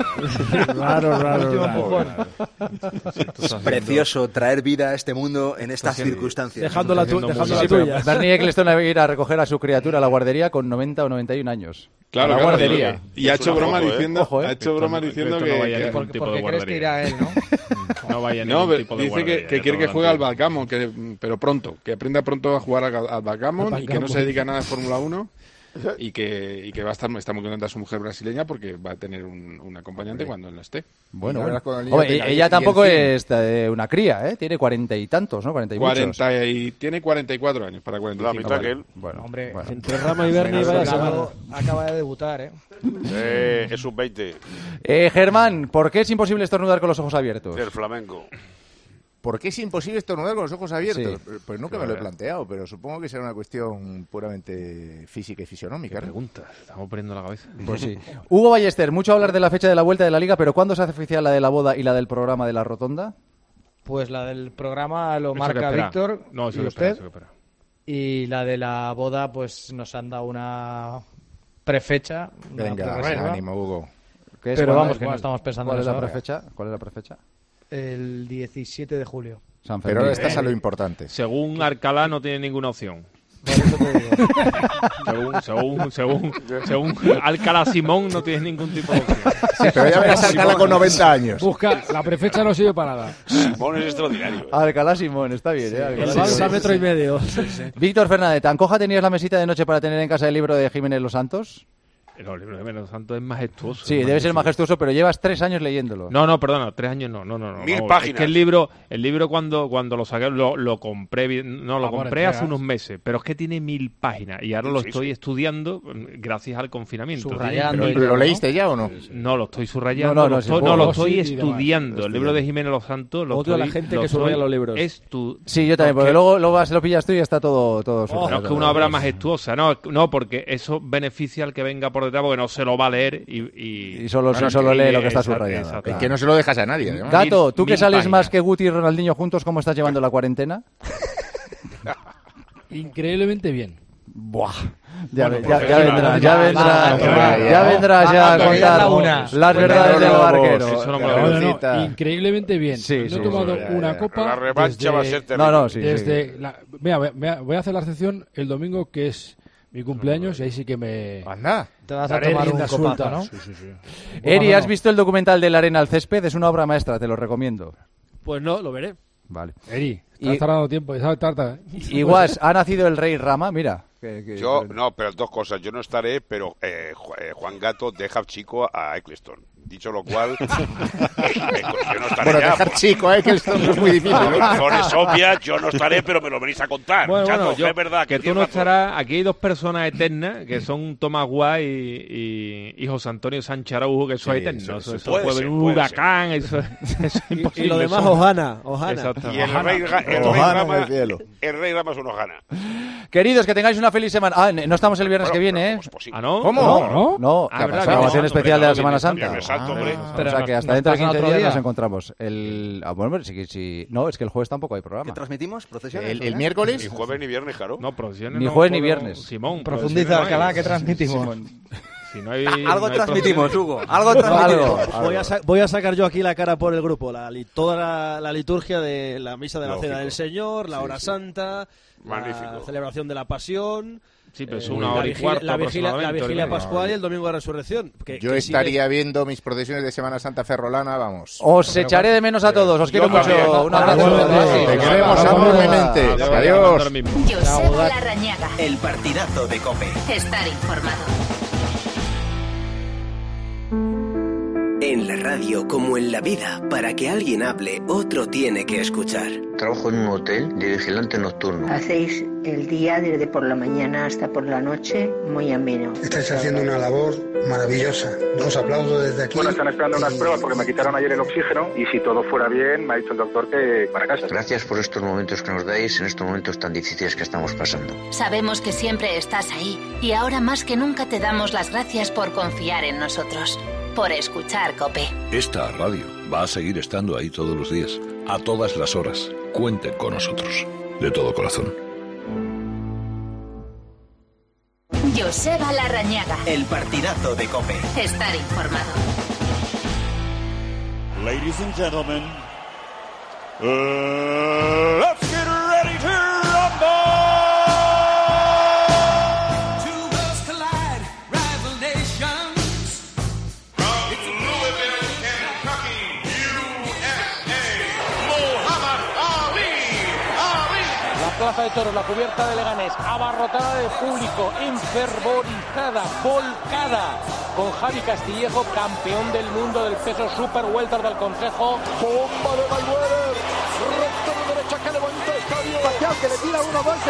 Raro. Es precioso traer vida a este mundo en estas circunstancias. Dejando la tuya. Bernie Ecclestone va a ir a recoger a su criatura a la guardería con 90 o 91 años. Claro, la guardería. Y ha hecho broma diciendo, que... Porque crees que irá él, ¿no? No vaya dice que quiere que juegue al backgammon, pero pronto, que aprenda pronto a jugar al backgammon y que no se dedique a nada de Fórmula 1 y que va a está muy contenta su mujer brasileña porque va a tener un acompañante cuando él no esté. Bueno. Ella tampoco es una cría, ¿eh? Tiene 40 y tantos, ¿no? 40 y muchos. Tiene 44 años para 45. La mitad que él. Bueno, hombre, entre Rama y Bernie vaya semana. Acaba de debutar, Es un 20. Germán, ¿por qué es imposible estornudar con los ojos abiertos? Del flamenco. ¿Por qué es imposible estornudar con los ojos abiertos? Sí. Pues nunca me lo he planteado, pero supongo que será una cuestión puramente física y fisionómica. Preguntas, estamos poniendo la cabeza. Pues sí. Hugo Ballester, mucho hablar de la fecha de la vuelta de la Liga, pero ¿cuándo se hace oficial la de la boda y la del programa de la Rotonda? Pues la del programa lo marca Víctor y usted. Y la de la boda, pues nos han dado una prefecha. Venga, ánimo, Hugo. Pero vamos, que no estamos pensando en eso. ¿Cuál es la prefecha? El 17 de julio. Pero ahora estás a lo importante. Según Alcalá no tiene ninguna opción. Según Alcalá Simón no tiene ningún tipo de opción. Sí, pero ya verás Alcalá con 90 años. Busca, la prefecha no sirve para nada. Simón es extraordinario. Alcalá Simón, está bien, Alcalá metro y medio. Víctor Fernández, ¿tan coja tenías la mesita de noche para tener en casa el libro de Jiménez Los Santos? El libro de Jiménez Los Santos es majestuoso. Sí, debe ser majestuoso, pero llevas 3 años leyéndolo. No, perdona, 3 años no. 1000 páginas. Es que el libro cuando lo saqué, lo compré, lo compré hace unos meses, pero es que tiene 1000 páginas y ahora lo estoy estudiando gracias al confinamiento. Subrayando. ¿Lo leíste ya o no? No, lo estoy subrayando, lo estoy estudiando. El libro de Jiménez Los Santos odio a la gente que subraya los libros. Sí, yo también, porque luego se lo pillas tú y ya está todo subrayado. No es que una obra majestuosa, no, porque eso beneficia al que venga por detrás porque no se lo va a leer y solo lee lo que está subrayado. Es que no se lo dejas a nadie. Además. Gato, tú que sales más que Guti y Ronaldinho juntos, ¿cómo estás llevando la cuarentena? Increíblemente bien. Buah. Ya vendrás ya a contar las verdades del barquero. Increíblemente bien. No he tomado una copa. La revancha va a ser terrible. Mira, voy a hacer la excepción el domingo, que es mi cumpleaños, y ahí sí que me... Anda. Te vas a tomar un copazo, ¿no? Sí. Eri, ¿has visto el documental de La arena al césped? Es una obra maestra, te lo recomiendo. Pues no, lo veré. Vale. Eri, estás tardando tiempo. Igual, ha nacido el rey Rama, mira. No, pero 2 cosas. Yo no estaré, pero Juan Gato deja chico a Ecclestone. Dicho lo cual, yo no estaré bueno, ya. dejar chico, que esto no es muy difícil. Por razones obvias, yo no estaré, pero me lo venís a contar. Bueno, es verdad que tú no estarás. Aquí hay dos personas eternas, que son Tomás Guay y José Antonio Sánchez Araujo, que son eternos. Eso puede ser un huracán, eso es imposible. Y lo demás, Ojana. Y el Rey Rama es un Ojana. Queridos, que tengáis una feliz semana. No estamos el viernes que viene, ¿eh? ¿Ah, no? ¿Cómo? No, programación especial de la Semana Santa. Pero o sea que hasta dentro de 15 días nos encontramos. Bueno, sí. No, es que el jueves tampoco hay programa. ¿Qué transmitimos? ¿Procesiones? ¿El miércoles? Ni jueves ni viernes, claro. No, procesiones ni jueves ni viernes. Simón, profundiza, Alcalá, ¿qué transmitimos? Si no hay, algo no transmitimos, Hugo. Algo transmitimos. Voy a sacar yo aquí la cara por el grupo. Toda la liturgia de la misa de la Cena del Señor, la hora santa, la celebración de la Pasión. Sí, pero es una hora y cuarto la vigilia pascual y el domingo de resurrección. Yo estaría viendo mis procesiones de Semana Santa ferrolana, vamos. Os echaré de menos a todos, os quiero mucho. Un abrazo. Te queremos enormemente. Adiós. Joseba Larrañaga. El partidazo de COPE. Estar informado. En la radio, como en la vida, para que alguien hable, otro tiene que escuchar. Trabajo en un hotel de vigilante nocturno. Hacéis el día desde por la mañana hasta por la noche muy ameno. Estáis haciendo una labor maravillosa. Os aplaudo desde aquí. Bueno, están esperando unas pruebas porque me quitaron ayer el oxígeno y si todo fuera bien, me ha dicho el doctor que para casa. Gracias por estos momentos que nos dais en estos momentos tan difíciles que estamos pasando. Sabemos que siempre estás ahí y ahora más que nunca te damos las gracias por confiar en nosotros. Por escuchar COPE. Esta radio va a seguir estando ahí todos los días, a todas las horas. Cuenten con nosotros, de todo corazón. Joseba Larrañaga. El partidazo de COPE. Estar informado. Ladies and gentlemen, let's get ready to rumble! Plaza de Toros, la cubierta de Leganés, abarrotada de público, enfervorizada, volcada, con Javi Castillejo, campeón del mundo del peso super welter del Consejo. Bomba de Mayweather, recta de derecha que levanta el estadio, Pacquiao que le tira una vuelta.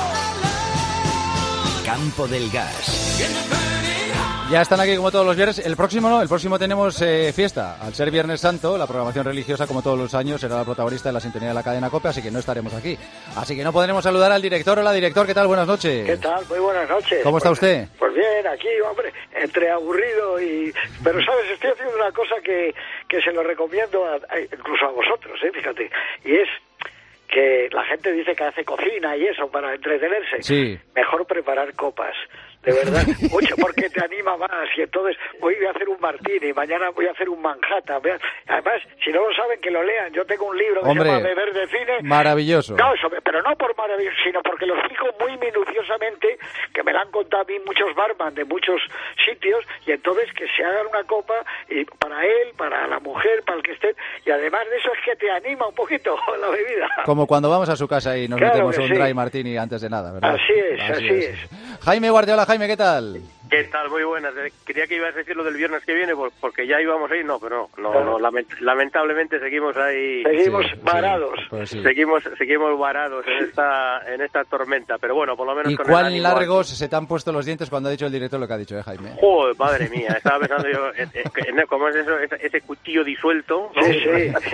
Campo del Gas. Ya están aquí como todos los viernes. El próximo tenemos fiesta. Al ser Viernes Santo, la programación religiosa, como todos los años, será la protagonista de la sintonía de la cadena COPE, así que no estaremos aquí. Así que no podremos saludar al director. Hola, director, ¿qué tal? Buenas noches. ¿Qué tal? Muy buenas noches. ¿Cómo está usted? Pues bien, aquí, hombre, entre aburrido y... Pero, ¿sabes? Estoy haciendo una cosa que se lo recomiendo incluso a vosotros, fíjate. Y es que la gente dice que hace cocina y eso para entretenerse. Sí. Mejor preparar copas. De verdad, mucho, porque te anima más. Y entonces hoy voy a hacer un martini, mañana voy a hacer un Manhattan. Además, si no lo saben, que lo lean. Yo tengo un libro que se llama Beber de Cine. Maravilloso. No, pero no por maravilloso, sino porque lo explico muy minuciosamente, que me lo han contado a mí muchos barman de muchos sitios, y entonces que se hagan una copa y para él, para la mujer, para el que esté. Y además de eso es que te anima un poquito la bebida. Como cuando vamos a su casa y nos metemos un dry martini antes de nada, ¿verdad? Así es. Jaime Guardiola, Jaime, ¿qué tal? ¿Qué tal? Muy buenas. Creía que ibas a decir lo del viernes que viene porque ya íbamos a ir, pero no, lamentablemente seguimos ahí. Seguimos varados. Pues sí. Seguimos varados en esta tormenta, pero bueno, por lo menos ¿Y con cuán el ánimo largos se te han puesto los dientes cuando ha dicho el director lo que ha dicho, Jaime? Joder, madre mía, estaba pensando yo, ¿cómo es eso? Ese cuchillo disuelto, ¿no? Sí.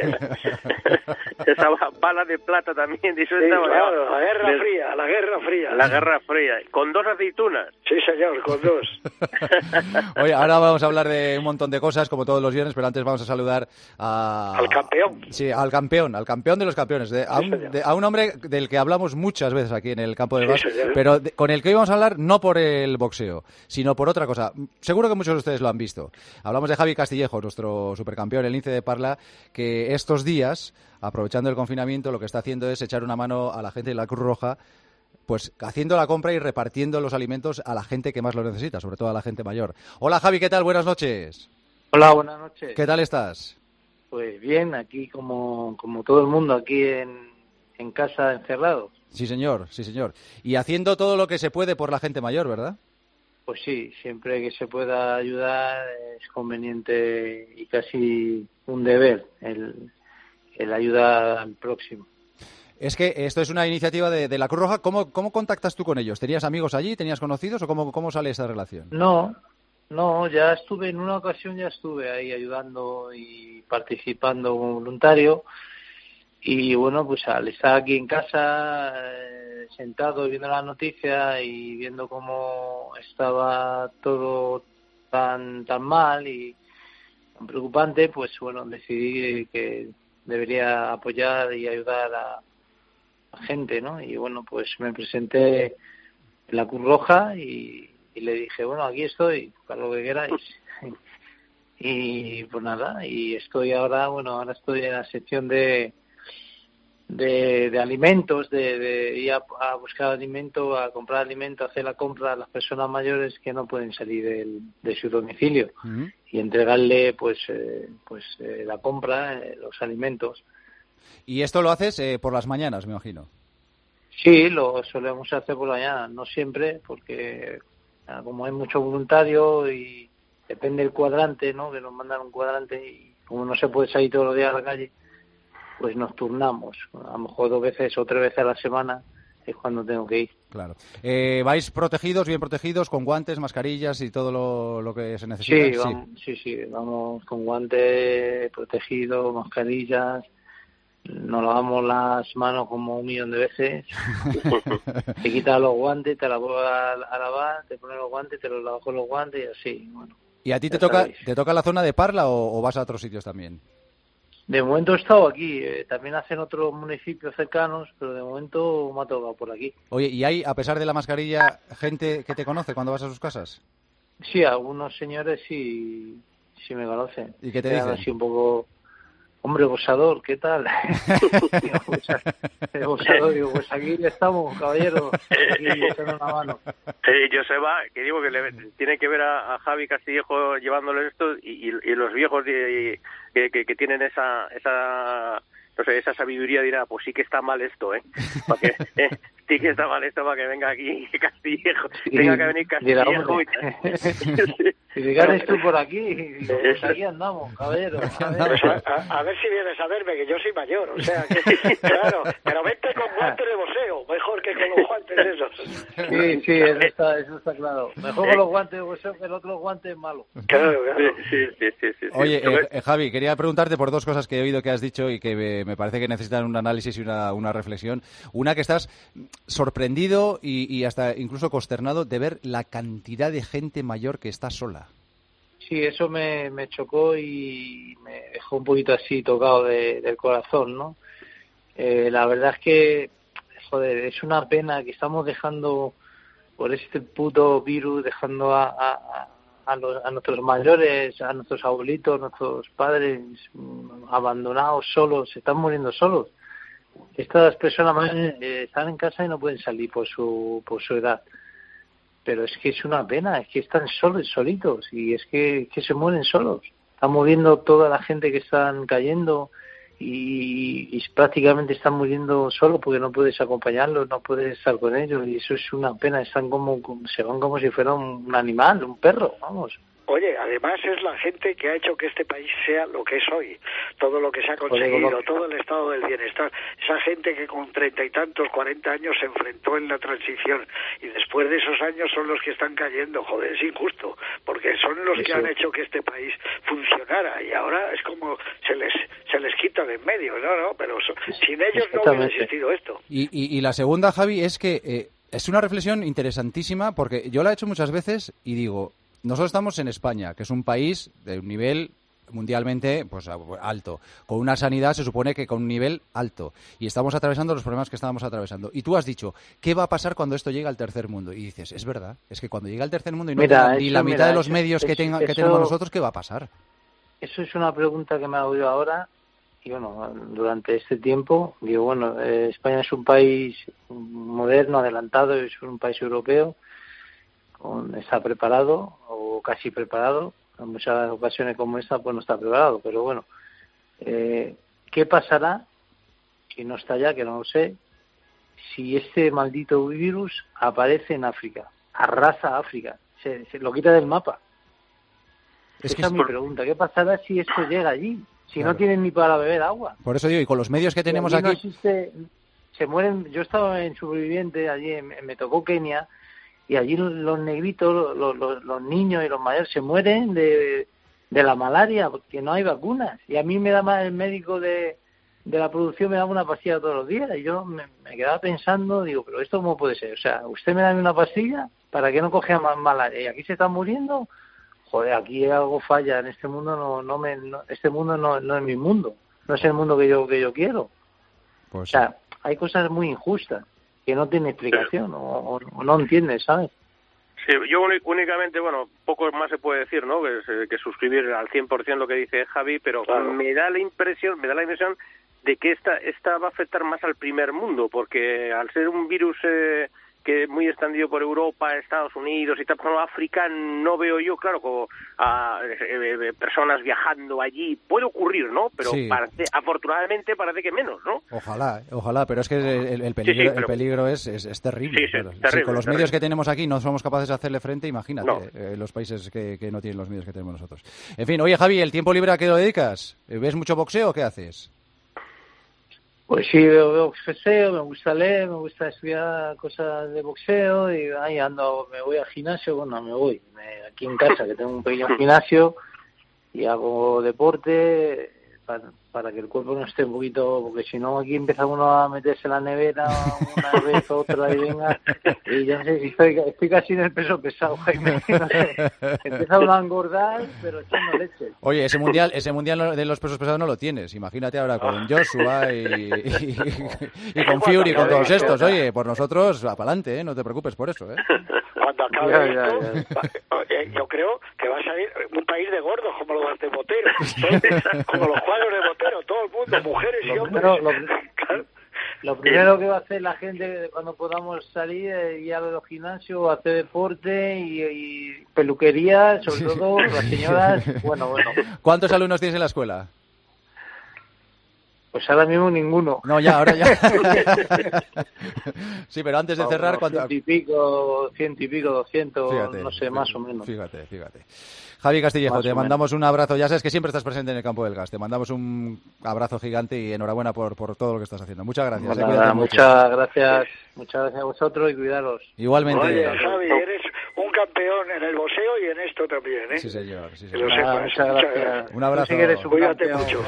Esa bala de plata también disuelta. Sí, claro, la Guerra Fría. Con 2 aceitunas. Sí, señor, con 2. Oye, ahora vamos a hablar de un montón de cosas, como todos los viernes, pero antes vamos a saludar al campeón. Sí, al campeón de los campeones, a un hombre del que hablamos muchas veces aquí en el Campo del Gas, pero con el que hoy vamos a hablar no por el boxeo, sino por otra cosa. Seguro que muchos de ustedes lo han visto. Hablamos de Javi Castillejo, nuestro supercampeón, el lince de Parla, que estos días, aprovechando el confinamiento, lo que está haciendo es echar una mano a la gente de la Cruz Roja, pues haciendo la compra y repartiendo los alimentos a la gente que más lo necesita, sobre todo a la gente mayor. Hola Javi, ¿qué tal? Buenas noches. Hola, buenas noches. ¿Qué tal estás? Pues bien, aquí como todo el mundo, aquí en casa encerrados. Sí señor. Y haciendo todo lo que se puede por la gente mayor, ¿verdad? Pues sí, siempre que se pueda ayudar es conveniente y casi un deber el ayudar al próximo. Es que esto es una iniciativa de la Cruz Roja. ¿Cómo contactas tú con ellos? ¿Tenías amigos allí? ¿Tenías conocidos? ¿O cómo sale esa relación? No, ya estuve, en una ocasión ya estuve ahí ayudando y participando como voluntario. Y bueno, pues al estar aquí en casa, sentado viendo la noticia y viendo cómo estaba todo tan mal y tan preocupante, pues bueno, decidí que debería apoyar y ayudar a gente, ¿no? Y bueno, pues me presenté en la Cruz Roja y le dije, bueno, aquí estoy, para lo que queráis. Y pues nada, y estoy ahora estoy en la sección de alimentos, de ir a buscar alimento, a comprar alimento, a hacer la compra a las personas mayores que no pueden salir de su domicilio y entregarle pues la compra, los alimentos. ¿Y esto lo haces por las mañanas, me imagino? Sí, lo solemos hacer por la mañana, no siempre, porque como hay mucho voluntario y depende del cuadrante, ¿no? Que nos mandan un cuadrante y como no se puede salir todos los días a la calle, pues nos turnamos. A lo mejor 2 veces o 3 veces a la semana es cuando tengo que ir. Claro. ¿Vais protegidos, bien protegidos, con guantes, mascarillas y todo lo que se necesita? Sí, vamos con guantes protegidos, mascarillas. Nos lavamos las manos como 1.000.000 de veces. Te quitas los guantes, te la vuelves a lavar, te pones los guantes, te los lavas con los guantes y así. Bueno, ¿y a ti te toca la zona de Parla o vas a otros sitios también? De momento he estado aquí, también hacen otros municipios cercanos, pero de momento me ha tocado por aquí. Oye, ¿y hay, a pesar de la mascarilla, gente que te conoce cuando vas a sus casas? Sí, algunos señores sí me conocen. ¿Y qué te dicen? Así un poco, hombre, Bosador, ¿qué tal? Bosador, digo, pues aquí estamos, caballero, aquí echando una mano. Joseba, que digo que tiene que ver a Javi Castillejo llevándole esto y los viejos que tienen esa no sé, esa sabiduría dirá, pues sí que está mal esto, sí que está mal esto para que venga aquí Castillejo, tenga que venir Castillejo. Si llegares tú por aquí, pues aquí andamos, caballero. A ver si vienes a verme, que yo soy mayor, o sea, que, claro, pero vente con guantes de boxeo, mejor que con los guantes esos. Sí, eso está claro. Mejor con los guantes de boxeo que el otro guante es malo. Claro. Sí. Oye, Javi, quería preguntarte por 2 cosas que he oído que has dicho y que me parece que necesitan un análisis y una reflexión. Una, que estás sorprendido y hasta incluso consternado de ver la cantidad de gente mayor que está sola. Sí, eso me chocó y me dejó un poquito así tocado del corazón, ¿no? La verdad es que, joder, es una pena que estamos dejando por este puto virus, dejando a nuestros mayores, a nuestros abuelitos, a nuestros padres abandonados, solos, se están muriendo solos. Estas personas mayores están en casa y no pueden salir por su edad. Pero es que es una pena, es que están solitos y es que se mueren solos. Están muriendo toda la gente que están cayendo y prácticamente están muriendo solos porque no puedes acompañarlos, no puedes estar con ellos y eso es una pena. Se van como si fuera un animal, un perro, vamos. Oye, además es la gente que ha hecho que este país sea lo que es hoy, todo lo que se ha conseguido, todo el estado del bienestar, esa gente que con 30 y tantos, 40 años se enfrentó en la transición y después de esos años son los que están cayendo, joder, es injusto, porque son los que han hecho que este país funcionara y ahora es como se les quita de en medio, no, pero sin ellos no hubiera existido esto. Y la segunda, Javi, es que es una reflexión interesantísima porque yo la he hecho muchas veces y digo, nosotros estamos en España, que es un país de un nivel mundialmente pues alto, con una sanidad se supone que con un nivel alto, y estamos atravesando los problemas que estábamos atravesando. Y tú has dicho, ¿qué va a pasar cuando esto llegue al tercer mundo? Y dices, es verdad, es que cuando llegue al tercer mundo y no tenga ni la mitad de los medios que tenemos nosotros, ¿qué va a pasar? Eso es una pregunta que me ha oído ahora, y bueno, durante este tiempo, digo, bueno, España es un país moderno, adelantado, es un país europeo, está preparado o casi preparado. En muchas ocasiones como esta pues no está preparado, pero bueno, ¿qué pasará si no está ya, que no lo sé, si este maldito virus aparece en África, arrasa África? se lo quita del mapa. Esa es mi pregunta. ¿Qué pasará si esto llega allí? Si no tienen ni para beber agua. Por eso digo, y con los medios que tenemos aquí... No existe, se mueren. Yo estaba en Superviviente, allí me tocó Kenia, y allí los negritos, los niños y los mayores se mueren de la malaria porque no hay vacunas. Y a mí me da más el médico de la producción, me daba una pastilla todos los días. Y yo me quedaba pensando, digo, pero ¿esto cómo puede ser? O sea, usted me da una pastilla para que no coja más malaria. ¿Y aquí se están muriendo? Joder, aquí algo falla. En este mundo este mundo no es mi mundo. No es el mundo que yo quiero. Pues o sea, hay cosas muy injustas que no tienen explicación o no entiendes, ¿sabes? Sí, yo únicamente, bueno, poco más se puede decir, ¿no? Que suscribir al 100% lo que dice Javi, pero claro, me da la impresión de que esta va a afectar más al primer mundo, porque al ser un virus que es muy extendido por Europa, Estados Unidos y tal, por África, no veo yo, claro, como personas viajando allí. Puede ocurrir, ¿no? Pero sí, afortunadamente parece que menos, ¿no? Ojalá, pero es que el peligro es terrible. Sí, claro. Terrible, si con los terrible. medios que tenemos aquí no somos capaces de hacerle frente, imagínate los países que no tienen los medios que tenemos nosotros. En fin, oye Javi, ¿el tiempo libre a qué lo dedicas? ¿Ves mucho boxeo o qué haces? Pues sí, veo boxeo, me gusta leer, me gusta estudiar cosas de boxeo y ahí ando, me voy al gimnasio, aquí en casa que tengo un pequeño gimnasio y hago deporte para que el cuerpo no esté un poquito, porque si no aquí empieza uno a meterse en la nevera una vez, otra y venga, y yo no sé si estoy casi en el peso pesado, Jaime, no sé, empieza uno a engordar, pero echando leche. Oye, ese mundial de los pesos pesados no lo tienes, imagínate ahora con Joshua y con Fury, con todos estos, oye, por nosotros, para adelante, no te preocupes por eso, Cuando acabe esto, yo creo que va a salir un país de gordos como los de Botero, como los cuadros de Botero, todo el mundo, mujeres y hombres. Lo primero que va a hacer la gente cuando podamos salir es ir a los gimnasios, hacer deporte y peluquería, sobre todo las señoras, bueno. ¿Cuántos alumnos tienes en la escuela? Pues ahora mismo ninguno. No, ahora ya. Sí, pero antes de cerrar... Ciento y pico, 200, fíjate, no sé, más o menos. Fíjate. Javi Castillejo, te mandamos un abrazo. Ya sabes que siempre estás presente en el campo del gas. Te mandamos un abrazo gigante y enhorabuena por todo lo que estás haciendo. Muchas gracias. Muchas gracias a vosotros y cuidaros. Igualmente. Oye, Javi, eres un campeón en el boxeo y en esto también, ¿eh? Sí, señor. Muchas gracias. Un abrazo. Cuídate mucho.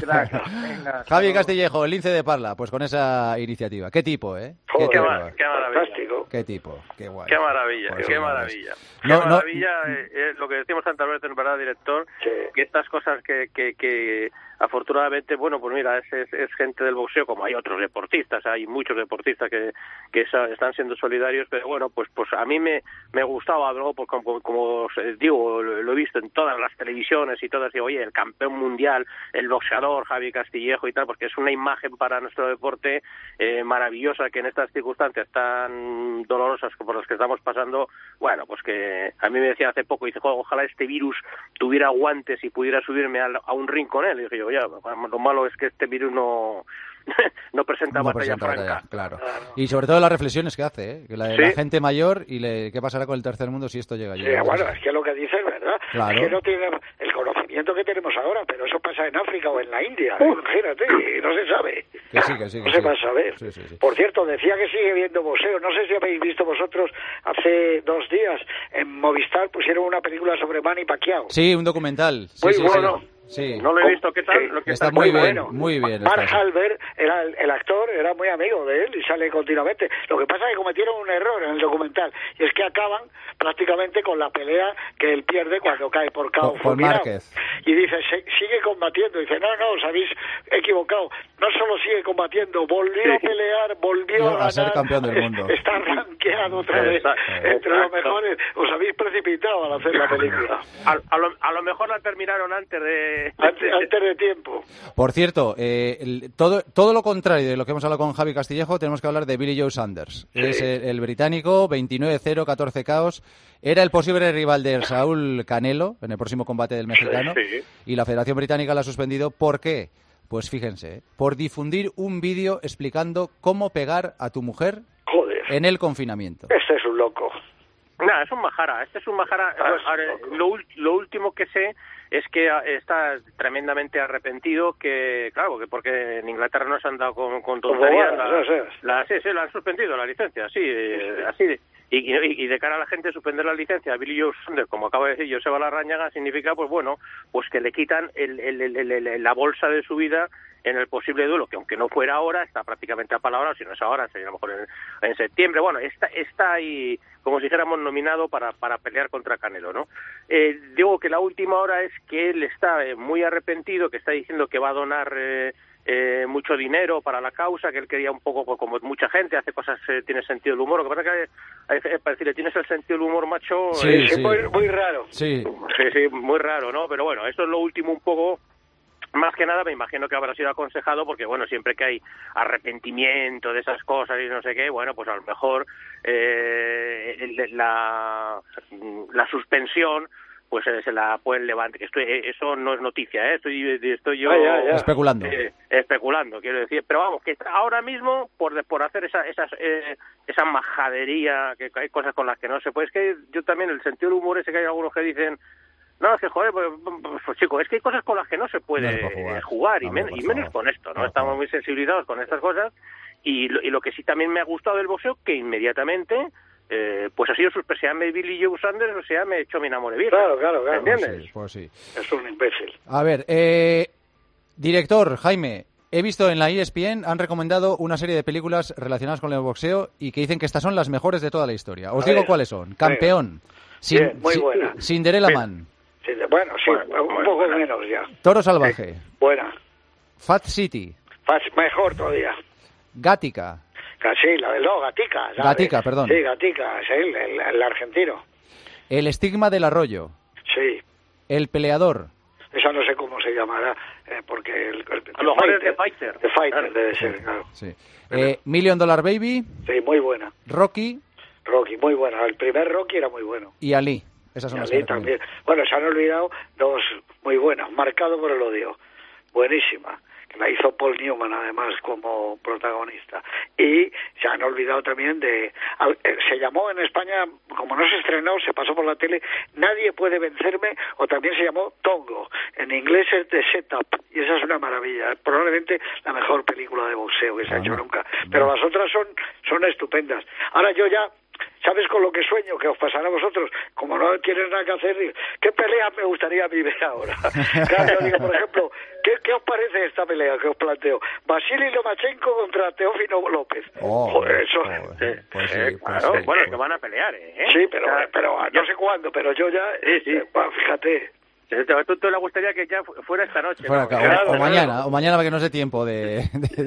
Venga, Javi Castillejo, el lince de Parla, pues con esa iniciativa. Qué tipo, ¿eh? Qué maravilla. Fantástico. Qué tipo, qué guay. Qué maravilla, pues qué maravilla. No, qué maravilla es lo que decimos tantas veces, ¿verdad, director? Sí. Que estas cosas que afortunadamente, bueno, pues mira, es gente del boxeo, como hay otros deportistas, hay muchos deportistas que están siendo solidarios, pero bueno, pues a mí me gustaba, ¿no? Pues como os digo, lo he visto en todas las televisiones y todas, digo, oye, el campeón mundial, el boxeador Javi Castillejo y tal, porque es una imagen para nuestro deporte maravillosa, que en estas circunstancias tan dolorosas por las que estamos pasando, bueno, pues que a mí me decía hace poco, dice, ojalá este virus tuviera guantes y pudiera subirme a un ring con él, y dije yo, ya, lo malo es que este virus no presenta batalla franca. Claro. Y sobre todo las reflexiones que hace, que la gente mayor y qué pasará con el tercer mundo si esto llega allí. Sí, bueno, es que lo que dice es verdad. Claro. Es que no tiene el conocimiento que tenemos ahora, pero eso pasa en África o en la India, imagínate, y no se sabe. Que sí, no se va a saber. Sí. Por cierto, decía que sigue viendo boxeo. No sé si habéis visto vosotros, hace 2 días en Movistar pusieron una película sobre Manny Pacquiao. Sí, un documental. Muy bueno. Sí. No lo he visto, ¿qué tal? Está muy bien. Mark Halber era el actor, era muy amigo de él y sale continuamente. Lo que pasa es que cometieron un error en el documental y es que acaban prácticamente con la pelea que él pierde cuando cae por KO fulminado. Y dice, sigue combatiendo. Dice, no, os habéis equivocado. No solo sigue combatiendo, volvió a pelear, volvió a ganar, ser campeón del mundo. Está rankeado otra vez entre los mejores. Os habéis precipitado al hacer la película. A lo mejor la terminaron antes de tiempo. Por cierto, todo lo contrario de lo que hemos hablado con Javi Castillejo, tenemos que hablar de Billy Joe Saunders. Sí. Es el británico, 29-0, 14 KOs. Era el posible rival de Saúl Canelo en el próximo combate del mexicano. Sí. Y la Federación Británica la ha suspendido. ¿Por qué? Pues fíjense, por difundir un vídeo explicando cómo pegar a tu mujer en el confinamiento. Este es un loco. Nada, es un Majara. Este es un Majara. Lo último que sé es que está tremendamente arrepentido, que claro, porque en Inglaterra no se han dado con tonterías. Sí, la han suspendido la licencia, así. Y de cara a la gente, suspender la licencia a Billy Joe Saunders, como acaba de decir Joseba Larrañaga, significa, pues que le quitan la bolsa de su vida en el posible duelo, que aunque no fuera ahora, está prácticamente apalabrado. Si no es ahora, sería a lo mejor en septiembre. Bueno, está ahí, como si dijéramos, nominado para pelear contra Canelo, ¿no? Digo que la última hora es que él está muy arrepentido, que está diciendo que va a donar mucho dinero para la causa, que él quería un poco, pues, como mucha gente, hace cosas, tiene sentido del humor. Lo que pasa es que, para decirle, tienes el sentido del humor, macho, muy raro. Sí, muy raro, ¿no? Pero bueno, eso es lo último un poco. Más que nada me imagino que habrá sido aconsejado porque, bueno, siempre que hay arrepentimiento de esas cosas y no sé qué, bueno, pues a lo mejor la suspensión pues se la pueden levantar. Eso no es noticia, estoy yo especulando. Especulando, quiero decir. Pero vamos, que ahora mismo, por hacer esa majadería, que hay cosas con las que no se puede. Es que yo también, el sentido del humor ese que hay algunos que dicen... No, es que joder, pues chico, es que hay cosas con las que no se puede jugar, y menos con esto, ¿no? Estamos muy sensibilizados con estas cosas, y lo que sí también me ha gustado del boxeo, que inmediatamente, pues ha sido se llame Billy Joe Saunders o se llame Chomi Namorevich. Claro. ¿Entiendes? Pues sí. Es un imbécil. A ver, director, Jaime, he visto en la ESPN, han recomendado una serie de películas relacionadas con el boxeo y que dicen que estas son las mejores de toda la historia. Os digo cuáles son. Campeón. Muy buena. Cinderella Man. Un poco menos ya. Toro Salvaje. Buena. Fat City. Mejor todavía. Gatica. Sí, Gatica. ¿sabes? Gatica, perdón. Sí, Gatica, es el argentino. El estigma del arroyo. Sí. El peleador. Eso no sé cómo se llamará, porque a lo mejor es The Fighter. The Fighter debe ser, claro. Sí. $1 Million Baby. Sí, muy buena. Rocky, muy buena. El primer Rocky era muy bueno. Y Ali. Esas son las que también. Bueno, se han olvidado dos muy buenas. Marcado por el odio. Buenísima. Que la hizo Paul Newman, además, como protagonista. Y se han olvidado también se llamó en España, como no se estrenó, se pasó por la tele, Nadie puede vencerme, o también se llamó Tongo. En inglés es The Setup. Y esa es una maravilla. Probablemente la mejor película de boxeo que se ha hecho nunca. Pero las otras son estupendas. Ahora yo ya... ¿Sabes con lo que sueño? Que os pasará a vosotros. Como no tienes nada que hacer, ¿qué pelea me gustaría a mí ver ahora? Claro, yo digo, por ejemplo, ¿qué os parece esta pelea que os planteo? Vasily Lomachenko contra Teófimo López. Joder, eso. Claro, bueno, que van a pelear, Sí, pero no sé cuándo, pero yo ya... fíjate... Tú le gustaría que ya fuera esta noche, ¿no? O mañana para que no se tiempo de...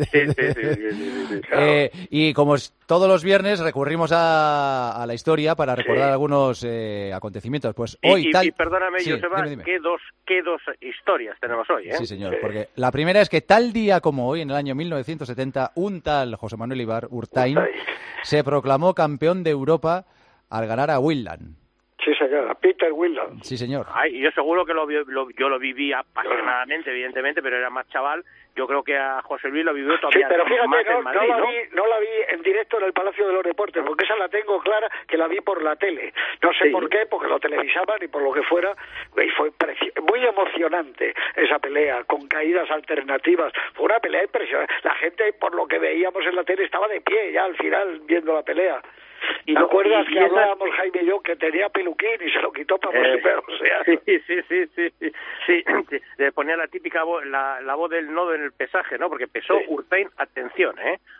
Sí, claro. Y como todos los viernes recurrimos a la historia para recordar algunos acontecimientos. Pues hoy y perdóname, Joseba, dime. ¿Qué dos historias tenemos hoy? Sí, señor, porque la primera es que tal día como hoy, en el año 1970, un tal José Manuel Ibar Urtain se proclamó campeón de Europa al ganar a Wildland. Sí, señor, a Peter Wildland. Sí, señor. Yo seguro que yo lo viví apasionadamente, evidentemente, pero era más chaval. Yo creo que a José Luis lo vivió todavía. Sí, pero fíjate, más en Madrid, no la vi en directo en el Palacio de los Deportes, porque esa la tengo clara que la vi por la tele. No sé por qué, porque lo televisaban y por lo que fuera. Y fue muy emocionante esa pelea, con caídas alternativas. Fue una pelea impresionante. La gente, por lo que veíamos en la tele, estaba de pie ya al final viendo la pelea. ¿Y te acuerdas que hablábamos, Jaime y yo, que tenía peluquín y se lo quitó para ponerse o sea? Sí, le ponía la típica la voz del nodo en el pesaje, ¿no? Porque pesó Urtain, atención,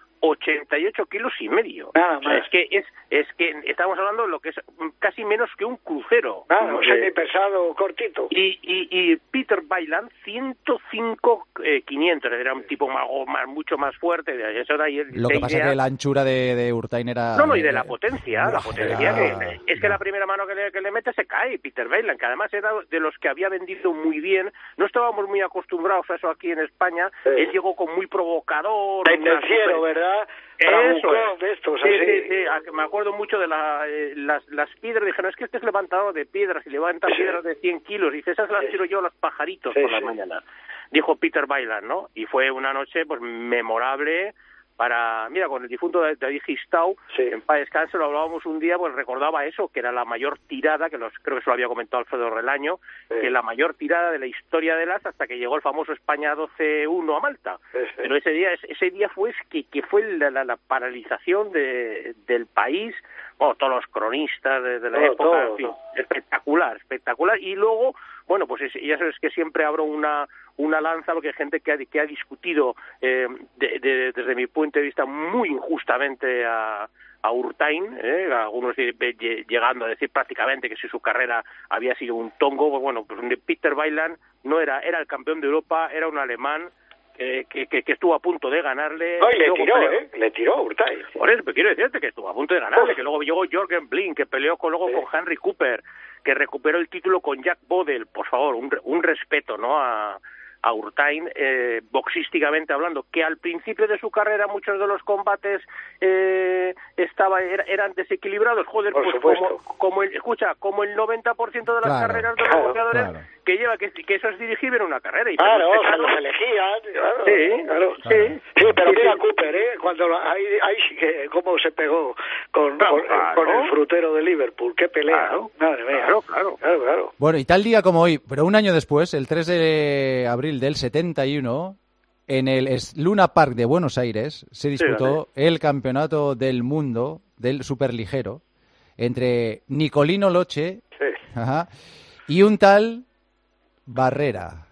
88 kilos y medio. Nada más. Es que estamos hablando de lo que es casi menos que un crucero. Nada, pesado, cortito. Y Peter Wildland, 105 500, era un tipo mucho más fuerte. Lo que pasa es que la anchura de Urtain era... No, y de la potencia. Que la primera mano que le mete se cae, Peter Wildland, que además era de los que había vendido muy bien. No estábamos muy acostumbrados a eso aquí en España. Él llegó con muy provocador. Pendenciero, ¿verdad? Eso de estos, sí, me acuerdo mucho de las piedras. Dijeron, es que este es levantador de piedras y levanta piedras de 100 kilos. Y dice, esas las tiro yo a los pajaritos por la mañana. Dijo Peter Wildland, ¿no? Y fue una noche pues memorable mira, con el difunto David Gistau, en paz descanse, lo hablábamos un día, pues recordaba eso, que era la mayor tirada, creo que se lo había comentado Alfredo Relaño, que la mayor tirada de la historia del as hasta que llegó el famoso España 12-1 a Malta. Pero ese día fue que fue la paralización del país, bueno, todos los cronistas de la época, en fin, espectacular. Y luego, bueno, pues ya sabes que siempre abro una lanza, porque hay gente que ha discutido desde mi punto de vista muy injustamente a Urtain, algunos llegando a decir prácticamente que si su carrera había sido un tongo. Bueno, pues Peter Weiland no era el campeón de Europa, era un alemán que estuvo a punto de ganarle. No, y le tiró a Urtain. Por eso, pero quiero decirte que estuvo a punto de ganarle, que luego llegó Jürgen Blin, que peleó con Henry Cooper, que recuperó el título con Jack Bodel. Por favor, un respeto, ¿no?, a Urtain, boxísticamente hablando, que al principio de su carrera muchos de los combates eran desequilibrados, joder, pues como el 90% de las carreras de los boxeadores que lleva, que eso es dirigir bien una carrera. Y se los elegían, Sí, pero mira Cooper, cuando ahí sí que cómo se pegó con el frutero de Liverpool, qué pelea, ¿no? Madre mía. Claro. Bueno, y tal día como hoy, pero un año después, el 3 de abril del 71, en el Luna Park de Buenos Aires, se disputó el campeonato del mundo del superligero entre Nicolino Loche y un tal Barrera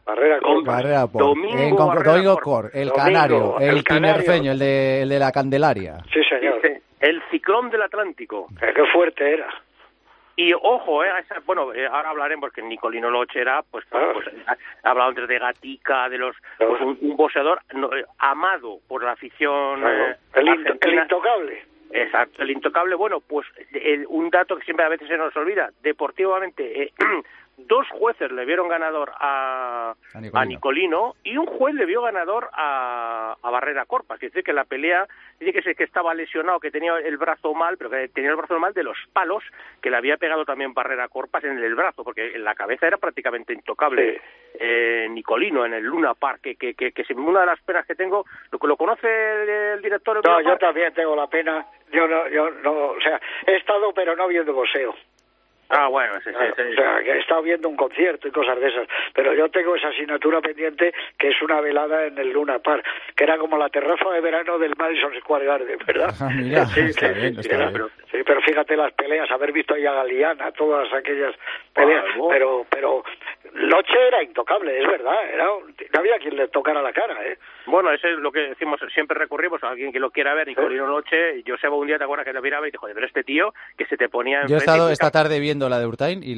Domingo Cor, el canario, el tinerfeño, el de la Candelaria. Sí, señor. El ciclón del Atlántico. Qué fuerte era. Y ojo, ahora hablaremos, porque Nicolino Loche era, pues ha hablado antes de Gatica, de los pues un boxeador amado por la afición. El intocable. Exacto, el intocable. Bueno, pues un dato que siempre a veces se nos olvida, deportivamente, 2 jueces le vieron ganador a Nicolino y un juez le vio ganador a Barrera Corpas. Es decir, que la pelea, dice que estaba lesionado, que tenía el brazo mal, pero que tenía el brazo mal de los palos que le había pegado también Barrera Corpas en el brazo, porque en la cabeza era prácticamente intocable. Nicolino en el Luna Park, que es una de las penas que tengo. ¿Lo conoce el director? No, yo también tengo la pena. Yo no, o sea, he estado pero no viendo boxeo. Bueno, sí. O sea, que he estado viendo un concierto y cosas de esas, pero yo tengo esa asignatura pendiente, que es una velada en el Luna Park, que era como la terraza de verano del Madison Square Garden, ¿verdad? Mira, está bien. Pero fíjate las peleas, haber visto ahí a Galeana, todas aquellas peleas, pero Loche era intocable, es verdad, no había quien le tocara la cara, Bueno, eso es lo que decimos, siempre recurrimos a alguien que lo quiera ver, Nicolino Loche. Joseba un día, ¿te acuerdas que te miraba y te dijo, pero este tío que se te ponía enfrente? Yo he estado esta tarde viendo la de Urtain y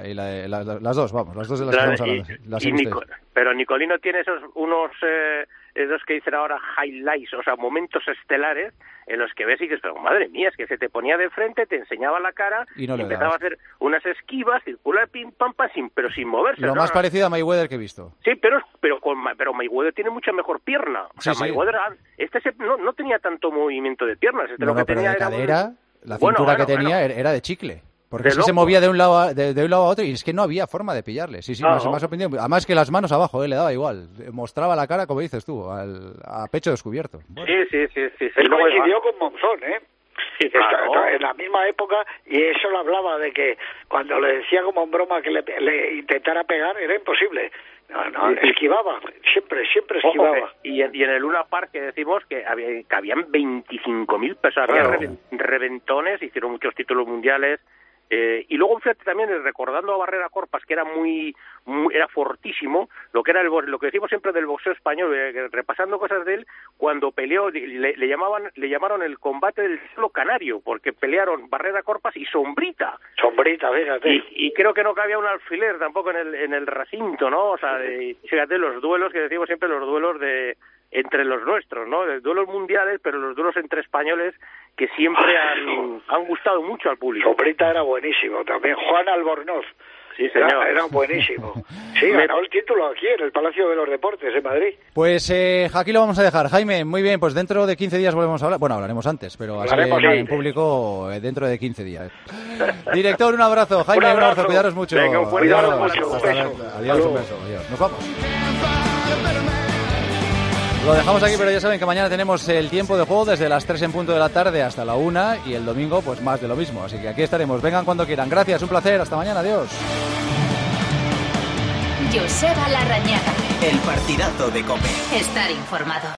las dos, las dos de las que estamos hablando. Pero Nicolino tiene unos que dicen ahora highlights, o sea, momentos estelares en los que ves y dices, pero madre mía, es que se te ponía de frente, te enseñaba la cara y empezaba a hacer unas esquivas, circular, pim, pam, pam, pero sin moverse. Lo más parecido a Mayweather que he visto. Sí, pero Mayweather tiene mucha mejor pierna. O sea, Mayweather no tenía tanto movimiento de piernas. Pero de cadera, la cintura que tenía era de chicle. Porque es que se movía de un lado a otro y es que no había forma de pillarle. Sí, me ha sorprendido. Además que las manos abajo, le daba igual. Mostraba la cara, como dices tú, a pecho descubierto. Bueno. Sí. Él coincidió con Monzón, Sí, claro. En la misma época, y eso lo hablaba de que cuando le decía como en broma que le intentara pegar, era imposible. No, esquivaba, siempre esquivaba. Ojo, y en el Luna Park que decimos que habían 25.000 personas, había reventones, hicieron muchos títulos mundiales. Y luego fíjate también, recordando a Barrera Corpas, que era era fortísimo, lo que decimos siempre del boxeo español, repasando cosas de él, cuando peleó, le llamaron el combate del solo canario, porque pelearon Barrera Corpas y Sombrita, fíjate. Y creo que no cabía un alfiler tampoco en el recinto, ¿no? O sea, fíjate los duelos que decimos siempre, los duelos entre los nuestros, ¿no? De duelos mundiales, pero los duelos entre españoles que siempre han gustado mucho al público. Sombrita era buenísimo también. Juan Albornoz. Sí, señor. Era buenísimo. Sí, ganó el título aquí en el Palacio de los Deportes de Madrid. Pues aquí lo vamos a dejar. Jaime, muy bien, pues dentro de 15 días volvemos a hablar. Bueno, hablaremos antes, pero así en público dentro de 15 días. Director, un abrazo. Jaime, un abrazo. Cuidaros mucho. Venga, cuidaros mucho. Adiós, un beso. Adiós. Nos vamos. Lo dejamos aquí, pero ya saben que mañana tenemos el tiempo de juego desde las 3 en punto de la tarde hasta la 1 y el domingo pues más de lo mismo. Así que aquí estaremos. Vengan cuando quieran. Gracias, un placer. Hasta mañana. Adiós. Joseba Larrañaga. El partidazo de COPE. Estar informado.